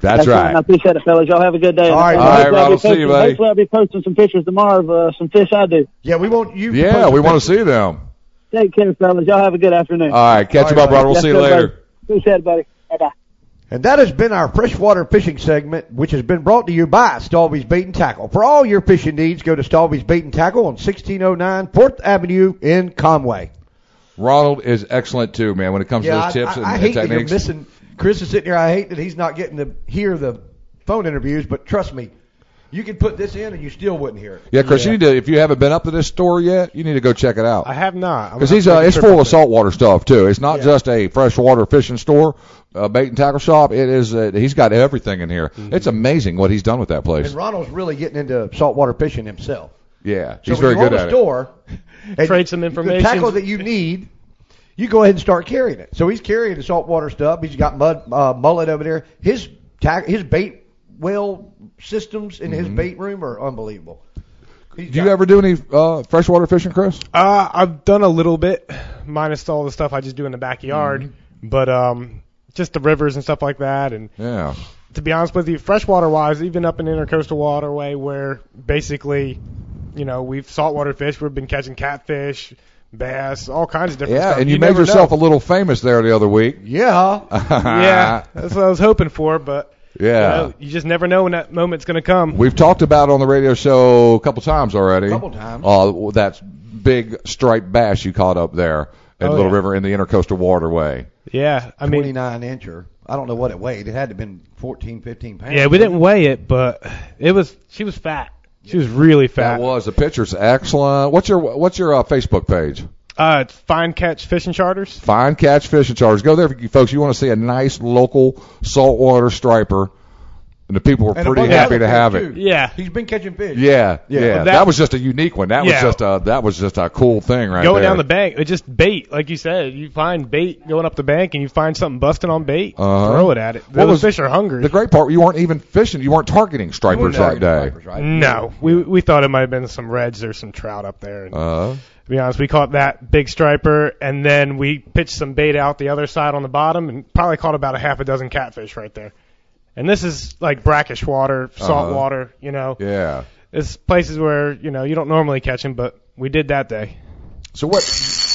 That's right. I appreciate it, fellas. Y'all have a good day. All right, Ron, we'll see you, buddy. Hopefully I'll be posting some pictures tomorrow of some fish I do. Yeah, we want you. Yeah, we want to see them. Take care, fellas. Y'all have a good afternoon. All right, catch you up, brother. We'll see you later. Buddy. Appreciate it, buddy. Bye-bye. And that has been our freshwater fishing segment, which has been brought to you by Stalby's Bait and Tackle. For all your fishing needs, go to Stalby's Bait and Tackle on 1609 4th Avenue in Conway. Ronald is excellent too, man, when it comes to those tips and I hate techniques. that you're missing. Chris is sitting here. I hate that he's not getting to hear the phone interviews, but trust me, you could put this in and you still wouldn't hear it. Yeah, Chris, you need to, if you haven't been up to this store yet, you need to go check it out. I have not. Because it's full of saltwater stuff too. It's not just a freshwater fishing store, bait and tackle shop. It is. He's got everything in here. Mm-hmm. It's amazing what he's done with that place. And Ronald's really getting into saltwater fishing himself. Yeah, So he's when very you're good on at the store, and trade some information. The tackle that you need, you go ahead and start carrying it. So he's carrying the saltwater stuff. He's got mullet over there. His bait well systems in his bait room are unbelievable. Do you ever do any freshwater fishing, Chris? I've done a little bit, minus all the stuff I just do in the backyard. But just the rivers and stuff like that. And yeah. To be honest with you, freshwater wise, even up in Intercoastal Waterway, where basically, we've saltwater fish, we've been catching catfish, bass, all kinds of different stuff. Yeah, and you made yourself a little famous there the other week. Yeah. Yeah, that's what I was hoping for, but yeah, you just never know when that moment's going to come. We've talked about it on the radio show a couple times already. A couple times. That big striped bass you caught up there in Little River in the Intercoastal Waterway. Yeah, 29-incher. I don't know what it weighed. It had to have been 14, 15 pounds. Yeah, we didn't weigh it, but she was fat. She was really fat. The picture's excellent. What's your Facebook page? It's Fine Catch Fishing Charters. Fine Catch Fishing Charters. Go there, folks. You want to see a nice local saltwater striper, and the people were pretty happy to have it. Yeah, he's been catching fish. Yeah. That was just a unique one. That was just a cool thing right going there. Down the bank, it's just bait, like you said. You find bait going up the bank, and you find something busting on bait. Throw it at it. Those fish are hungry. The great part, you weren't even fishing. You weren't targeting stripers that day. Right? No, we thought it might have been some reds or some trout up there. And to be honest, we caught that big striper, and then we pitched some bait out the other side on the bottom, and probably caught about a half a dozen catfish right there. And this is like brackish water, salt water, Yeah. It's places where, you don't normally catch them, but we did that day. So what?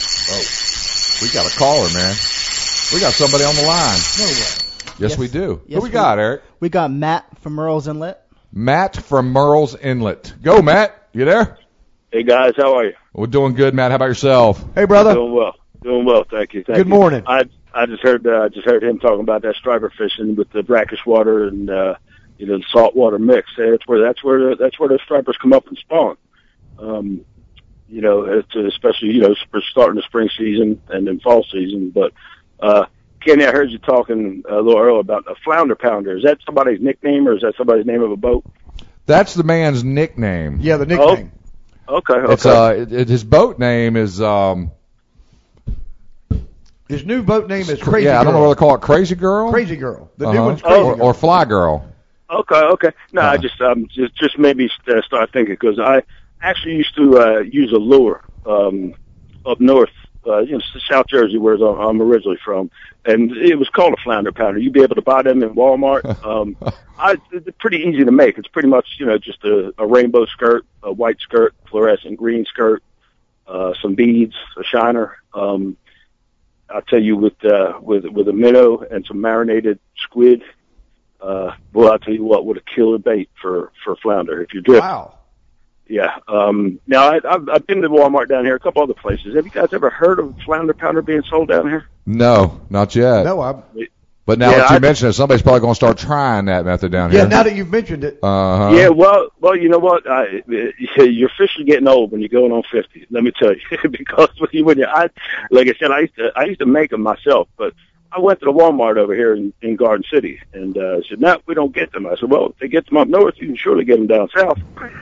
Oh, we got a caller, man. We got somebody on the line. No way. Yes, we do. Yes, Who we got, Eric? We got Matt from Merle's Inlet. Matt from Merle's Inlet. Go, Matt. You there? Hey, guys. How are you? We're doing good, Matt. How about yourself? Hey, brother. Doing well. Thank you. Good morning. I just heard him talking about that striper fishing with the brackish water and the salt water mix. That's where the stripers come up and spawn. Especially for starting the spring season and then fall season. But Kenny, I heard you talking a little earlier about a flounder pounder. Is that somebody's nickname or is that somebody's name of a boat? That's the man's nickname. Yeah, the nickname. Oh, okay. It's his boat name is His new boat name is Crazy Girl. Yeah, I don't know whether to call it Crazy Girl. Crazy Girl. The new one's Crazy Girl. Or Fly Girl. Okay. No, I just made me start thinking because I actually used to use a lure up north, South Jersey, where I'm originally from, and it was called a flounder pounder. You'd be able to buy them in Walmart. It's pretty easy to make. It's pretty much just a rainbow skirt, a white skirt, fluorescent green skirt, some beads, a shiner. I'll tell you with a minnow and some marinated squid, I'll tell you what a killer bait for flounder if you're drifting. Wow. Yeah. Now I've been to Walmart down here, a couple other places. Have you guys ever heard of flounder pounder being sold down here? No, not yet. No, But now that you mention it, somebody's probably going to start trying that method down here. Yeah, now that you've mentioned it. Uh-huh. Yeah, well, you know what? Your fish are getting old when you're going on 50. Let me tell you, because like I said, I used to make them myself, but I went to the Walmart over here in Garden City and said, "No, we don't get them." I said, "Well, if they get them up north, you can surely get them down south."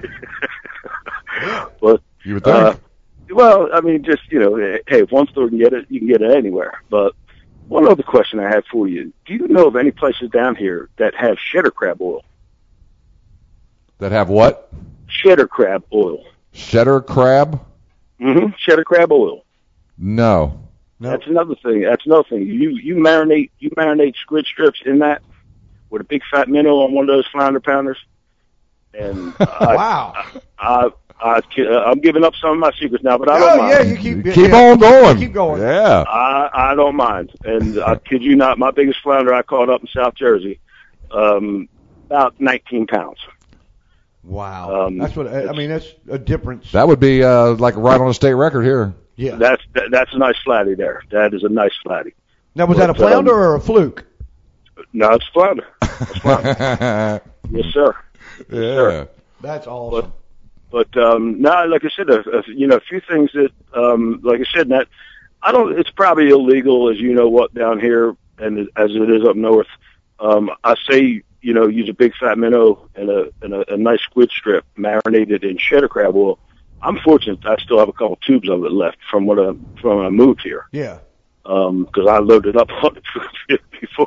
But you would think. Well, I mean, just hey, if one store can get it, you can get it anywhere. But one other question I have for you. Do you know of any places down here that have cheddar crab oil? That have what? Cheddar crab oil. Cheddar crab? Mm-hmm. Cheddar crab oil. No. That's another thing. You marinate squid strips in that, with a big fat minnow on one of those flounder pounders. And I'm giving up some of my secrets now, but I don't mind. Yeah, you keep on going. Keep going. Yeah. I don't mind. And I kid you not, my biggest flounder I caught up in South Jersey, about 19 pounds. Wow. That's what I mean. That's a difference. That would be like right on a state record here. Yeah. That's a nice flatty there. That is a nice flatty. Now, was that a flounder or a fluke? No, it's flounder. It's flounder. Yes, sir. Yeah. Yes, sir. That's awesome. But no, like I said, a few things that, like I said, that it's probably illegal, as you know what, down here, and as it is up north. I say, use a big fat minnow and a nice squid strip marinated in cheddar crab oil. I'm fortunate I still have a couple tubes of it left from when I moved here. Yeah. Because I loaded up on it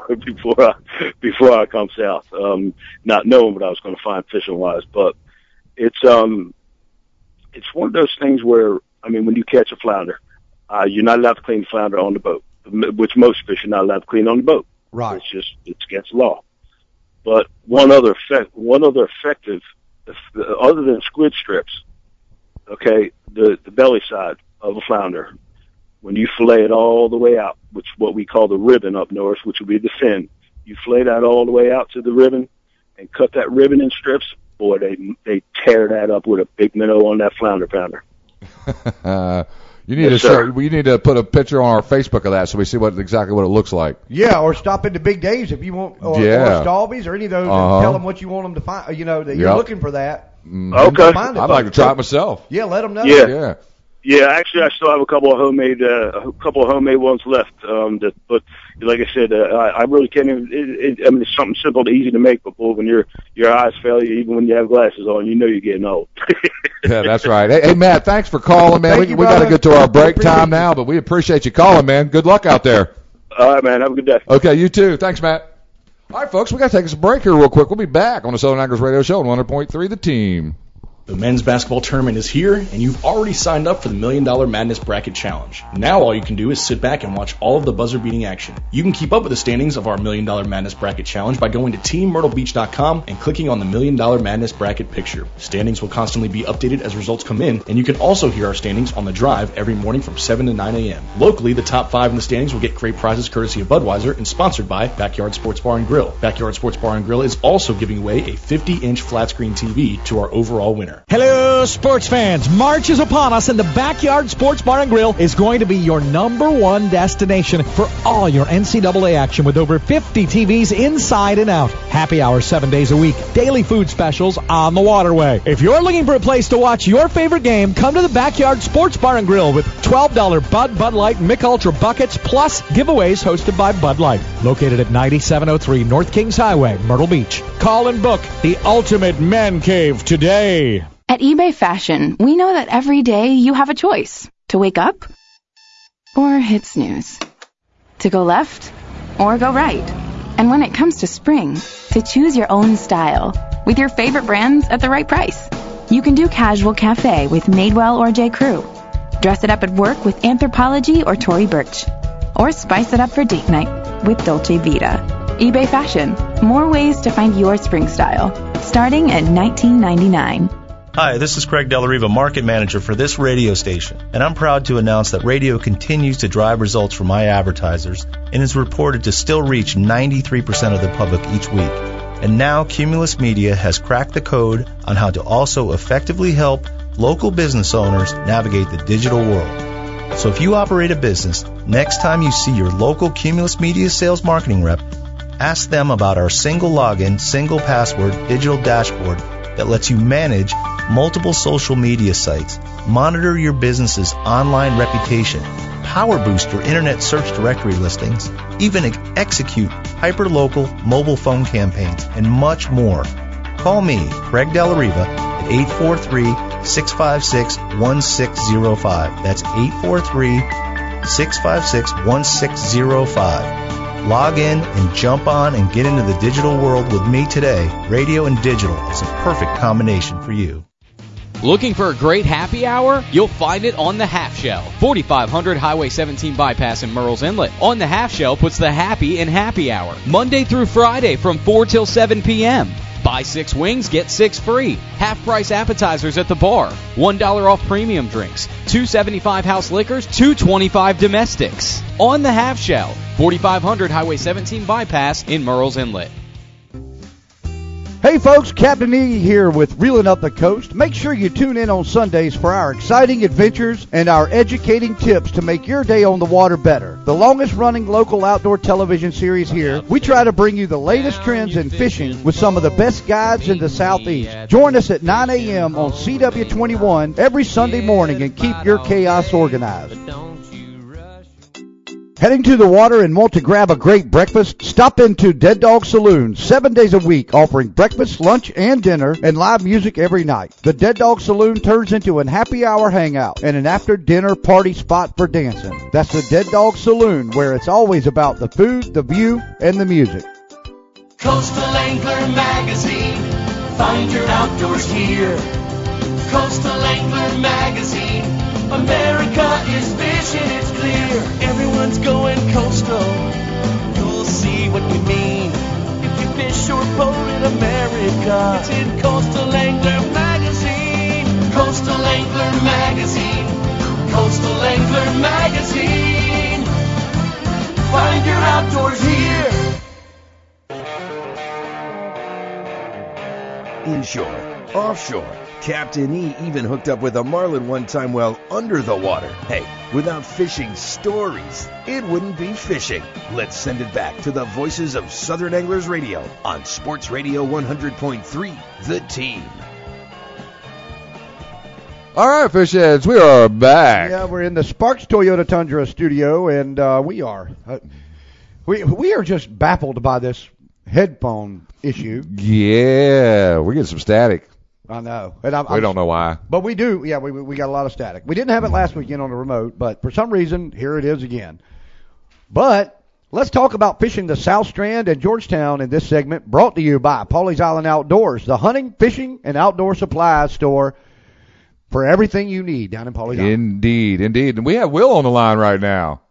before I come south, not knowing what I was going to find fishing wise. But it's one of those things where, I mean, when you catch a flounder, you're not allowed to clean the flounder on the boat, which most fish are not allowed to clean on the boat. Right. It's against the law. But one other effective, other than squid strips, okay, the belly side of a flounder, when you fillet it all the way out, which is what we call the ribbon up north, which would be the fin, you fillet that all the way out to the ribbon and cut that ribbon in strips, boy, they tear that up with a big minnow on that flounder pounder. You need to put a picture on our Facebook of that so we see exactly what it looks like. Yeah, or stop into Big Dave's if you want, or Stallby's or any of those, and tell them what you want them to find. That you're looking for that. Okay, I'd like to try it myself. Yeah, let them know. Yeah. Actually, I still have a couple of homemade ones left. But like I said, I really can't even. It's something simple and easy to make, but boy, when your eyes fail you, even when you have glasses on, you know you're getting old. Yeah, that's right. Hey, Matt, thanks for calling, man. We got to get to our break time now, but we appreciate you calling, man. Good luck out there. All right, man. Have a good day. Okay, you too. Thanks, Matt. All right, folks, we got to take us a break here real quick. We'll be back on the Southern Anglers Radio Show on 100.3 The Team. The men's basketball tournament is here, and you've already signed up for the $1 Million Madness Bracket Challenge. Now all you can do is sit back and watch all of the buzzer-beating action. You can keep up with the standings of our $1 Million Madness Bracket Challenge by going to TeamMyrtleBeach.com and clicking on the $1 Million Madness Bracket picture. Standings will constantly be updated as results come in, and you can also hear our standings on The Drive every morning from 7 to 9 a.m. Locally, the top 5 in the standings will get great prizes courtesy of Budweiser and sponsored by Backyard Sports Bar and Grill. Backyard Sports Bar and Grill is also giving away a 50-inch flat-screen TV to our overall winner. Hello, sports fans. March is upon us, and the Backyard Sports Bar and Grill is going to be your #1 destination for all your NCAA action with over 50 TVs inside and out. Happy hour 7 days a week. Daily food specials on the waterway. If you're looking for a place to watch your favorite game, come to the Backyard Sports Bar and Grill with $12 Bud Light, Mick Ultra buckets, plus giveaways hosted by Bud Light. Located at 9703 North Kings Highway, Myrtle Beach. Call and book the ultimate man cave today. At eBay Fashion, we know that every day you have a choice. To wake up or hit snooze. To go left or go right. And when it comes to spring, to choose your own style with your favorite brands at the right price. You can do casual cafe with Madewell or J. Crew. Dress it up at work with Anthropologie or Tory Burch. Or spice it up for date night with Dolce Vita. eBay Fashion. More ways to find your spring style. Starting at $19.99. Hi, this is Craig Delariva, Market Manager for this radio station, and I'm proud to announce that radio continues to drive results for my advertisers and is reported to still reach 93% of the public each week. And now Cumulus Media has cracked the code on how to also effectively help local business owners navigate the digital world. So if you operate a business, next time you see your local Cumulus Media sales marketing rep, ask them about our single login, single password digital dashboard that lets you manage multiple social media sites, monitor your business's online reputation, power boost your internet search directory listings, even execute hyper-local mobile phone campaigns, and much more. Call me, Craig Delariva, at 843-656-1605. That's 843-656-1605. Log in and jump on and get into the digital world with me today. Radio and digital is a perfect combination for you. Looking for a great happy hour? You'll find it on the Half Shell, 4500 Highway 17 Bypass in Murrells Inlet. On the Half Shell puts the happy in happy hour, Monday through Friday from 4 till 7 p.m. Buy 6 wings, get 6 free. Half-price appetizers at the bar. $1 off premium drinks. $2.75 house liquors, $2.25 domestics. On the Half Shell, 4500 Highway 17 Bypass in Murrells Inlet. Hey folks, Captain E here with Reeling Up the Coast. Make sure you tune in on Sundays for our exciting adventures and our educating tips to make your day on the water better. The longest running local outdoor television series here, we try to bring you the latest trends in fishing with some of the best guides in the Southeast. Join us at 9 a.m. on CW21 every Sunday morning and keep your chaos organized. Heading to the water and want to grab a great breakfast? Stop into Dead Dog Saloon 7 days a week, offering breakfast, lunch, and dinner, and live music every night. The Dead Dog Saloon turns into a happy hour hangout and an after-dinner party spot for dancing. That's the Dead Dog Saloon, where it's always about the food, the view, and the music. Coastal Angler Magazine, find your outdoors here. Coastal Angler Magazine, America is fishing, it's clear. Everyone's going coastal, you'll see what we mean. If you fish or boat in America, it's in Coastal Angler Magazine. Coastal Angler Magazine, Coastal Angler Magazine. Find your outdoors here. Inshore, offshore, Captain E even hooked up with a marlin one time while under the water. Hey, without fishing stories, it wouldn't be fishing. Let's send it back to the voices of Southern Anglers Radio on Sports Radio 100.3, The Team. All right, fish heads, we are back. Yeah, we're in the Sparks Toyota Tundra studio, and we are just baffled by this headphone issue. Yeah, we get some static. I know. We don't know why. But we do. Yeah, we got a lot of static. We didn't have it last weekend on the remote, but for some reason, here it is again. But let's talk about fishing the South Strand and Georgetown in this segment, brought to you by Pawleys Island Outdoors, the hunting, fishing, and outdoor supplies store for everything you need down in Pawleys Island. Indeed, indeed. And we have Will on the line right now.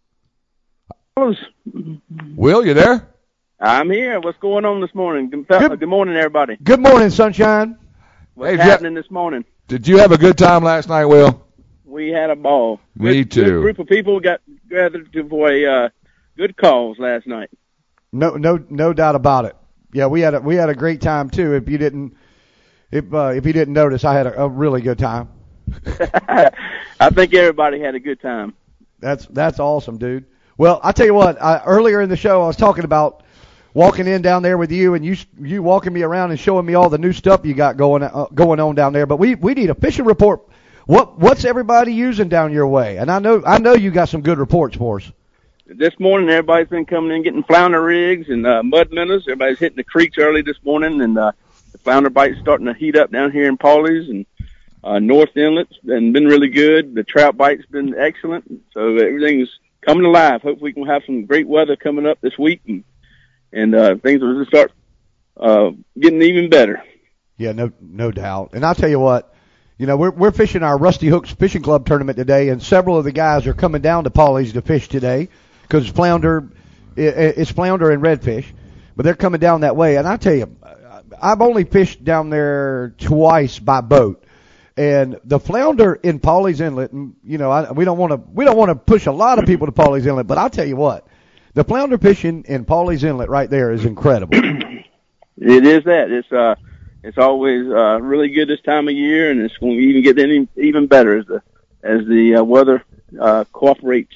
Will, you there? I'm here. What's going on this morning? Good morning, everybody. Good morning, sunshine. What's happening this morning? Did you have a good time last night, Will? We had a ball. Me too. Good group of people got gathered for a good cause last night. No doubt about it. Yeah, we had a great time too. If you didn't notice, I had a really good time. I think everybody had a good time. That's awesome, dude. Well, I tell you what. Earlier in the show, I was talking about walking in down there with you, and you walking me around and showing me all the new stuff you got going on down there. But we need a fishing report. What's everybody using down your way? And I know you got some good reports for us. This morning, everybody's been coming in getting flounder rigs and mud minnows. Everybody's hitting the creeks early this morning, and the flounder bite's starting to heat up down here in Pawleys and North Inlet's been really good. The trout bite's been excellent. So everything's coming alive. Hopefully, we can have some great weather coming up this week, and things will just start getting even better. Yeah, no doubt. And I'll tell you what, we're fishing our Rusty Hooks Fishing Club tournament today, and several of the guys are coming down to Pawleys to fish today because it's flounder and redfish, but they're coming down that way. And I tell you, I've only fished down there twice by boat, and the flounder in Pawleys Inlet. And, we don't want to push a lot of people to Pawleys Inlet, but I'll tell you what. The flounder fishing in Pawleys Inlet right there is incredible. It is that. It's always really good this time of year, and it's going to even get even better as the weather cooperates.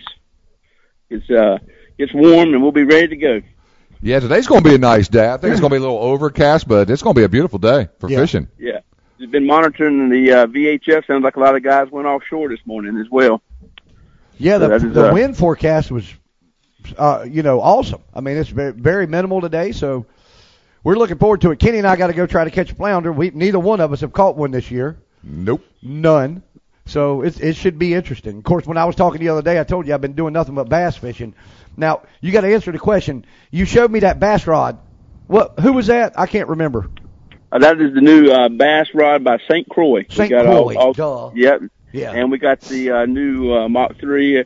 It's warm, and we'll be ready to go. Yeah, today's going to be a nice day. I think it's going to be a little overcast, but it's going to be a beautiful day for fishing. Yeah. We've been monitoring the VHF. Sounds like a lot of guys went offshore this morning as well. Yeah, the wind forecast was awesome. I mean, it's very, very minimal today, so we're looking forward to it. Kenny and I got to go try to catch a flounder. Neither one of us have caught one this year. Nope. None. So it should be interesting. Of course, when I was talking the other day, I told you I've been doing nothing but bass fishing. Now, you got to answer the question. You showed me that bass rod. Who was that? I can't remember. That is the new bass rod by St. Croix. St. We got Croix, duh. Yep. Yeah. And we got the new Mach 3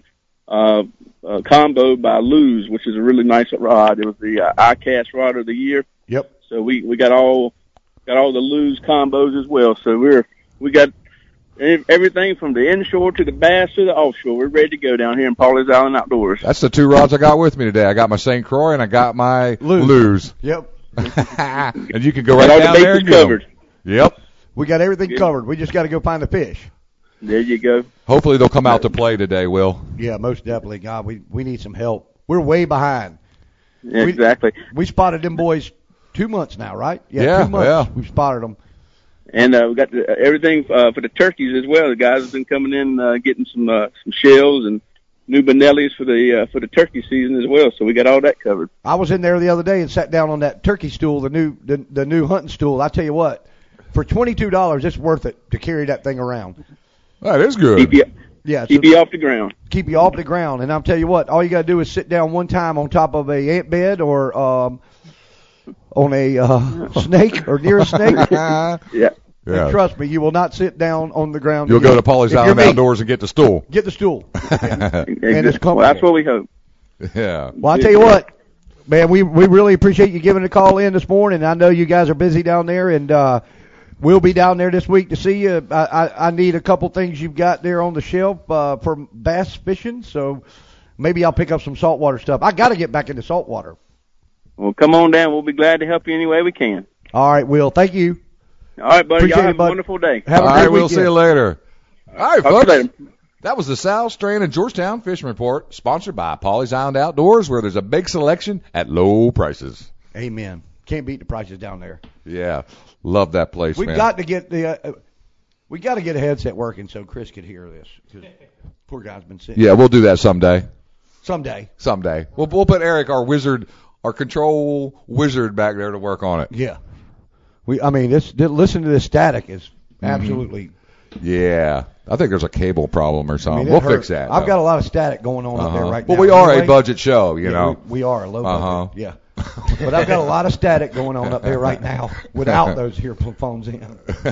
combo by Luz, which is a really nice rod. It was the ICAST rod of the year. Yep. So we got all the Luz combos as well. So we got everything from the inshore to the bass to the offshore. We're ready to go down here in Pawleys Island Outdoors. That's the 2 rods I got with me today. I got my St. Croix and I got my Luz. Yep. And you can go right all down the there and bases covered. Yep. We got everything covered. We just got to go find the fish. There you go. Hopefully they'll come out to play today, Will. Yeah, most definitely. God, we need some help. We're way behind. Yeah, exactly. We spotted them boys 2 months now, right? Yeah, 2 months. yeah. We've spotted them. And we got everything for the turkeys as well. The guys have been coming in getting some shells and new Benellis for the turkey season as well. So we got all that covered. I was in there the other day and sat down on that turkey stool, the new hunting stool. I tell you what, for $22, it's worth it to carry that thing around. That is good. Keep you off the ground. Keep you off the ground. And I'll tell you what, all you got to do is sit down one time on top of a ant bed or on a snake or near a snake. Yeah. And trust me, you will not sit down on the ground. You'll go to Pawleys Island Outdoors and get the stool. Get the stool. And it's comfortable. Well, that's what we hope. Yeah. Well, I tell you what, man, we really appreciate you giving a call in this morning. I know you guys are busy down there, and we'll be down there this week to see you. I need a couple things you've got there on the shelf for bass fishing, so maybe I'll pick up some saltwater stuff. I got to get back into saltwater. Well, come on down. We'll be glad to help you any way we can. All right, Will. Thank you. All right, buddy. Appreciate Y'all have it, bud. a wonderful day. Have a All great right, we'll weekend. see you later. All right, Talk to you folks. later. That was the Sal Strand and Georgetown Fishing Report, sponsored by Pawleys Island Outdoors, where there's a big selection at low prices. Amen. Can't beat the prices down there. Yeah, love that place, We've man. got to get we got to get a headset working so Chris could hear this. 'Cause poor guy's been sitting. Yeah, we'll do that someday. Someday. We'll put Eric, our control wizard, back there to work on it. Yeah. Listen to this static is absolutely. Yeah, I think there's a cable problem or something. it We'll hurts. fix that. I've got a lot of static going on up there right now. But we are Anyway, a budget show, you know. We are a low budget. Yeah. But I've got a lot of static going on up there right now without those earphones in.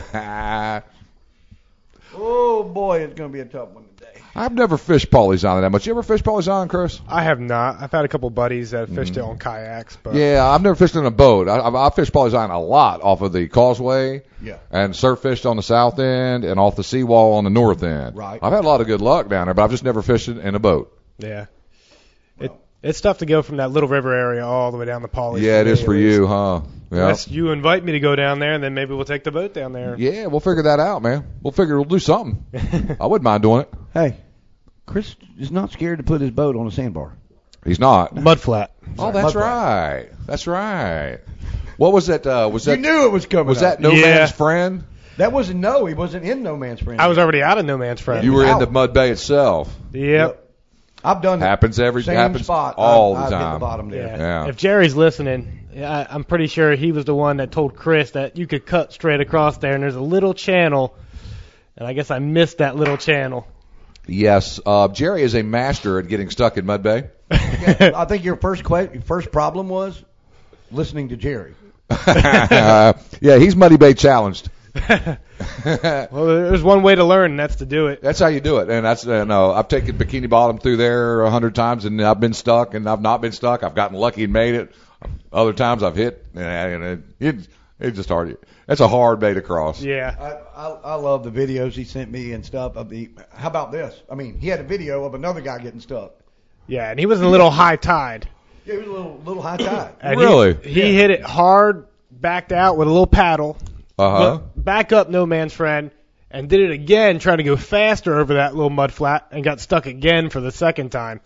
Oh boy, it's going to be a tough one today. I've never fished Pawleys Island that much. You ever fished Pawleys Island, Chris? I have not. I've had a couple buddies that have fished it on kayaks, but Yeah, I've never fished in a boat. I fished Pawleys Island a lot off of the causeway. Yeah. And surf fished on the south end and off the seawall on the north end. Right. I've had a lot of good luck down there, but I've just never fished it in a boat. yeah. It's tough to go from that Little River area all the way down to Pawleys. Yeah, it is for you, huh? Yeah. Unless you invite me to go down there, and then maybe we'll take the boat down there. Yeah, we'll figure that out, man. We'll do something. I wouldn't mind doing it. Hey, Chris is not scared to put his boat on a sandbar. He's not. Mud flat. Oh, that's right. That's right. What was that? You knew it was coming. Was that up. No Man's Friend? That wasn't He wasn't in No Man's Friend. I was already out of No Man's Friend. You were in the Mud Bay itself. Yep. I've done Happens same happens spot. all I've the hit time. the bottom there. Yeah. If Jerry's listening, I'm pretty sure he was the one that told Chris that you could cut straight across there, and there's a little channel, and I guess I missed that little channel. Yes, Jerry is a master at getting stuck in Mud Bay. I think your first problem was listening to Jerry. Yeah, he's Muddy Bay challenged. Well, there's one way to learn, and that's to do it. That's how you do it, and that's no. I've taken Bikini Bottom through there 100 times, and I've been stuck, and I've not been stuck. I've gotten lucky and made it. Other times I've hit, and it's just hard. That's a hard bay to cross. Yeah. I love the videos he sent me and stuff. How about this? I mean, he had a video of another guy getting stuck. Yeah, and he was in a little high tide. Yeah, he was a little high tide. And Really? He hit it hard, backed out with a little paddle. Went back up No Man's Friend, and did it again, trying to go faster over that little mud flat, and got stuck again for the second time.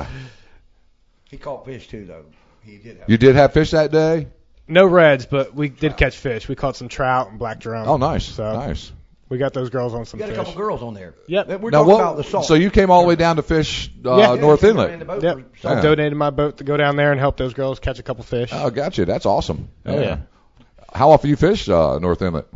He caught fish too, though. He did. You did have fish that day? No reds, but we did catch fish. We caught some trout and black drum. Oh, nice. So Nice. we got those girls on some We got fish. a couple girls on there. Yep. We're Now, talking about the salt. So you came all the way down to fish North Inlet? Yep. So I donated my boat to go down there and help those girls catch a couple fish. Oh, gotcha. That's awesome. Oh, yeah. How often you fish North Inlet?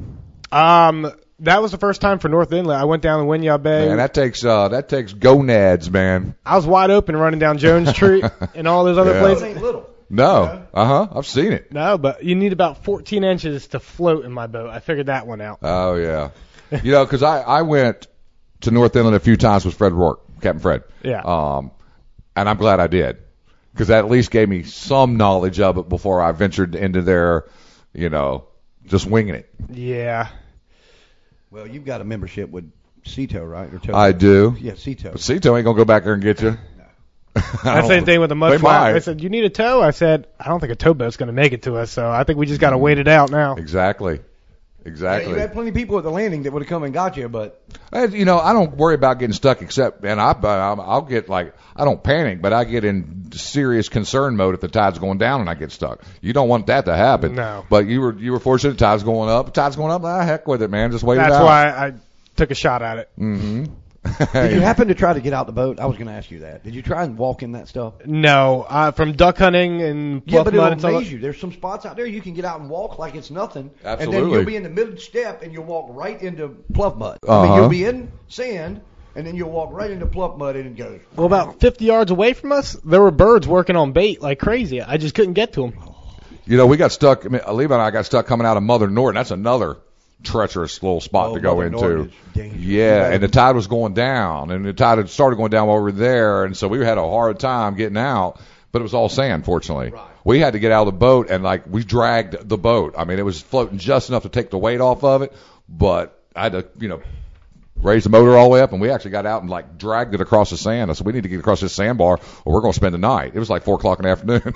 That was the first time for North Inlet. I went down to Winyah Bay. Man, that takes gonads, man. I was wide open running down Jones Street and all those other Yeah. places. It ain't little. No. I've seen it. No, but you need about 14 inches to float in my boat. I figured that one out. Oh, yeah. You know, because I went to North Inlet a few times with Fred Rourke, Captain Fred. Yeah. And I'm glad I did, because that at least gave me some knowledge of it before I ventured into there, you know, just winging it. Yeah. Well, you've got a membership with Cito, right? Or Tow? I do. Yeah, Cito. But Cito ain't going to go back there and get you. That's the same thing with the mud They flat. might. They said, you need a tow? I said, I don't think a towboat's going to make it to us, so I think we just got to wait it out now. Exactly. Yeah, you had plenty of people at the landing that would have come and got you, but You know, I don't worry about getting stuck, except, and I'll get like, I don't panic, but I get in serious concern mode if the tide's going down and I get stuck. You don't want that to happen. No. But you were fortunate. The tide's going up. Heck with it, man. Just wait it out. That's why I took a shot at it. Mm-hmm. Did you happen to try to get out the boat? I was going to ask you that. Did you try and walk in that stuff? No, from duck hunting and Yeah, bluff but mud it'll and amaze stuff. you. There's some spots out there you can get out and walk like it's nothing. Absolutely. And then you'll be in the middle step and you'll walk right into pluff mud. I mean, you'll be in sand and then you'll walk right into pluff mud and it goes. Well, about 50 yards away from us, there were birds working on bait like crazy. I just couldn't get to them. You know, we got stuck. Levi and I got stuck coming out of Mother Norton. That's another treacherous little spot to go Mother Norton into. is dangerous. Yeah, and the tide was going down, and the tide had started going down while we were there, and so we had a hard time getting out. But it was all sand, fortunately. Right. We had to get out of the boat, and like we dragged the boat. I mean, it was floating just enough to take the weight off of it, but I had to, you know, raise the motor all the way up, and we actually got out and like dragged it across the sand. I said, we need to get across this sandbar, or we're going to spend the night. It was like 4:00 in the afternoon.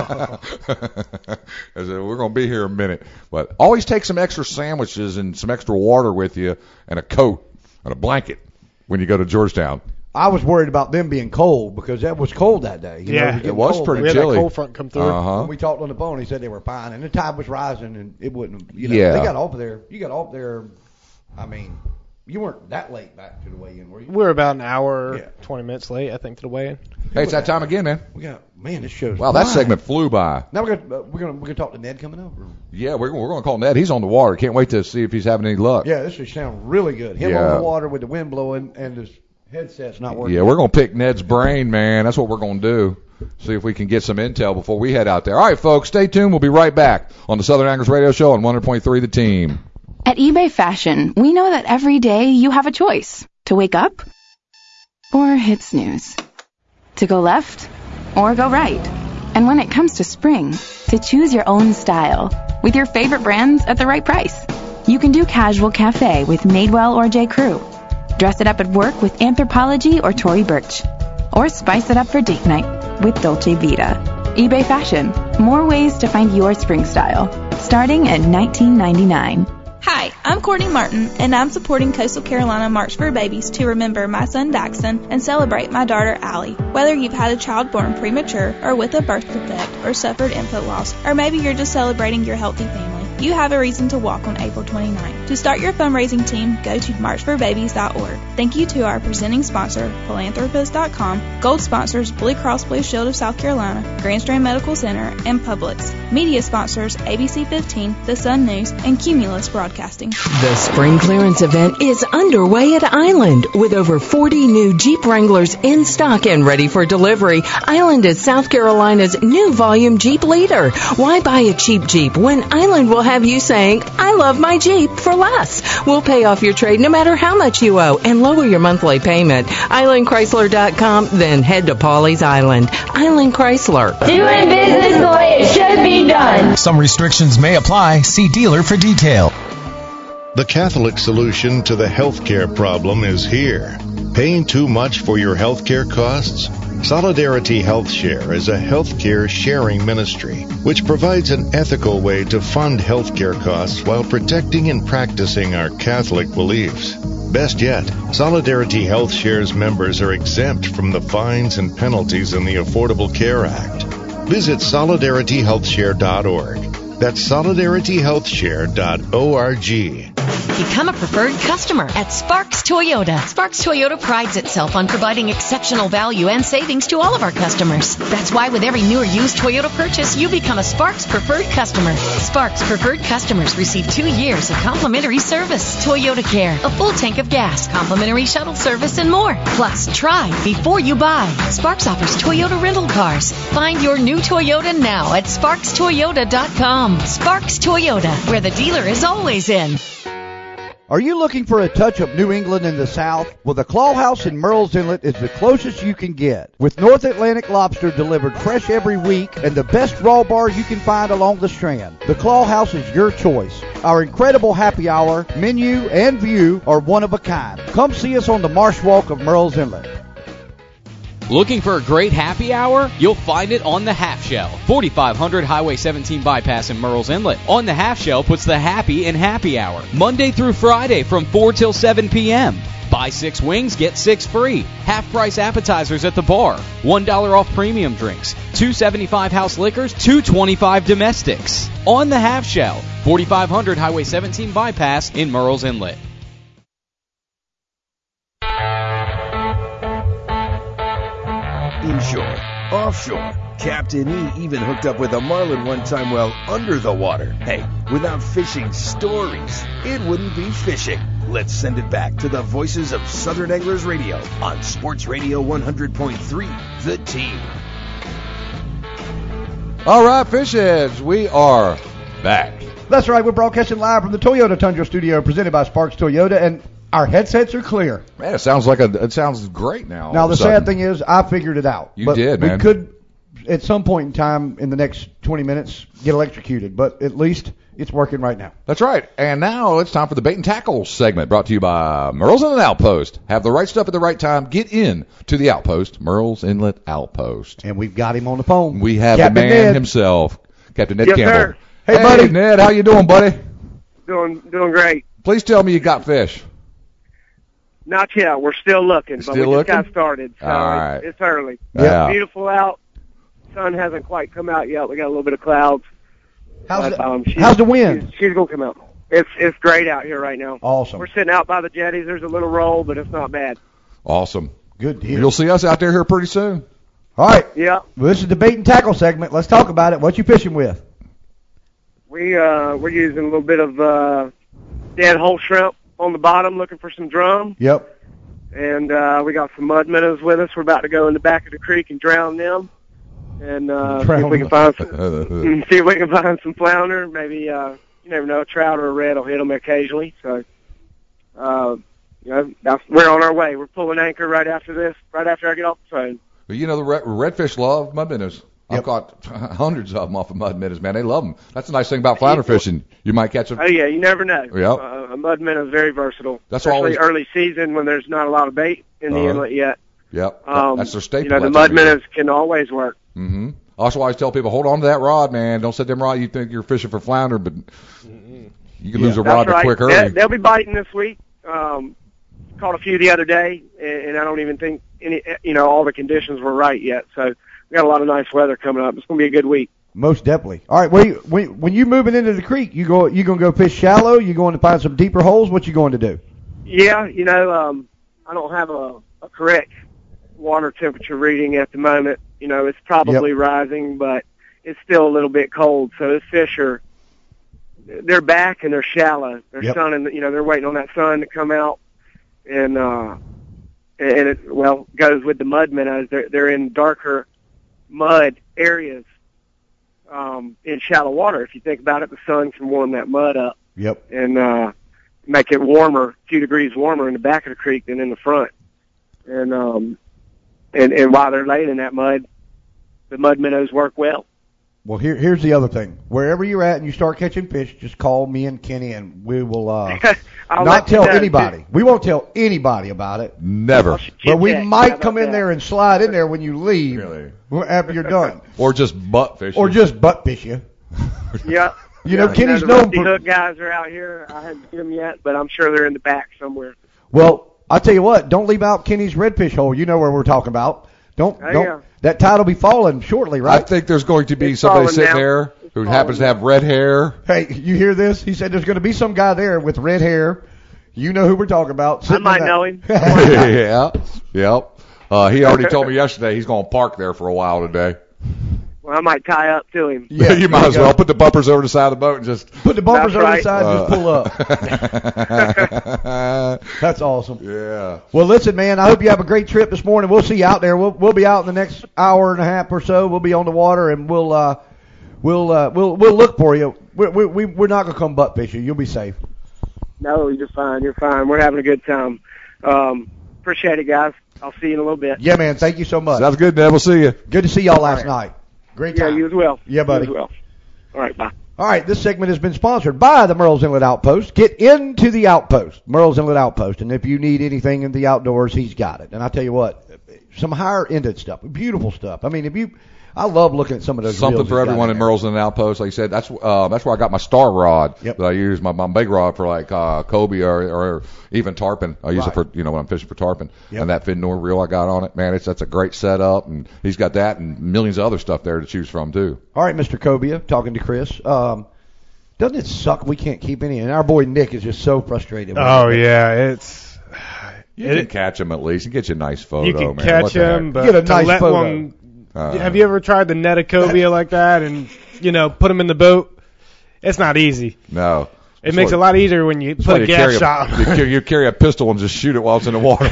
I said, we're going to be here a minute. But always take some extra sandwiches and some extra water with you, and a coat and a blanket when you go to Georgetown. I was worried about them being cold because that was cold that day. You know, it was cold. pretty We had chilly. that cold front come through. When we talked on the phone, he said they were fine, and the tide was rising, and it wouldn't. You know, Yeah. they got off there. You got off there. I mean, you weren't that late back to the weigh-in, were you? We were about an hour, 20 minutes late, I think, to the weigh-in. Hey, it's that time again, man. We got this show's Wow, that flying. segment flew by. Now we're gonna talk to Ned coming up. Or? Yeah, we're going to call Ned. He's on the water. Can't wait to see if he's having any luck. Yeah, this should sound really good. Him Yeah. on the water with the wind blowing and his headset's not working. Yeah, we're going to pick Ned's brain, man. That's what we're going to do. See if we can get some intel before we head out there. All right, folks, stay tuned. We'll be right back on the Southern Anglers Radio Show on 100.3 The Team. At eBay Fashion, we know that every day you have a choice to wake up or hit snooze, to go left or go right. And when it comes to spring, to choose your own style with your favorite brands at the right price. You can do casual cafe with Madewell or J. Crew. Dress it up at work with Anthropologie or Tory Burch. Or spice it up for date night with Dolce Vita. eBay Fashion. More ways to find your spring style. Starting at $19.99. Hi, I'm Courtney Martin, and I'm supporting Coastal Carolina March for Babies to remember my son Daxton and celebrate my daughter Allie. Whether you've had a child born premature or with a birth defect or suffered infant loss, or maybe you're just celebrating your healthy family, you have a reason to walk on April 29th. To start your fundraising team, go to marchforbabies.org. Thank you to our presenting sponsor, Philanthropist.com, gold sponsors Blue Cross Blue Shield of South Carolina, Grand Strand Medical Center, and Publix. Media sponsors ABC 15, The Sun News, and Cumulus Broadcasting. The spring clearance event is underway at Island with over 40 new Jeep Wranglers in stock and ready for delivery. Island is South Carolina's new volume Jeep leader. Why buy a cheap Jeep when Island will have you saying, I love my Jeep for less. We'll pay off your trade no matter how much you owe and lower your monthly payment. IslandChrysler.com, then head to Pawleys Island. Island Chrysler. Doing business the way it should be done. Some restrictions may apply. See dealer for detail. The Catholic solution to the healthcare problem is here. Paying too much for your healthcare costs? Solidarity Health Share is a healthcare sharing ministry which provides an ethical way to fund healthcare costs while protecting and practicing our Catholic beliefs. Best yet, Solidarity Health Share's members are exempt from the fines and penalties in the Affordable Care Act. Visit solidarityhealthshare.org That's solidarityhealthshare.org. Become a preferred customer at Sparks Toyota. Sparks Toyota prides itself on providing exceptional value and savings to all of our customers. That's why with every new or used Toyota purchase, you become a Sparks preferred customer. Sparks preferred customers receive 2 years of complimentary service, Toyota Care, a full tank of gas, complimentary shuttle service, and more. Plus, try before you buy. Sparks offers Toyota rental cars. Find your new Toyota now at SparksToyota.com. Sparks Toyota, where the dealer is always in. Are you looking for a touch of New England in the South? Well, the Claw House in Murrells Inlet is the closest you can get. With North Atlantic lobster delivered fresh every week and the best raw bar you can find along the Strand, the Claw House is your choice. Our incredible happy hour, menu, and view are one of a kind. Come see us on the Marsh Walk of Murrells Inlet. Looking for a great happy hour? You'll find it on the Half Shell, 4500 Highway 17 bypass in Murrells Inlet. On the Half Shell puts the happy in happy hour, Monday through Friday from 4 till 7 p.m. Buy 6 wings, get 6 free. Half-price appetizers at the bar. $1 off premium drinks. $2.75 house liquors, $2.25 domestics. On the Half Shell, 4500 Highway 17 bypass in Murrells Inlet. Inshore, offshore, Captain E even hooked up with a marlin one time while under the water. Hey, without fishing stories, it wouldn't be fishing. Let's send it back to the voices of Southern Anglers Radio on Sports Radio 100.3, The Team. All right, fish heads, we are back. That's right, we're broadcasting live from the Toyota Tundra studio presented by Sparks Toyota, and our headsets are clear. Man, it sounds great now. Now, the sad thing is, I figured it out. You did, man. We could, at some point in time in the next 20 minutes, get electrocuted, but at least it's working right now. That's right. And now it's time for the Bait and Tackle segment brought to you by Murrells Inlet Outpost. Have the right stuff at the right time. Get in to the Outpost, Murrells Inlet Outpost. And we've got him on the phone. We have Captain the man Ned himself, Captain Ned Yes, Campbell. sir. Hey, buddy. Ned, how you doing, buddy? Doing great. Please tell me you got fish. Not yet. We're still looking, but Still we looking? just got started, so All right. it's early. Yeah. It's beautiful out. Sun hasn't quite come out yet. We got a little bit of clouds. How's How's the wind? She's gonna come out. It's great out here right now. Awesome. We're sitting out by the jetties. There's a little roll, but it's not bad. Awesome. Good deal. You'll see us out there here pretty soon. All right. Yeah. Well, this is the Bait and Tackle segment. Let's talk about it. What you fishing with? We're using a little bit of dead whole shrimp on the bottom, looking for some drum. Yep. And we got some mud minnows with us. We're about to go in the back of the creek and drown them. And see if we can find some flounder. Maybe you never know, a trout or a red will hit them occasionally. So we're on our way. We're pulling anchor right after I get off the phone. But you know, the redfish love mud minnows. I've caught hundreds of them off of mud minnows, man. They love them. That's the nice thing about flounder fishing. You might catch them. Oh, yeah, you never know. Yep. A mud minnow is very versatile, That's especially early season when there's not a lot of bait in the inlet yet. Yep. That's their staple. The mud minnows can always work. Mm-hmm. Also, I always tell people, hold on to that rod, man. Don't set them rod. You think you're fishing for flounder, but you can lose a rod in a quick hurry. They'll be biting this week. Caught a few the other day, and I don't even think all the conditions were right yet. So we got a lot of nice weather coming up. It's going to be a good week. Most definitely. All right, when you moving into the creek, you going to go fish shallow? You going to find some deeper holes? What you going to do? Yeah, I don't have a correct water temperature reading at the moment. It's probably rising, but it's still a little bit cold. So the fish they're back and they're shallow. They're sunning, they're waiting on that sun to come out. And it goes with the mud minnows. They're in darker mud areas in shallow water. If you think about it, the sun can warm that mud up. Yep. And make it warmer, a few degrees warmer in the back of the creek than in the front. And while they're laying in that mud, the mud minnows work well. Well, here's the other thing. Wherever you're at and you start catching fish, just call me and Kenny, and we will not tell anybody. We won't tell anybody about it. Never. But we might come in there and slide in there when you leave after you're done. Or just butt fish. Or just butt fish you. Yeah. Kenny's the known rusty hook guys are out here. I haven't seen them yet, but I'm sure they're in the back somewhere. Well, I'll tell you what. Don't leave out Kenny's redfish hole. You know where we're talking about. Don't. That tide will be falling shortly, right? I think there's going to be somebody sitting there who happens to have red hair. Hey, you hear this? He said there's going to be some guy there with red hair. You know who we're talking about. I might know him. Yeah. Yep. He already told me yesterday he's going to park there for a while today. Well, I might tie up to him. Yeah, you might as well put the bumpers over the side of the boat and just put the bumpers over the side and just pull up. That's awesome. Yeah. Well, listen, man, I hope you have a great trip this morning. We'll see you out there. We'll be out in the next hour and a half or so. We'll be on the water and we'll look for you. We're not gonna come butt fishing. You'll be safe. No, you're fine. You're fine. We're having a good time. Appreciate it, guys. I'll see you in a little bit. Yeah, man. Thank you so much. Sounds good, Ned. We'll see you. Good to see y'all last night. Great time. Yeah, you as well. Yeah, buddy. You as well. All right, bye. All right, this segment has been sponsored by the Merle's Inlet Outpost. Get into the Outpost, Merle's Inlet Outpost, and if you need anything in the outdoors, he's got it. And I tell you what, some higher-ended stuff, beautiful stuff. I mean, I love looking at some of those. Something for everyone in Merle's Inlet Outpost. Like you said, that's where I got my star rod that I use, my big rod for like Kobe or even tarpon. I use it for when I'm fishing for tarpon. And that Fin-Nor reel I got on it, man, that's a great setup, and he's got that and millions of other stuff there to choose from too. All right, Mr. Cobia, talking to Chris. Doesn't it suck we can't keep any? And our boy Nick is just so frustrated. Oh yeah, you can catch him at least. You get you a nice photo. You can man. catch him, but get a nice photo. One. Have you ever tried the net a cobia like that and put them in the boat? It's not easy. No. It makes it a lot easier when you put a gas shot. You carry a pistol and just shoot it while it's in the water.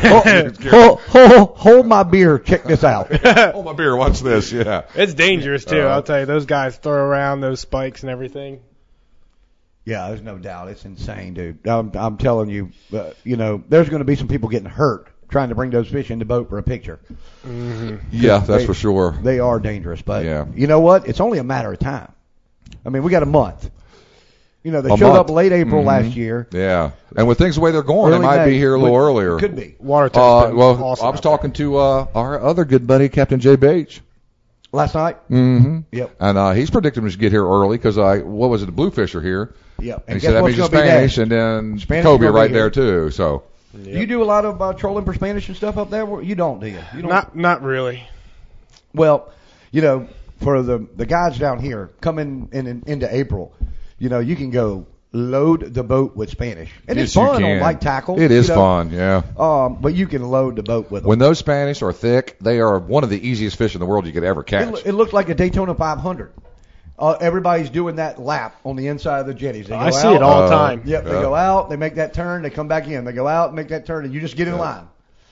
Hold my beer. Check this out. Hold my beer. Watch this. Yeah. It's dangerous too. I'll tell you. Those guys throw around those spikes and everything. Yeah, there's no doubt. It's insane, dude. I'm telling you. There's going to be some people getting hurt trying to bring those fish in the boat for a picture. Mm-hmm. Yeah, that's for sure. They are dangerous, but you know what? It's only a matter of time. I mean, we got a month. They showed up late April last year. Yeah, and with things the way they're going, they might be here a little earlier. Could be. Water awesome. I was talking to our other good buddy, Captain Jay Bates. Last night? Mm-hmm. Yep. And he's predicting us to get here early because the Bluefish are here. Yep. And he said that means Spanish and then Kobe right there too. So. Yep. You do a lot of trolling for Spanish and stuff up there? You don't, do you? You don't? Not really. Well, for the guys down here coming into April, you can go load the boat with Spanish. And it's fun on light tackle. It is fun, yeah. But you can load the boat with them. When those Spanish are thick, they are one of the easiest fish in the world you could ever catch. It looks like a Daytona 500. Everybody's doing that lap on the inside of the jetties. They go I see it all the time. Yep, they go out, they make that turn, they come back in. They go out, make that turn, and you just get in line.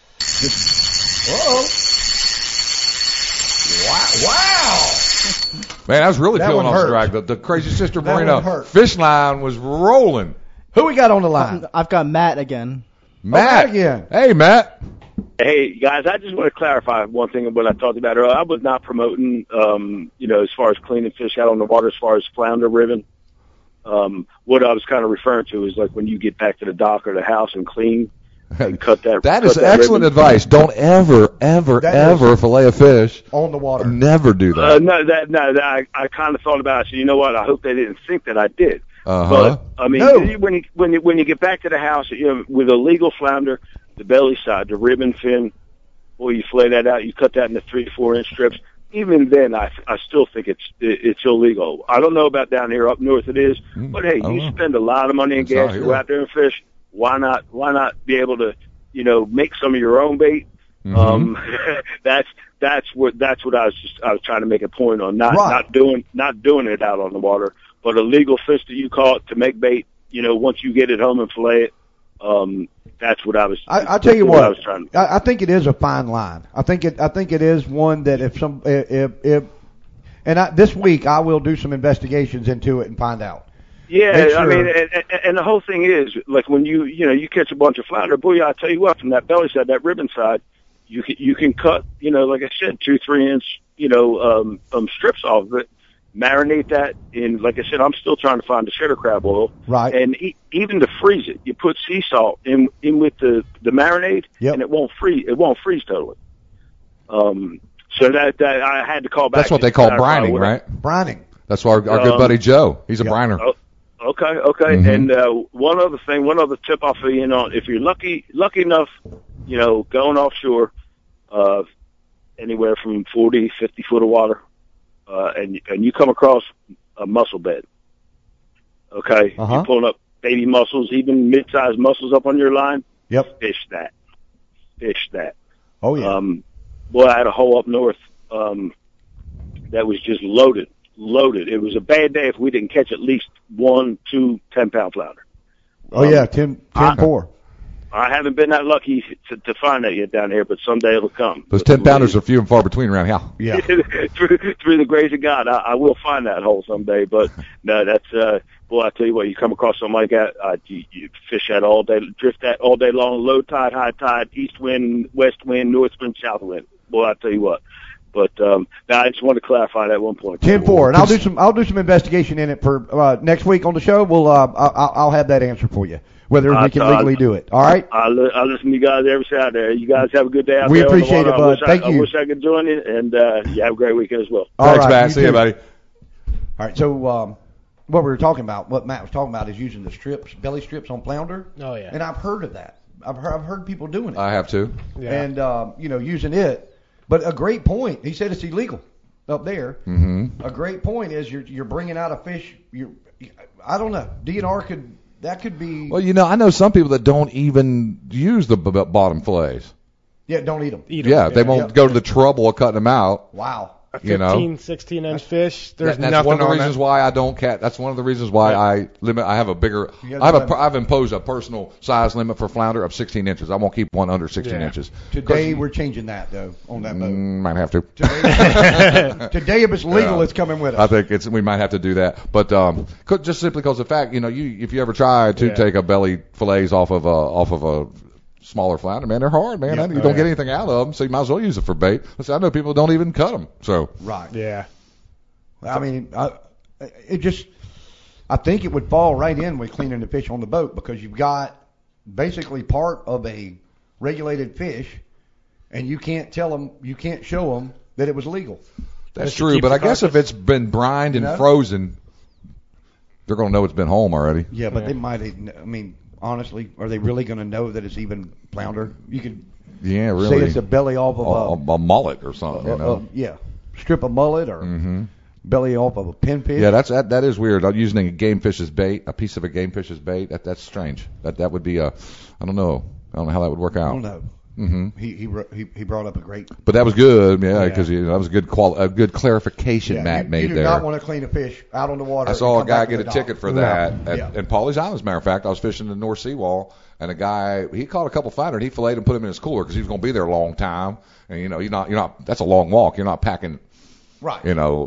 Wow. Man, I was really feeling on strike. The Crazy Sister Marina fish line was rolling. Who we got on the line? I've got Matt again. Matt again. Hey, Matt. Hey, guys, I just want to clarify one thing of what I talked about earlier. I was not promoting, as far as cleaning fish out on the water, as far as flounder ribbon. What I was kind of referring to is like when you get back to the dock or the house and clean and cut that. That is excellent advice. Don't ever fillet a fish on the water. Never do that. I kind of thought about it. So you know what? I hope they didn't think that I did. But I mean, when you get back to the house, with a legal flounder, the belly side, the ribbon fin, you fillet that out. You cut that into 3 to 4 inch strips. Even then, I still think it's illegal. I don't know about down here up north. It is, but hey, you spend a lot of money in gas to go out there and fish. Why not be able to make some of your own bait? Mm-hmm. That's what I was trying to make a point on. Not doing it out on the water, but a legal fish that you caught to make bait. Once you get it home and fillet it. That's what I was. I tell you what, I was trying. I think it is a fine line. I think it is one that this week I will do some investigations into it and find out. Yeah, sure. I mean, and the whole thing is like when you catch a bunch of flounder, boy, I tell you what, from that belly side, that ribbon side, you can cut, like I said, 2-3 inch, strips off of it. Marinate that in, like I said, I'm still trying to find the shitter crab oil. Right. And even to freeze it, you put sea salt in with the marinade, and it won't freeze. It won't freeze totally. So that I had to call back. That's what they call brining, right? Brining. That's why our good buddy Joe. He's a briner. Okay. Mm-hmm. And one other tip I'll fill you in on. If you're lucky enough, going offshore, anywhere from 40, 50 foot of water. And you come across a muscle bed. Okay? Uh-huh. You're pulling up baby mussels, even mid-sized mussels up on your line. Yep. Fish that. Oh, yeah. Boy, I had a hole up north that was just loaded. It was a bad day if we didn't catch at least 1, 2 10-pound flounder. Oh, yeah, 10-4. I haven't been that lucky to find that yet down here, but someday it'll come. Those 10-pounders are few and far between around here. Yeah. through the grace of God, I will find that hole someday. But no, that's boy, I tell you what, you come across something like that, you fish that all day, drift that all day long, low tide, high tide, east wind, west wind, north wind, south wind. Boy, I tell you what. But now I just wanted to clarify that at one point. 10-4, and I'll do some investigation in it for next week on the show. I'll have that answer for you, whether we can legally do it. All right. I listen to you guys every Saturday. You guys have a good day out we there. We appreciate it, bud. Thank you. I wish I could join you, and you have a great weekend as well. Thanks, Matt. See you, buddy. All right. So what we were talking about, what Matt was talking about, is using the strips, belly strips on flounder. Oh yeah. And I've heard of that. I've heard people doing it. I have too. Yeah. And using it. But a great point. He said it's illegal up there. Mm-hmm. A great point is you're bringing out a fish. I don't know. DNR could be. Well, I know some people that don't even use the bottom fillets. Yeah, don't eat them. Yeah, they won't go to the trouble of cutting them out. Wow. A 15, 16-inch fish. There's that's nothing one of the on reasons that. why I don't catch. That's one of the reasons why I limit. I have a bigger. I've imposed a personal size limit for flounder of 16 inches. I won't keep one under 16 inches. Today we're changing that though on that boat. Might have to. Today if it's legal, it's coming with us. I think we might have to do that, but just simply because of the fact, if you ever try to take a belly fillets off of a smaller flounder, man, they're hard, man. You don't get anything out of them, so you might as well use it for bait. I know people don't even cut them. So right, yeah. I mean, I think it would fall right in with cleaning the fish on the boat because you've got basically part of a regulated fish, and you can't show them that it was legal. That's true, but I guess if it's been brined and frozen, they're going to know it's been home already. Yeah, but they might. I mean. Honestly, are they really going to know that it's even flounder? You could really say it's a belly off of a mullet or something. Strip of mullet or belly off of a pinfish. Yeah, that is weird. Using a game fish as bait, a piece of a game fish as bait. That's strange. That would be I don't know how that would work out. I don't know. Mm-hmm. He brought up a great. But that was good, because that was a good clarification Matt made there. You do not want to clean a fish out on the water. I saw a guy get a ticket for that in Pawleys Island. As a matter of fact, I was fishing the North Seawall, and a guy he caught a couple flounder and he filleted and put them in his cooler because he was going to be there a long time, and you're not. That's a long walk. You're not packing. Right.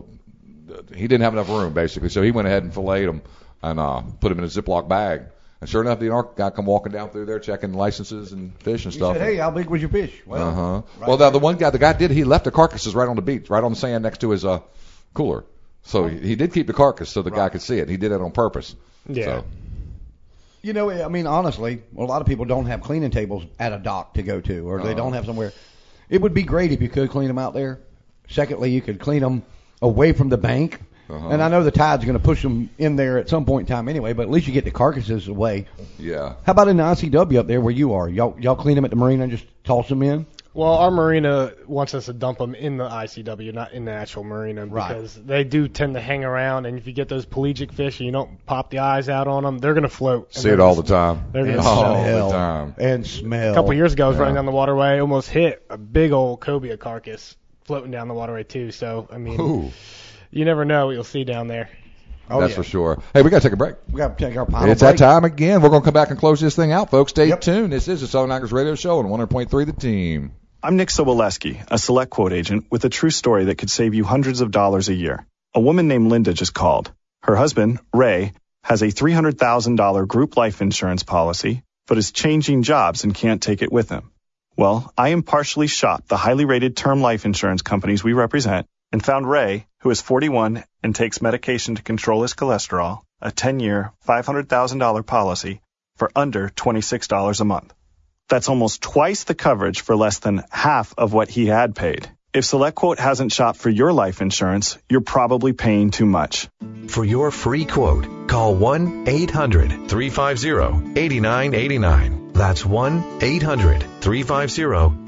He didn't have enough room basically, so he went ahead and filleted them and put them in a Ziploc bag. And sure enough, the guy come walking down through there checking licenses and fish and stuff. He said, "Hey, how big was your fish?" Well, the guy he left the carcasses right on the beach, right on the sand next to his cooler. So he did keep the carcass so the guy could see it. He did it on purpose. Yeah. So. I mean, honestly, a lot of people don't have cleaning tables at a dock to go to, or they don't have somewhere. It would be great if you could clean them out there. Secondly, you could clean them away from the bank. And I know the tide's going to push them in there at some point in time anyway, but at least you get the carcasses away. Yeah. How about in the ICW up there where you are? Y'all clean them at the marina and just toss them in? Well, our marina wants us to dump them in the ICW, not in the actual marina, because they do tend to hang around, and if you get those pelagic fish and you don't pop the eyes out on them, they're going to float. See it all the time. They're going to all the time. And smell. A couple of years ago, I was running down the waterway, almost hit a big old cobia carcass floating down the waterway too. So, I mean, you never know what you'll see down there. That's for sure. Hey, we got to take a break. We got to take our final It's break. that time again. We're going to come back and close this thing out, folks. Stay tuned. This is the Southern Anglers Radio Show on 100.3 The Team. I'm Nick Soboleski, a Select Quote agent with a true story that could save you hundreds of dollars a year. A woman named Linda just called. Her husband, Ray, has a $300,000 group life insurance policy, but is changing jobs and can't take it with him. Well, I impartially shopped the highly rated term life insurance companies we represent and found Ray, who is 41 and takes medication to control his cholesterol, a 10-year, $500,000 policy for under $26 a month. That's almost twice the coverage for less than half of what he had paid. If SelectQuote hasn't shopped for your life insurance, you're probably paying too much. For your free quote, call 1-800-350-8989. That's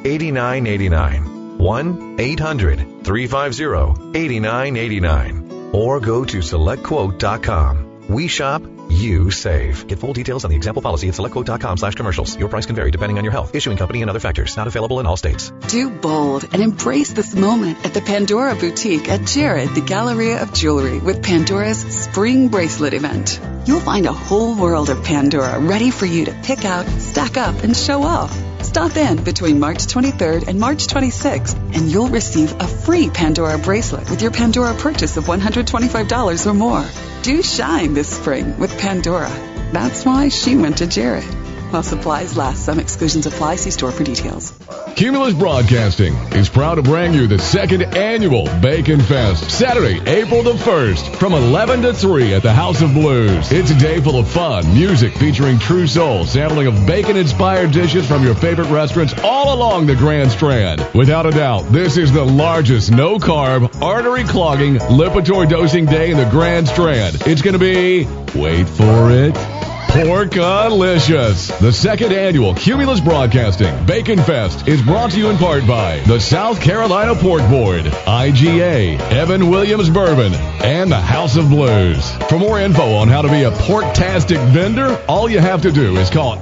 1-800-350-8989. 1-800-350-8989. or go to SelectQuote.com. We shop, you save. Get full details on the example policy at SelectQuote.com/commercials. Your price can vary depending on your health, issuing company, and other factors. Not available in all states. Do bold and embrace this moment at the Pandora Boutique at Jared, the Galleria of Jewelry, with Pandora's Spring Bracelet event. You'll find a whole world of Pandora ready for you to pick out, stack up, and show off. Stop in between March 23rd and March 26th, and you'll receive a free Pandora bracelet with your Pandora purchase of $125 or more. Do shine this spring with Pandora. That's why she went to Jared. While supplies last, some exclusions apply. See store for details. Cumulus Broadcasting is proud to bring you the second annual Bacon Fest, Saturday, April the 1st, from 11 to 3 at the House of Blues. It's a day full of fun, music featuring True Soul, sampling of bacon-inspired dishes from your favorite restaurants all along the Grand Strand. Without a doubt, this is the largest no-carb, artery-clogging, lipitor-dosing day in the Grand Strand. It's going to be, wait for it, Porkalicious. The second annual Cumulus Broadcasting Bacon Fest is brought to you in part by the South Carolina Pork Board, IGA, Evan Williams Bourbon, and the House of Blues. For more info on how to be a pork-tastic vendor, all you have to do is call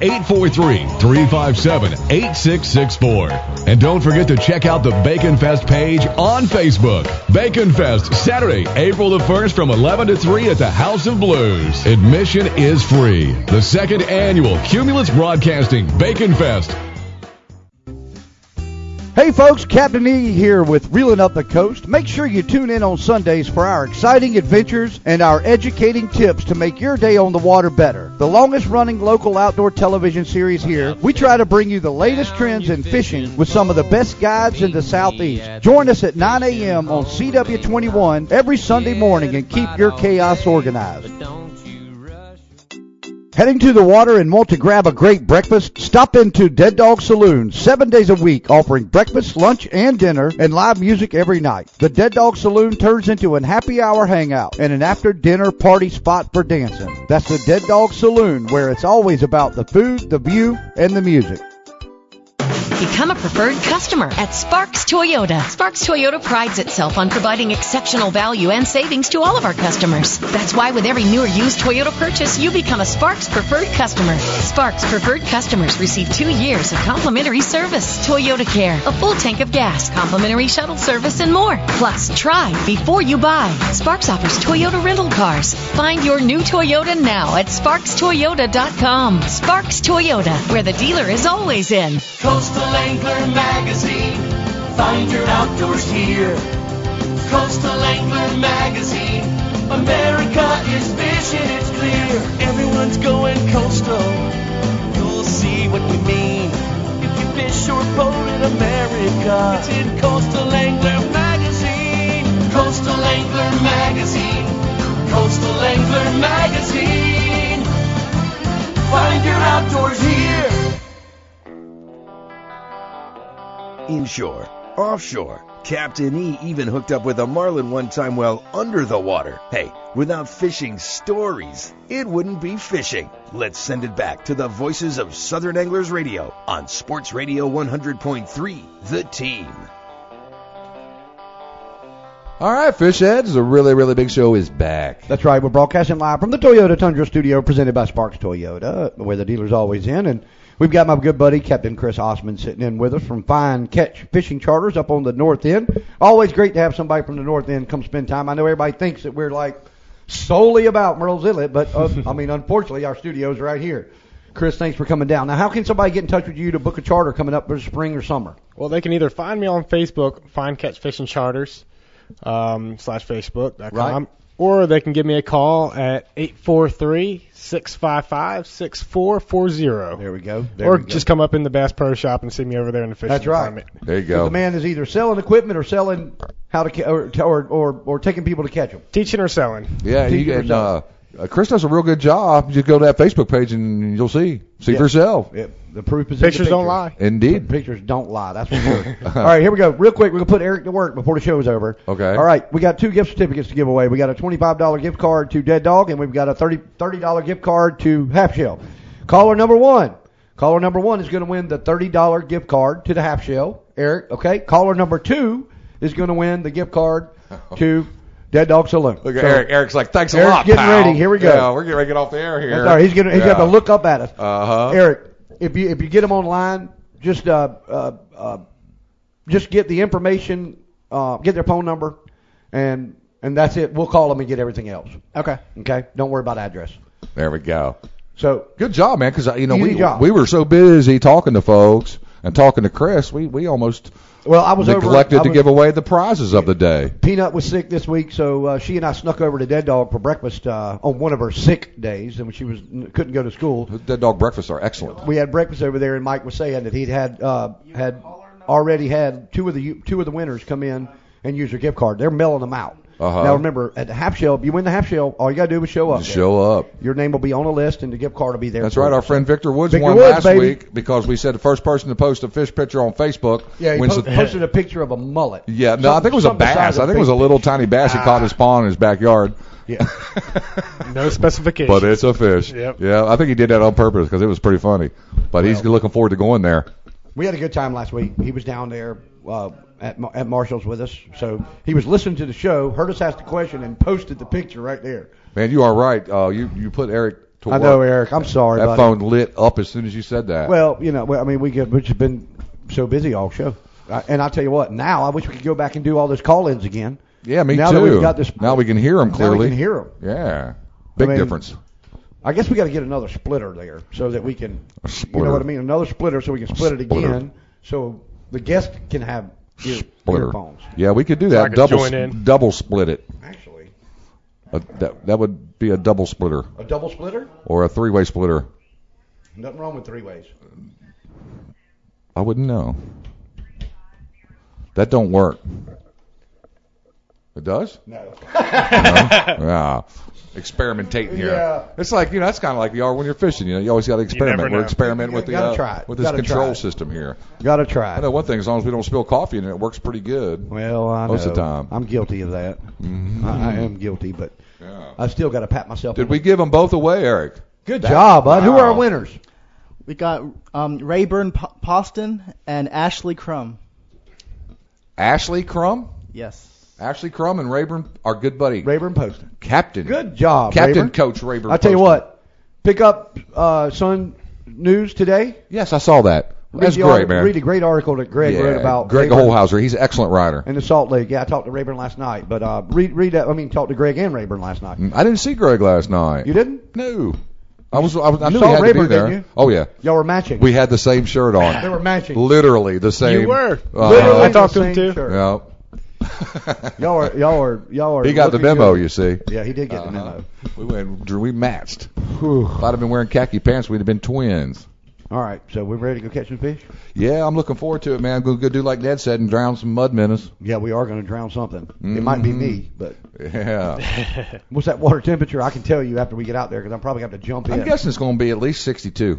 843-357-8664. And don't forget to check out the Bacon Fest page on Facebook. Bacon Fest, Saturday, April the 1st from 11 to 3 at the House of Blues. Admission is free. The second annual Cumulus Broadcasting Bacon Fest. Hey folks, Captain E here with Reeling Up the Coast. Make sure you tune in on Sundays for our exciting adventures and our educating tips to make your day on the water better. The longest running local outdoor television series here, we try to bring you the latest trends in fishing with some of the best guides in the Southeast. Join us at 9 a.m. on CW21 every Sunday morning and keep your chaos organized. Heading to the water and want to grab a great breakfast? Stop into Dead Dog Saloon 7 days a week, offering breakfast, lunch, and dinner, and live music every night. The Dead Dog Saloon turns into an happy hour hangout and an after-dinner party spot for dancing. That's the Dead Dog Saloon, where it's always about the food, the view, and the music. Become a preferred customer at Sparks Toyota. Sparks Toyota prides itself on providing exceptional value and savings to all of our customers. That's why with every new or used Toyota purchase, you become a Sparks preferred customer. Sparks preferred customers receive 2 years of complimentary service, Toyota Care, a full tank of gas, complimentary shuttle service, and more. Plus, try before you buy. Sparks offers Toyota rental cars. Find your new Toyota now at SparksToyota.com. Sparks Toyota, where the dealer is always in. Coastal Angler Magazine, find your outdoors here. Coastal Angler Magazine, America is fishing, it's clear. Everyone's going coastal, you'll see what we mean. If you fish or boat in America, it's in Coastal Angler Magazine. Coastal Angler Magazine, Coastal Angler Magazine, find your outdoors here. Inshore, offshore, Captain E even hooked up with a marlin one time while under the water. Hey, without fishing stories, it wouldn't be fishing. Let's send it back to the voices of Southern Anglers Radio on Sports Radio 100.3, The Team. All right, Fish Heads, the really, really big show is back. That's right. We're broadcasting live from the Toyota Tundra studio presented by Sparks Toyota, where the dealer's always in. And we've got my good buddy, Captain Chris Osman, sitting in with us from Fine Catch Fishing Charters up on the North End. Always great to have somebody from the North End come spend time. I know everybody thinks that we're like solely about Murrells Inlet, but I mean, unfortunately, our studio's right here. Chris, thanks for coming down. Now, how can somebody get in touch with you to book a charter coming up for spring or summer? Well, they can either find me on Facebook, Fine Catch Fishing Charters, /Facebook.com, right, or they can give me a call at 843-655-6440. There we go. Or just come up in the Bass Pro Shop and see me over there in the fishing department. Right. There you go. The man is either selling equipment or selling how to or taking people to catch them. Teaching or selling. Yeah, Chris does a real good job. Just go to that Facebook page and you'll see for yourself. Yep. The proof is pictures in the don't lie. Indeed. Pictures don't lie. That's for sure. All right, here we go. Real quick, we're going to put Eric to work before the show is over. Okay. All right, we got 2 gift certificates to give away. We got a $25 gift card to Dead Dog, and we've got a $30 gift card to Half Shell. Caller number one is going to win the $30 gift card to the Half Shell. Eric, okay? Caller number 2 is going to win the gift card to Dead Dog Saloon. Look at So, Eric. Eric's like, thanks a Eric's lot, getting pal. ready. Here we go. Yeah, we're getting ready to get off the air here. That's all right. He's got to look up at us. Uh-huh. Eric, if you get him online, just get the information, get their phone number, and that's it. We'll call them and get everything else. Okay. Okay. Don't worry about address. There we go. So good job, man. Because Easy job. we were so busy talking to folks and talking to Chris, we almost I was neglected to give away the prizes of the day. Peanut was sick this week, so she and I snuck over to Dead Dog for breakfast on one of her sick days, and when she couldn't go to school. Dead Dog breakfasts are excellent. We had breakfast over there, and Mike was saying that he'd already had two of the winners come in and use their gift card. They're mailing them out. Uh-huh. Now remember, at the half shell, if you win the half shell, all you got to do is show up. Just show up. Your name will be on a list, and the gift card will be there. That's right. Our friend Victor Woods Victor won Woods, last baby. week because we said the first person to post a fish picture on Facebook. Yeah, he wins posted a picture of a mullet. Yeah, no, I think it was a bass. I think it was a little tiny bass he caught in his pond in his backyard. Yeah. No specification. But it's a fish. Yep. Yeah, I think he did that on purpose because it was pretty funny. But he's looking forward to going there. We had a good time last week. He was down there at Marshall's with us, so he was listening to the show, heard us ask the question, and posted the picture right there. Man, you are right. You put Eric to work. I know, Eric. I'm sorry, That buddy. phone lit up as soon as you said that. Well, we've just been so busy all show. And I'll tell you what, now I wish we could go back and do all those call-ins again. Yeah, me now too. That we've got this, now we can hear them clearly. Now we can hear them. Yeah, big difference. I guess we got to get another splitter there so that we can, you know what I mean, another splitter so we can split it again, so the guest can have earphones. Yeah, we could do So I that. could Double split it. Actually, that would be a double splitter. A double splitter? Or a three-way splitter. Nothing wrong with three ways. I wouldn't know. That don't work. It does? No. Yeah. Experimentating here. Yeah. It's like, that's kind of like you are when you're fishing. You always got to experiment. We're experimenting with with this control system here. Got to try it. I know one thing, as long as we don't spill coffee in it, it works pretty good. Well, I know. Most of the time. I'm guilty of that. Mm-hmm. I am guilty, but I still got to pat myself. Did we give them both away, Eric? Good job, bud. Who are our winners? We got Rayburn Poston and Ashley Crum. Ashley Crum? Yes. Ashley Crum and Rayburn, our good buddy. Rayburn Poston. Captain. Good job, Captain Rayburn. Coach Rayburn I tell you Poston. what, pick up Sun News today. Yes, I saw that. That's great, man. Read a great article that Greg wrote about Greg Rayburn Holhauser. He's an excellent writer. in the Salt Lake. Yeah, I talked to Rayburn last night, but read that. I mean, talked to Greg and Rayburn last night. I didn't see Greg last night. You didn't? No. I knew saw he had Rayburn, to be there. didn't you? Oh, yeah. Y'all were matching. We had the same shirt on. They were matching. Literally the same. You were. Literally I talked the to him same too. shirt. Yeah. Y'all are. He got the looking memo, good. you see. Yeah, he did get the memo. We matched. If I'd have been wearing khaki pants, we'd have been twins. All right, so we're ready to go catch some fish? Yeah, I'm looking forward to it, man. I'm going to go do like Ned said and drown some mud minnows. Yeah, we are going to drown something. It might be me, but yeah. What's that water temperature? I can tell you after we get out there because I'm probably going to have to jump in. I'm guessing it's going to be at least 62.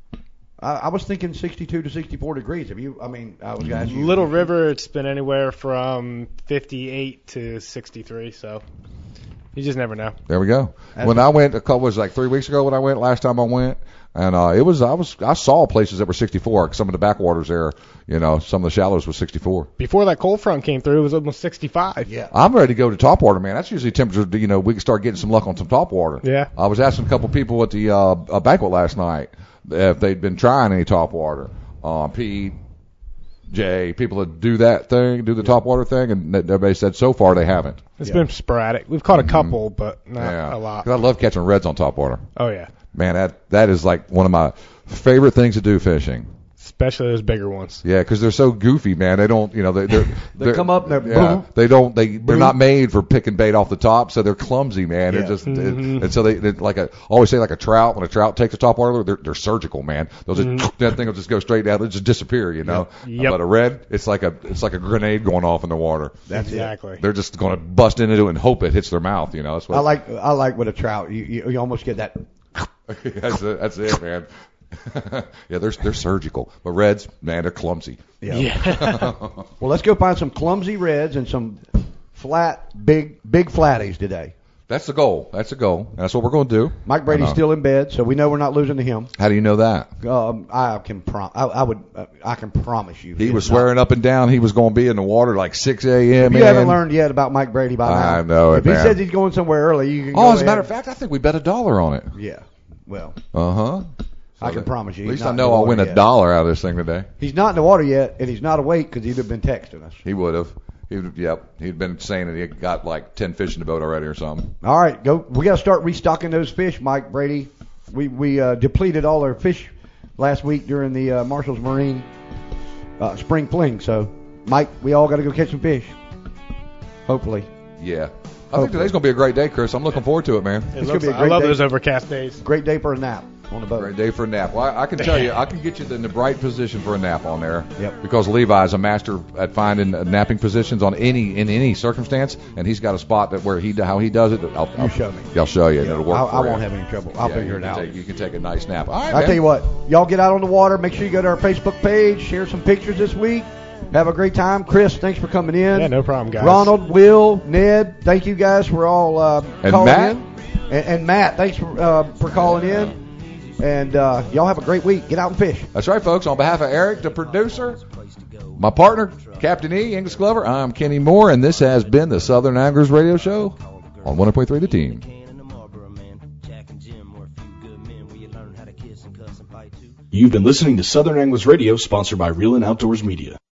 I was thinking 62 to 64 degrees. Have you? I mean, I was going to ask you. Little River, it's been anywhere from 58 to 63, so you just never know. There we go. When I went, was it like 3 weeks ago when I went, last time I went, and I saw places that were 64. Some of the backwaters there, some of the shallows was 64. Before that cold front came through, it was almost 65. Yeah. I'm ready to go to topwater, man. That's usually temperature, we can start getting some luck on some topwater. Yeah. I was asking a couple people at the banquet last night if they'd been trying any topwater. Pete, Jay, people that do that thing, do the topwater thing, and everybody said so far they haven't. It's been sporadic. We've caught a couple, but not a lot. 'Cause I love catching reds on topwater. Oh, yeah. Man, that is like one of my favorite things to do fishing. Especially those bigger ones. Yeah, because they're so goofy, man. They don't, they come up and they're they're not made for picking bait off the top, so they're clumsy, man. They're just and so they're like always say like a trout. When a trout takes a topwater, they're surgical, man. They'll just that thing will just go straight down. It'll just disappear, Yep. But a red, it's like a grenade going off in the water. That's exactly. They're just going to bust into it and hope it hits their mouth. That's what I like with a trout. You almost get that. That's it, man. Yeah, they're surgical, but reds, man, they're clumsy. Yeah. Well, let's go find some clumsy reds and some big flatties today. That's the goal. That's the goal. That's what we're going to do. Mike Brady's still in bed, so we know we're not losing to him. How do you know that? I can promise you. He was swearing up and down he was going to be in the water like 6 a.m. If you haven't learned yet about Mike Brady by now. I know it, If he says he's going somewhere early, you can go as a matter of fact, I think we bet $1 on it. Yeah. Well. Uh-huh. I can promise you. At least I know I'll win $1 out of this thing today. He's not in the water yet, and he's not awake because he'd have been texting us. He would have. He'd been saying that he got like 10 fish in the boat already or something. All right, go. We got to start restocking those fish, Mike Brady. We depleted all our fish last week during the Marshall's Marine spring fling. So, Mike, we all got to go catch some fish. Hopefully. Yeah. I think today's going to be a great day, Chris. I'm looking forward to it, man. I love those overcast days. Great day for a nap on the boat. Great day for a nap. Well, I can tell you, I can get you in the right position for a nap on there. Yep. Because Levi is a master at finding napping positions in any circumstance, and he's got a spot how he does it. You show me. I'll show you, and it'll work. I won't have any trouble. I'll figure it out. You can take a nice nap. All right, I'll tell you what. Y'all get out on the water. Make sure you go to our Facebook page. Share some pictures this week. Have a great time. Chris, thanks for coming in. Yeah, no problem, guys. Ronald, Will, Ned, thank you guys for all calling Matt. in. And Matt, thanks for calling in. And y'all have a great week. Get out and fish. That's right, folks. On behalf of Eric, the producer, my partner, Captain E, Angus Glover, I'm Kenny Moore, and this has been the Southern Anglers Radio Show on 100.3 The Team. You've been listening to Southern Anglers Radio, sponsored by Reelin' Outdoors Media.